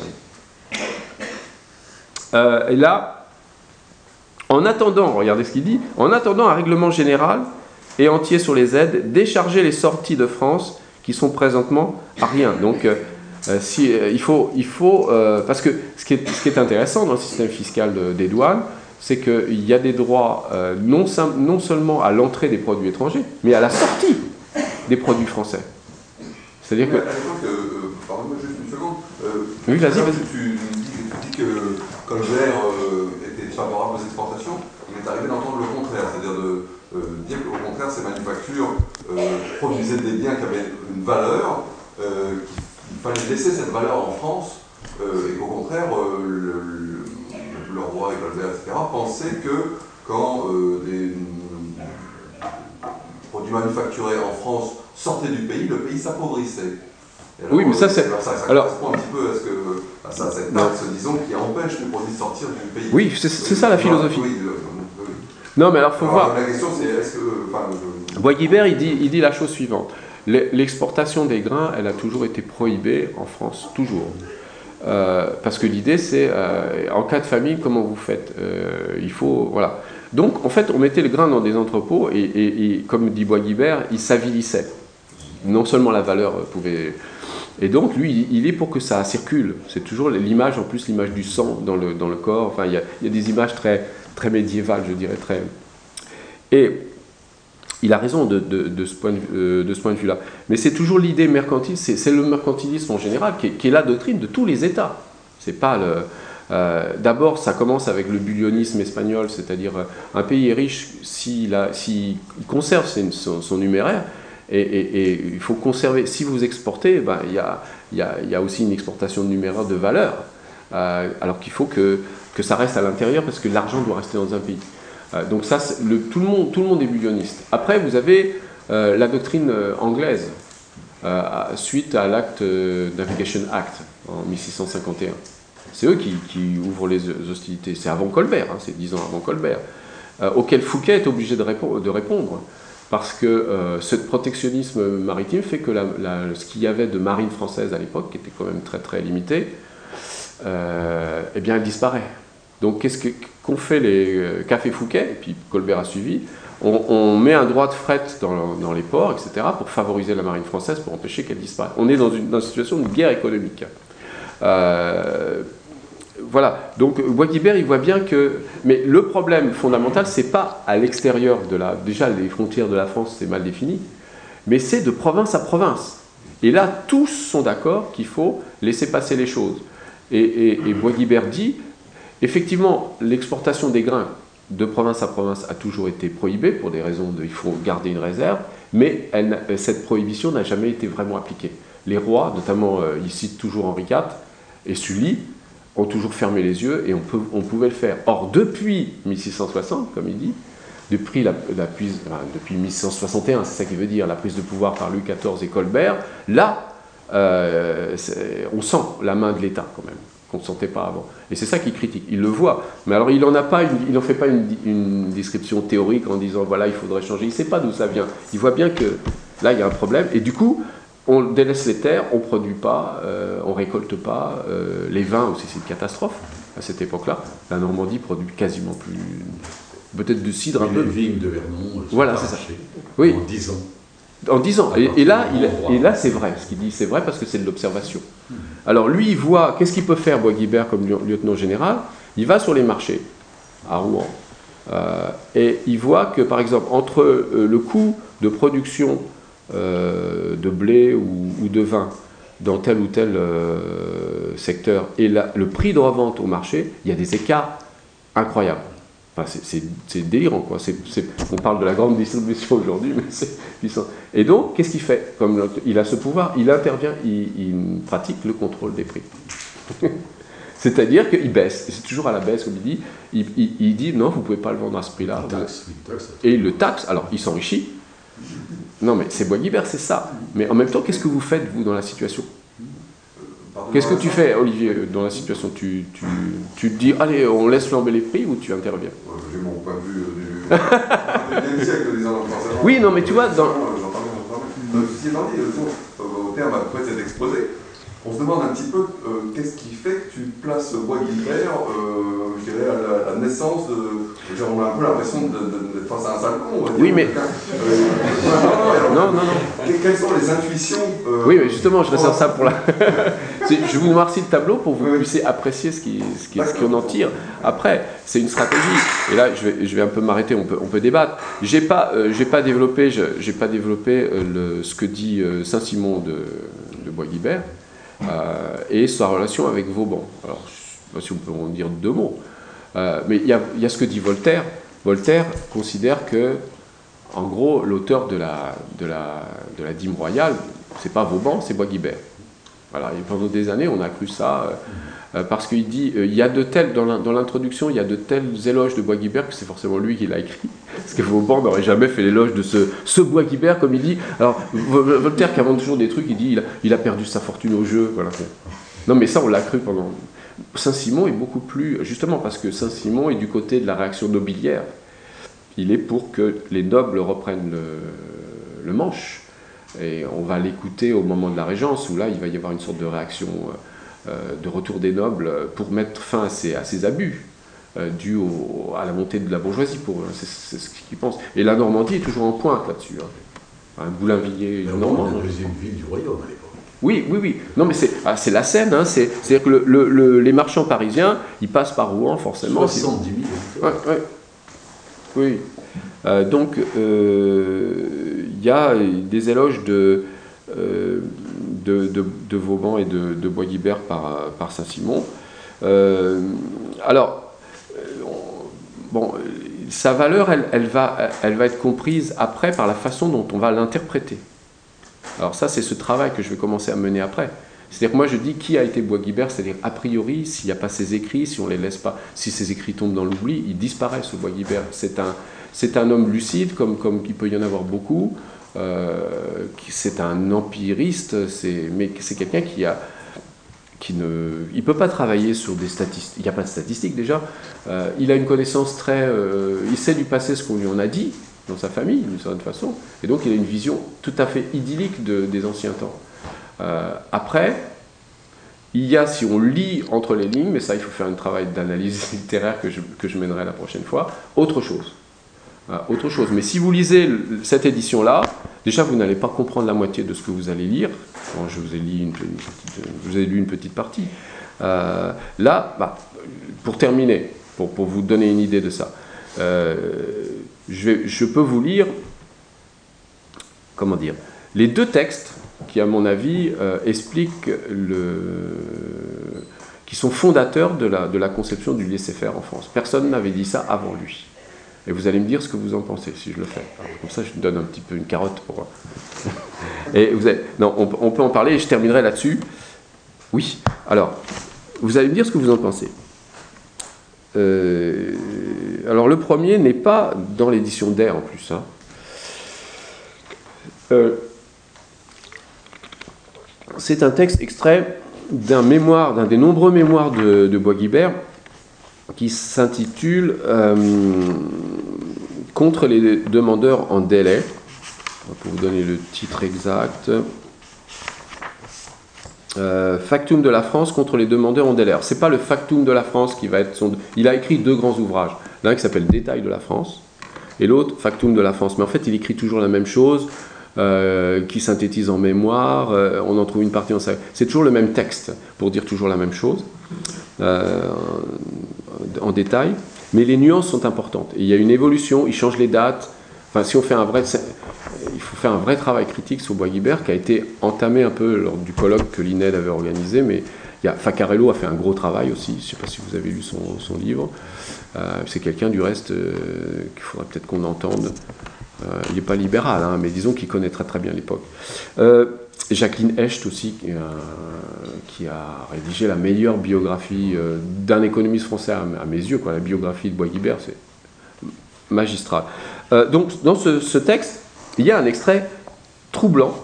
Euh, et là, en attendant, regardez ce qu'il dit, en attendant un règlement général et entier sur les aides, décharger les sorties de France qui sont présentement à rien. Donc, euh, si, euh, il faut, il faut euh, parce que ce qui, est, ce qui est intéressant dans le système fiscal de, des douanes, c'est qu'il y a des droits euh, non, non seulement à l'entrée des produits étrangers, mais à la sortie des produits français. C'est-à-dire que... À l'époque, euh, pardonne-moi juste une seconde. Euh, oui, vas-y, vas-y. Tu, tu dis que Colbert euh, était favorable aux exportations. Il est arrivé d'entendre le contraire, c'est-à-dire de euh, dire qu'au contraire, ces manufactures euh, produisaient des biens qui avaient une valeur, euh, qu'il fallait laisser cette valeur en France, euh, et qu'au contraire, euh, le, le, le roi et Colbert, et cetera, pensaient que quand euh, des produits manufacturés en France sortaient du pays, le pays s'appauvrissait. Alors, oui, mais ça c'est... Alors ça, ça alors, correspond un petit peu à, ce que, à ça, cette taxe, disons, qui empêche les produits de sortir du pays. Oui, c'est ça la philosophie. Oui, oui, oui. Non, mais alors, il faut alors, voir... La question, c'est est-ce que... Enfin, je... Bois-Guilbert, il dit, il dit la chose suivante. L'exportation des grains, elle a toujours été prohibée en France, toujours. Euh, parce que l'idée, c'est, euh, en cas de famine, comment vous faites? euh, Il faut... Voilà. Donc, en fait, on mettait le grain dans des entrepôts, et, et, et comme dit Bois-Guilbert, il s'avilissait. Non seulement la valeur pouvait... Et donc, lui, il est pour que ça circule. C'est toujours l'image, en plus, l'image du sang dans le, dans le corps. Enfin, il y a, il y a des images très, très médiévales, je dirais. Très... Et il a raison de, de, de ce point de, euh, de ce point de vue-là. Mais c'est toujours l'idée mercantile, c'est, c'est le mercantilisme en général qui est, qui est la doctrine de tous les États. C'est pas le... Euh, d'abord, ça commence avec le bullionisme espagnol, c'est-à-dire euh, un pays est riche s'il, a, s'il conserve son, son numéraire, et, et, et il faut conserver. Si vous exportez, ben, il y a, il y a, il y a aussi une exportation de numéraire de valeur, euh, alors qu'il faut que, que ça reste à l'intérieur parce que l'argent doit rester dans un pays. Euh, donc ça, le, tout, le monde, tout le monde est bullioniste. Après, vous avez euh, la doctrine anglaise, euh, suite à l'Act euh, Navigation Act en mille six cent cinquante et un. C'est eux qui, qui ouvrent les hostilités. C'est avant Colbert, hein, c'est dix ans avant Colbert, euh, auquel Fouquet est obligé de, répondre, de répondre parce que euh, ce protectionnisme maritime fait que la, la, ce qu'il y avait de marine française à l'époque, qui était quand même très très limité, euh, eh bien, elle disparaît. Donc, qu'est-ce que, qu'ont fait les, qu'a fait Fouquet, et puis Colbert a suivi, on, on met un droit de fret dans, dans les ports, et cetera, pour favoriser la marine française, pour empêcher qu'elle disparaisse. On est dans une, dans une situation de guerre économique. Euh, Voilà, donc Bois-Guilbert, il voit bien que... Mais le problème fondamental, c'est pas à l'extérieur de la... Déjà, les frontières de la France, c'est mal défini, mais c'est de province à province. Et là, tous sont d'accord qu'il faut laisser passer les choses. Et, et, et Bois-Guilbert dit, effectivement, l'exportation des grains de province à province a toujours été prohibée, pour des raisons de... Il faut garder une réserve, mais elle, cette prohibition n'a jamais été vraiment appliquée. Les rois, notamment, euh, il cite toujours Henri quatre et Sully, ont toujours fermé les yeux et on, peut, on pouvait le faire. Or, depuis mille six cent soixante, comme il dit, depuis, la, la prise, enfin, depuis mille six cent soixante et un, c'est ça qu'il veut dire, la prise de pouvoir par Louis quatorze et Colbert, là, euh, on sent la main de l'État quand même, qu'on ne sentait pas avant. Et c'est ça qu'il critique, il le voit. Mais alors, il n'en fait pas une, une description théorique en disant, voilà, il faudrait changer. Il ne sait pas d'où ça vient. Il voit bien que là, il y a un problème. Et du coup, on délaisse les terres, on ne produit pas, euh, on ne récolte pas. Euh, les vins aussi, c'est une catastrophe à cette époque-là. La Normandie produit quasiment plus... Peut-être du cidre un les peu. Les vignes de Vernon sont voilà, c'est ça. Oui. En dix ans. En dix ans. Et, et là, il, et là c'est vrai. Ce qu'il dit, c'est vrai parce que c'est de l'observation. Alors lui, il voit... Qu'est-ce qu'il peut faire, Bois-Guilbert, comme lieutenant général? Il va sur les marchés, à Rouen. Euh, et il voit que, par exemple, entre euh, le coût de production Euh, de blé ou, ou de vin dans tel ou tel euh, secteur et la, le prix de revente au marché, il y a des écarts incroyables. Enfin, c'est, c'est, c'est délirant, quoi. C'est, c'est, on parle de la grande distribution aujourd'hui, mais c'est puissant. Et donc, qu'est-ce qu'il fait? Comme il a ce pouvoir, il intervient, il, il pratique le contrôle des prix. C'est-à-dire qu'il baisse, et c'est toujours à la baisse, comme il dit, il, il, il dit non, vous ne pouvez pas le vendre à ce prix-là. Il taxe, il taxe. Et il le taxe, alors il s'enrichit. Non, mais c'est Bois-Guilbert, c'est ça. Mais en même temps, qu'est-ce que vous faites, vous, dans la situation? Qu'est-ce que tu fais, Olivier, dans la situation? Tu, tu, tu te dis, allez, on laisse flamber les prix ou tu interviens? J'ai mon point de vue du deuxième siècle, disons, forcément. Oui, non, mais tu vois, dans... J'entends bien, j'entends bien. Ceci étant dit, au terme après cet exposé, on se demande un petit peu euh, qu'est-ce qui fait que tu places Bois-Guilbert, euh, je dirais, à la, la naissance de... Genre, on a un peu l'impression d'être face à un sale con, on va dire. Oui, mais... Euh, non, non, non, non. Quelles sont les intuitions euh, Oui, mais justement, je réserve ça pour la... Je vous noircis le tableau pour que vous puissiez apprécier ce, qui, ce, qui, ce qu'on en tire. Après, c'est une stratégie. Et là, je vais, je vais un peu m'arrêter, on peut, on peut débattre. Je n'ai pas, euh, j'ai pas développé, je, j'ai pas développé euh, le, ce que dit euh, Saint-Simon de, de Bois-Guilbert. Euh, et sa relation avec Vauban. Alors, je ne sais pas si on peut en dire deux mots, euh, mais il y, y a ce que dit Voltaire. Voltaire considère que, en gros, l'auteur de la, de la, de la dîme royale, c'est pas Vauban, c'est Bois-Guilbert. Voilà, et pendant des années, on a cru ça, euh, parce qu'il dit, euh, il y a de tels, dans l'introduction, il y a de tels éloges de Bois-Guilbert que c'est forcément lui qui l'a écrit, parce que Vauban n'aurait jamais fait l'éloge de ce, ce Bois-Guilbert, comme il dit. Alors, Voltaire, qui invente toujours des trucs, il dit, il a, il a perdu sa fortune au jeu, voilà. Non, mais ça, on l'a cru pendant... Saint-Simon est beaucoup plus... Justement, parce que Saint-Simon est du côté de la réaction nobiliaire. Il est pour que les nobles reprennent le, le manche. Et on va l'écouter au moment de la Régence, où là, il va y avoir une sorte de réaction euh, de retour des nobles pour mettre fin à ces, à ces abus euh, dus au, à la montée de la bourgeoisie. Pour, c'est, c'est ce qu'ils pensent. Et la Normandie est toujours en pointe là-dessus. Hein. Un Boulainvilliers normand. C'est la deuxième ville du royaume à l'époque. Oui, oui, oui. Non, mais c'est, ah, c'est la Seine. Hein, c'est, c'est-à-dire que le, le, le, les marchands parisiens, ils passent par Rouen, forcément. soixante-dix mille. Ouais, ouais. Oui. Euh, donc, euh, il y a des éloges de, euh, de, de, de Vauban et de, de Bois-Guilbert par, par Saint-Simon. Euh, alors, bon, sa valeur, elle, elle, va, elle va être comprise après par la façon dont on va l'interpréter. Alors ça, c'est ce travail que je vais commencer à mener après. C'est-à-dire que moi, je dis qui a été Bois-Guilbert, c'est-à-dire a priori, s'il n'y a pas ses écrits, si on les laisse pas, si ses écrits tombent dans l'oubli, il disparaît, ce Bois-Guilbert. C'est un, c'est un homme lucide, comme, comme il peut y en avoir beaucoup. Euh, c'est un empiriste, c'est, mais c'est quelqu'un qui a... Qui ne, il ne peut pas travailler sur des statistiques, il n'y a pas de statistiques déjà, euh, il a une connaissance très... Euh, il sait du passé ce qu'on lui en a dit, dans sa famille, d'une certaine façon, et donc il a une vision tout à fait idyllique de, des anciens temps. Euh, après, il y a, si on lit entre les lignes, mais ça il faut faire un travail d'analyse littéraire que je, que je mènerai la prochaine fois, autre chose. Euh, autre chose. Mais si vous lisez cette édition-là, déjà vous n'allez pas comprendre la moitié de ce que vous allez lire. Bon, je vous ai lu une, une, petite, je vous ai lu une petite partie. Euh, là, bah, pour terminer, pour, pour vous donner une idée de ça, euh, je, vais, je peux vous lire, comment dire, les deux textes qui, à mon avis, euh, expliquent le, qui sont fondateurs de la, de la conception du laisser-faire en France. Personne n'avait dit ça avant lui. Et vous allez me dire ce que vous en pensez si je le fais. Alors, comme ça, je vous donne un petit peu une carotte pour. Et vous avez... Non, on, on peut en parler et je terminerai là-dessus. Oui. Alors, vous allez me dire ce que vous en pensez. Euh... Alors, le premier n'est pas dans l'édition d'Air en plus. Hein. Euh... C'est un texte extrait d'un mémoire, d'un des nombreux mémoires de, de Bois-Guilbert, qui s'intitule euh, « Contre les demandeurs en délai ». Pour vous donner le titre exact. Euh, Factum de la France contre les demandeurs en délai. Ce n'est pas le Factum de la France qui va être son... Il a écrit deux grands ouvrages. L'un qui s'appelle Détail de la France et l'autre Factum de la France. Mais en fait, il écrit toujours la même chose, euh, qui synthétise en mémoire. Euh, on en trouve une partie en... C'est toujours le même texte pour dire toujours la même chose. Euh, en détail, mais les nuances sont importantes. Et il y a une évolution, il change les dates. Enfin, si on fait un vrai, il faut faire un vrai travail critique sur Bois-Guilbert qui a été entamé un peu lors du colloque que l'I N E D avait organisé, mais il y a, Faccarello a fait un gros travail aussi. Je ne sais pas si vous avez lu son, son livre. Euh, c'est quelqu'un du reste euh, qu'il faudrait peut-être qu'on entende. Euh, il n'est pas libéral, hein, mais disons qu'il connaît très très bien l'époque. Euh, Jacqueline Hecht aussi, qui, euh, qui a rédigé la meilleure biographie euh, d'un économiste français à, à mes yeux, quoi. La biographie de Bois-Guilbert, c'est magistral. Euh, donc, dans ce, ce texte, il y a un extrait troublant,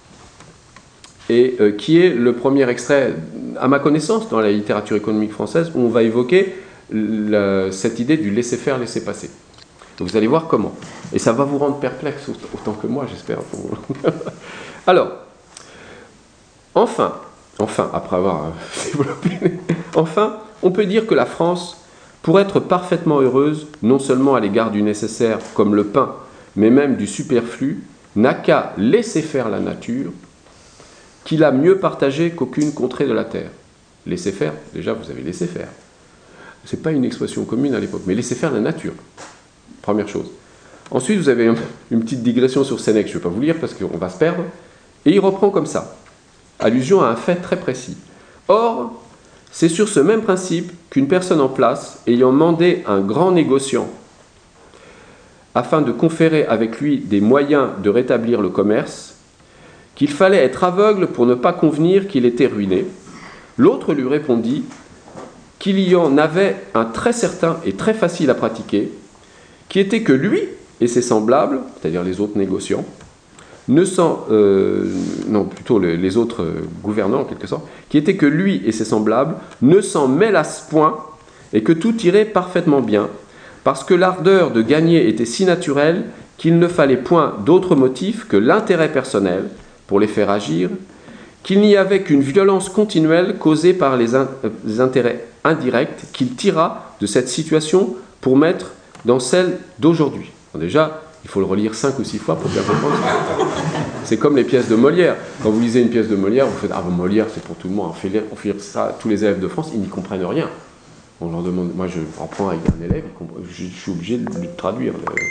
et euh, qui est le premier extrait, à ma connaissance, dans la littérature économique française, où on va évoquer la, cette idée du laisser-faire, laisser-passer. Donc, vous allez voir comment. Et ça va vous rendre perplexe, autant que moi, j'espère. Alors, Enfin, enfin, après avoir développé, enfin, on peut dire que la France, pour être parfaitement heureuse, non seulement à l'égard du nécessaire comme le pain, mais même du superflu, n'a qu'à laisser faire la nature, qu'il a mieux partagé qu'aucune contrée de la terre. Laisser faire, déjà vous avez laissé faire. Ce n'est pas une expression commune à l'époque, mais laisser faire la nature. Première chose. Ensuite, vous avez une petite digression sur Sénèque, je ne vais pas vous lire parce qu'on va se perdre, et il reprend comme ça. Allusion à un fait très précis. Or, c'est sur ce même principe qu'une personne en place, ayant mandé un grand négociant afin de conférer avec lui des moyens de rétablir le commerce, qu'il fallait être aveugle pour ne pas convenir qu'il était ruiné, l'autre lui répondit qu'il y en avait un très certain et très facile à pratiquer, qui était que lui et ses semblables, c'est-à-dire les autres négociants, ne s'en, euh, non, plutôt les, les autres euh, gouvernants en quelque sorte, qui était que lui et ses semblables ne s'en mêlassent point et que tout irait parfaitement bien, parce que l'ardeur de gagner était si naturelle qu'il ne fallait point d'autre motif que l'intérêt personnel pour les faire agir, qu'il n'y avait qu'une violence continuelle causée par les, in, euh, les intérêts indirects qu'il tira de cette situation pour mettre dans celle d'aujourd'hui. Alors déjà, il faut le relire cinq ou six fois pour bien comprendre. C'est comme les pièces de Molière. Quand vous lisez une pièce de Molière, vous faites « Ah, bon, Molière, c'est pour tout le monde. » On fait lire, on fait lire ça à tous les élèves de France, ils n'y comprennent rien. On leur demande, moi, je reprends avec un élève, je suis obligé de lui traduire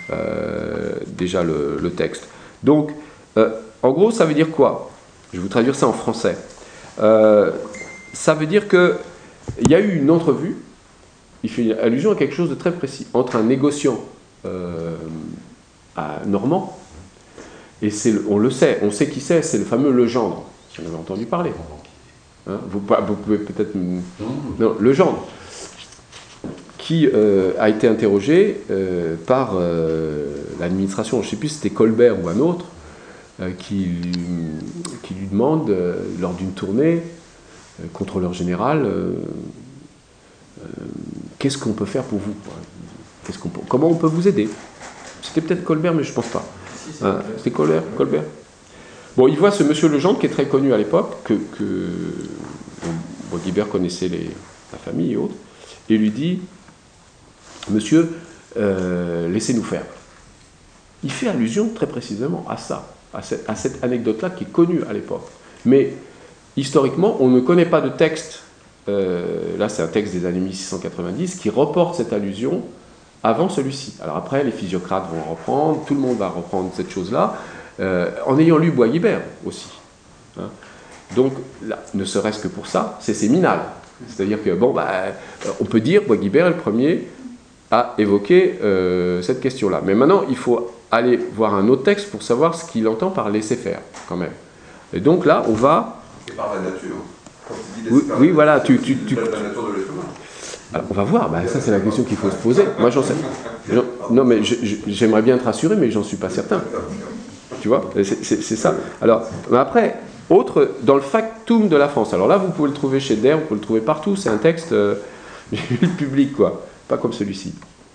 euh, déjà le, le texte. Donc, euh, en gros, ça veut dire quoi? Je vais vous traduire ça en français. Euh, ça veut dire qu'il y a eu une entrevue, il fait allusion à quelque chose de très précis, entre un négociant euh, à normand, et c'est le, on le sait, on sait qui c'est, c'est le fameux Legendre, si on avait entendu parler. Hein, vous, vous pouvez peut-être... Non, Legendre, qui euh, a été interrogé euh, par euh, l'administration, je ne sais plus si c'était Colbert ou un autre, euh, qui, qui lui demande, euh, lors d'une tournée, euh, contrôleur général, euh, euh, qu'est-ce qu'on peut faire pour vous? Qu'est-ce qu'on peut, comment on peut vous aider? C'était peut-être Colbert, mais je ne pense pas. Si, hein, c'était Colbert, Colbert. Bon, il voit ce monsieur Legendre, qui est très connu à l'époque, que, que bon, Guibert connaissait les, la famille et autres, et lui dit, monsieur, euh, laissez-nous faire. Il fait allusion très précisément à ça, à cette, à cette anecdote-là qui est connue à l'époque. Mais historiquement, on ne connaît pas de texte, euh, là c'est un texte des années mille six cent quatre-vingt-dix, qui reporte cette allusion avant celui-ci. Alors après, les physiocrates vont reprendre, tout le monde va reprendre cette chose-là, euh, en ayant lu Bois-Guilbert aussi. Hein. Donc, là, ne serait-ce que pour ça, c'est séminal. C'est-à-dire que, bon, bah, on peut dire, Bois-Guilbert est le premier à évoquer euh, cette question-là. Mais maintenant, il faut aller voir un autre texte pour savoir ce qu'il entend par laisser faire, quand même. Et donc là, on va... C'est par la nature. Quand il dit oui, laisser oui faire, voilà, tu... c'est tu, tu... la nature de l'être humain. Alors, on va voir, bah, ça c'est la question qu'il faut se poser. Moi, j'en sais... Non, mais j'aimerais bien te rassurer, mais j'en suis pas certain. Tu vois, c'est ça. Alors, mais après, autre, dans le Factum de la France, alors là, vous pouvez le trouver chez Der, vous pouvez le trouver partout, c'est un texte euh, public, quoi. Pas comme celui-ci.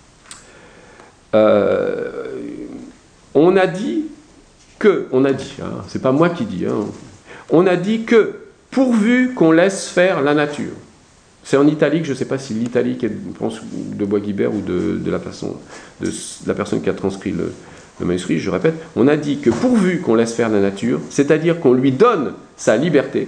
Euh, on a dit que, on a dit, hein, c'est pas moi qui dis, hein, on a dit que pourvu qu'on laisse faire la nature. C'est en italique, je ne sais pas si l'italique est de Bois-Guilbert ou de, de, la personne, de la personne qui a transcrit le, le manuscrit, je répète, on a dit que pourvu qu'on laisse faire la nature, c'est-à-dire qu'on lui donne sa liberté,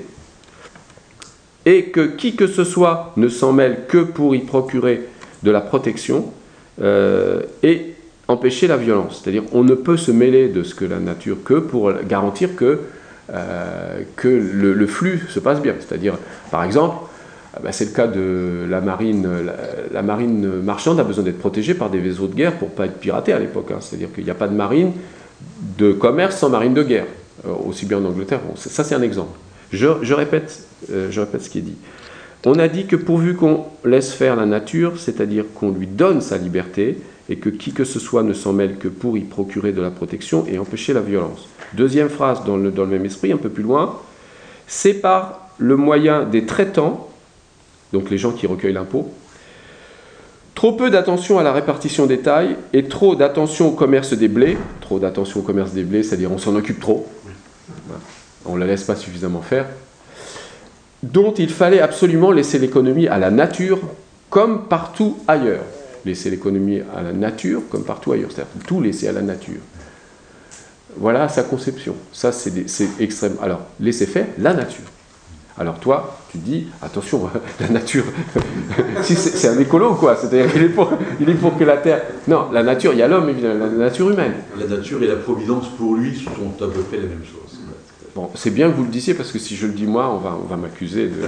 et que qui que ce soit ne s'en mêle que pour y procurer de la protection, euh, et empêcher la violence. C'est-à-dire qu'on ne peut se mêler de ce que la nature que pour garantir que, euh, que le, le flux se passe bien. C'est-à-dire, par exemple, ben c'est le cas de la marine, la, la marine marchande a besoin d'être protégée par des vaisseaux de guerre pour ne pas être piratée à l'époque. Hein. C'est-à-dire qu'il n'y a pas de marine de commerce sans marine de guerre, euh, aussi bien en Angleterre. Bon, ça, c'est un exemple. Je, je, répète, euh, je répète ce qui est dit. On a dit que pourvu qu'on laisse faire la nature, c'est-à-dire qu'on lui donne sa liberté, et que qui que ce soit ne s'en mêle que pour y procurer de la protection et empêcher la violence. Deuxième phrase dans le, dans le même esprit, un peu plus loin, c'est par le moyen des traitants, donc les gens qui recueillent l'impôt, trop peu d'attention à la répartition des tailles et trop d'attention au commerce des blés, trop d'attention au commerce des blés, c'est-à-dire on s'en occupe trop, on ne la laisse pas suffisamment faire, dont il fallait absolument laisser l'économie à la nature comme partout ailleurs. Laisser l'économie à la nature comme partout ailleurs, c'est-à-dire tout laisser à la nature. Voilà sa conception. Ça, c'est extrême. Alors, laisser faire la nature. Alors toi, tu dis, attention, la nature, si c'est un écolo ou quoi? C'est-à-dire qu'il est, pour, il est pour que la Terre... Non, la nature, il y a l'homme, évidemment, la nature humaine. La nature et la providence, pour lui, sont à peu près la même chose. Bon, c'est bien que vous le disiez, parce que si je le dis moi, on va, on va m'accuser de...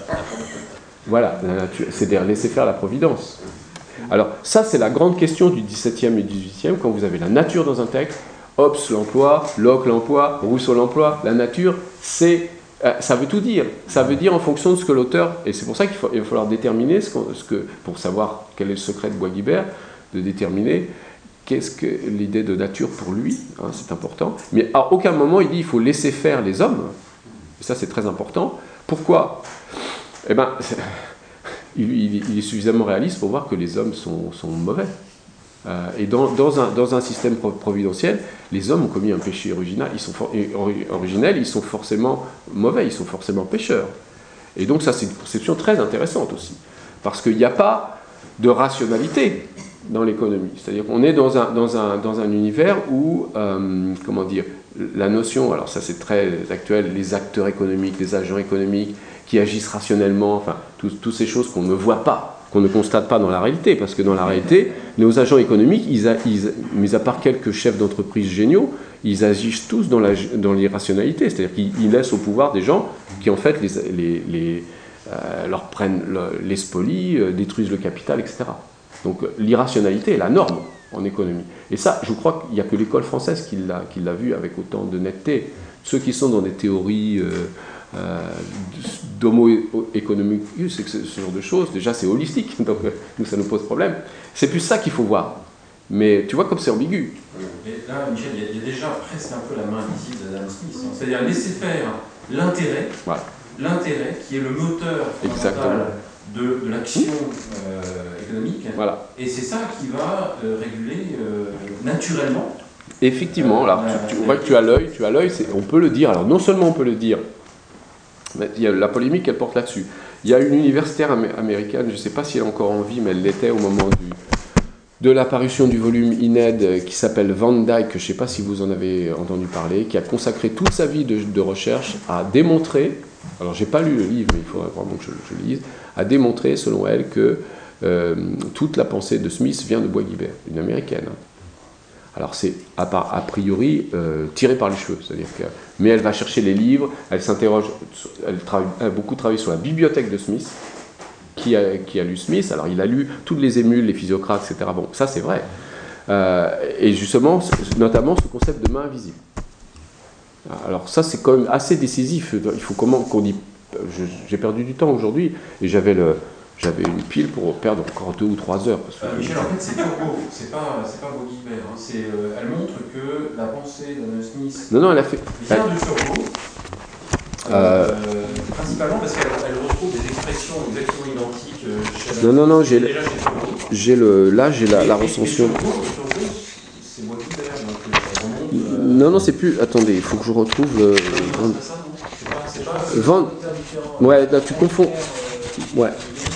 Voilà, la nature, c'est-à-dire laisser faire la providence. Alors, ça, c'est la grande question du dix-septième et dix-huitième, quand vous avez la nature dans un texte, Hobbes l'emploie, Locke l'emploie, Rousseau l'emploie, la nature, c'est... Euh, ça veut tout dire. Ça veut dire en fonction de ce que l'auteur... Et c'est pour ça qu'il va falloir déterminer, ce, ce que, pour savoir quel est le secret de Bois-Guilbert, de déterminer qu'est-ce que l'idée de nature pour lui, hein, c'est important. Mais à aucun moment il dit qu'il faut laisser faire les hommes. Et ça, c'est très important. Pourquoi? Eh bien, il, il, il est suffisamment réaliste pour voir que les hommes sont, sont mauvais. Euh, et dans, dans, un, dans un système providentiel, les hommes ont commis un péché original, ils sont for, originel, ils sont forcément mauvais, ils sont forcément pécheurs. Et donc ça, c'est une conception très intéressante aussi. Parce qu'il n'y a pas de rationalité dans l'économie. C'est-à-dire qu'on est dans un, dans un, dans un univers où, euh, comment dire, la notion, alors ça c'est très actuel, les acteurs économiques, les agents économiques qui agissent rationnellement, enfin, toutes ces choses qu'on ne voit pas, qu'on ne constate pas dans la réalité, parce que dans la réalité, nos agents économiques, ils, a, ils mis à part quelques chefs d'entreprise géniaux, ils agissent tous dans, la, dans l'irrationalité, c'est-à-dire qu'ils laissent au pouvoir des gens qui en fait les, les, les, euh, leur prennent le, les spolient, euh, détruisent le capital, et cetera. Donc l'irrationalité est la norme en économie. Et ça, je crois qu'il n'y a que l'école française qui l'a, qui l'a vu avec autant de netteté. Ceux qui sont dans des théories euh, euh, d'homo economicus, c'est que ce genre de choses, déjà c'est holistique, donc nous ça nous pose problème. C'est plus ça qu'il faut voir. Mais tu vois comme c'est ambigu. Et là, Michel, il y, a, il y a déjà presque un peu la main invisible d'Adam Smith. Hein. C'est-à-dire laisser faire l'intérêt, voilà. l'intérêt qui est le moteur fondamental de, de l'action euh, économique. Voilà. Et c'est ça qui va euh, réguler euh, naturellement. Effectivement, là, euh, tu, tu vois que tu as l'œil, tu as l'œil, c'est, on peut le dire. Alors non seulement on peut le dire, mais il y a la polémique elle porte là-dessus. Il y a une universitaire am- américaine, je ne sais pas si elle est encore en vie, mais elle l'était au moment du, de l'apparition du volume I N E D qui s'appelle Van Dyke, je ne sais pas si vous en avez entendu parler, qui a consacré toute sa vie de, de recherche à démontrer, alors j'ai pas lu le livre, mais il faudrait vraiment que je, je le lise, à démontrer selon elle que euh, toute la pensée de Smith vient de Bois-Guilbert, une américaine. Hein. Alors c'est a, part, a priori euh, tiré par les cheveux, c'est-à-dire que, mais elle va chercher les livres, elle s'interroge, elle, travaille, elle a beaucoup travaillé sur la bibliothèque de Smith, qui a, qui a lu Smith, alors il a lu toutes les émules, les physiocrates, et cetera. Bon, ça c'est vrai. Euh, et justement, notamment ce concept de main invisible. Alors ça c'est quand même assez décisif, il faut comment qu'on dit, je, j'ai perdu du temps aujourd'hui, et j'avais le... J'avais une pile pour perdre encore deux ou trois heures. Parce que euh, Michel, en fait, c'est turbo, c'est pas, c'est pas Bois-Guilbert. Hein. C'est, euh, elle montre que la pensée d'Adam Smith non, non, elle a fait... vient de Turgot, euh, euh, principalement parce qu'elle elle retrouve des expressions exactement identiques euh, chez Adam Non, non, non, j'ai, déjà chez Turgot. j'ai le, là, j'ai la, la recension. Turgot, Turgot, c'est Bois-Guilbert, donc elle remonte... Euh... Non, non, c'est plus... Attendez, il faut que je retrouve... Le... C'est pas ça, non c'est pas, c'est pas... Van... Ouais, là, tu confonds... Ouais.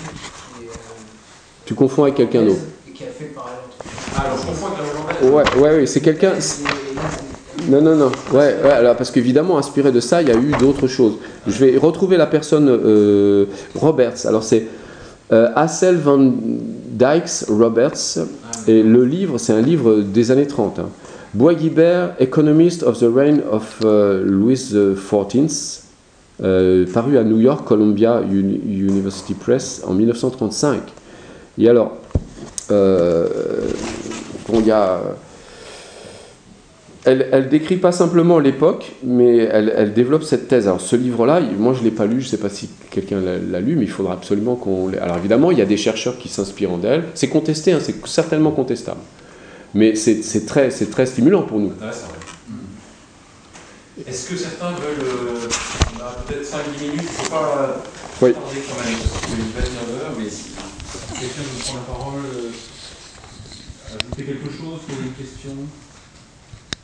Tu confonds avec quelqu'un d'autre. Ah, alors je confonds avec la Jean-Baptiste. Ouais, ouais, ouais, c'est quelqu'un... Non, non, non. Ouais, ouais, alors, parce qu'évidemment, inspiré de ça, il y a eu d'autres choses. Je vais retrouver la personne euh, Roberts. Alors, c'est euh, Hassel van Dykes Roberts. Et le livre, c'est un livre des années trente. Hein. Bois-Guilbert, Economist of the Reign of uh, Louis the fourteenth, euh, paru à New York, Columbia Uni- University Press en dix-neuf cent trente-cinq. Et alors, euh, bon, il y a... Elle, elle décrit pas simplement l'époque, mais elle, elle développe cette thèse. Alors ce livre-là, moi je ne l'ai pas lu, je ne sais pas si quelqu'un l'a, l'a lu, mais il faudra absolument qu'on l'ait. Alors évidemment, il y a des chercheurs qui s'inspirent d'elle. C'est contesté, hein, c'est certainement contestable. Mais c'est, c'est, très, c'est très stimulant pour nous. Intéressant. Est-ce que certains veulent... Euh, on a peut-être cinq dix minutes, il ne faut pas oui. parler quand même, parce qu'il est vingt-neuf heures, mais si quelqu'un veut prendre la parole, euh, ajouter quelque chose, poser une question.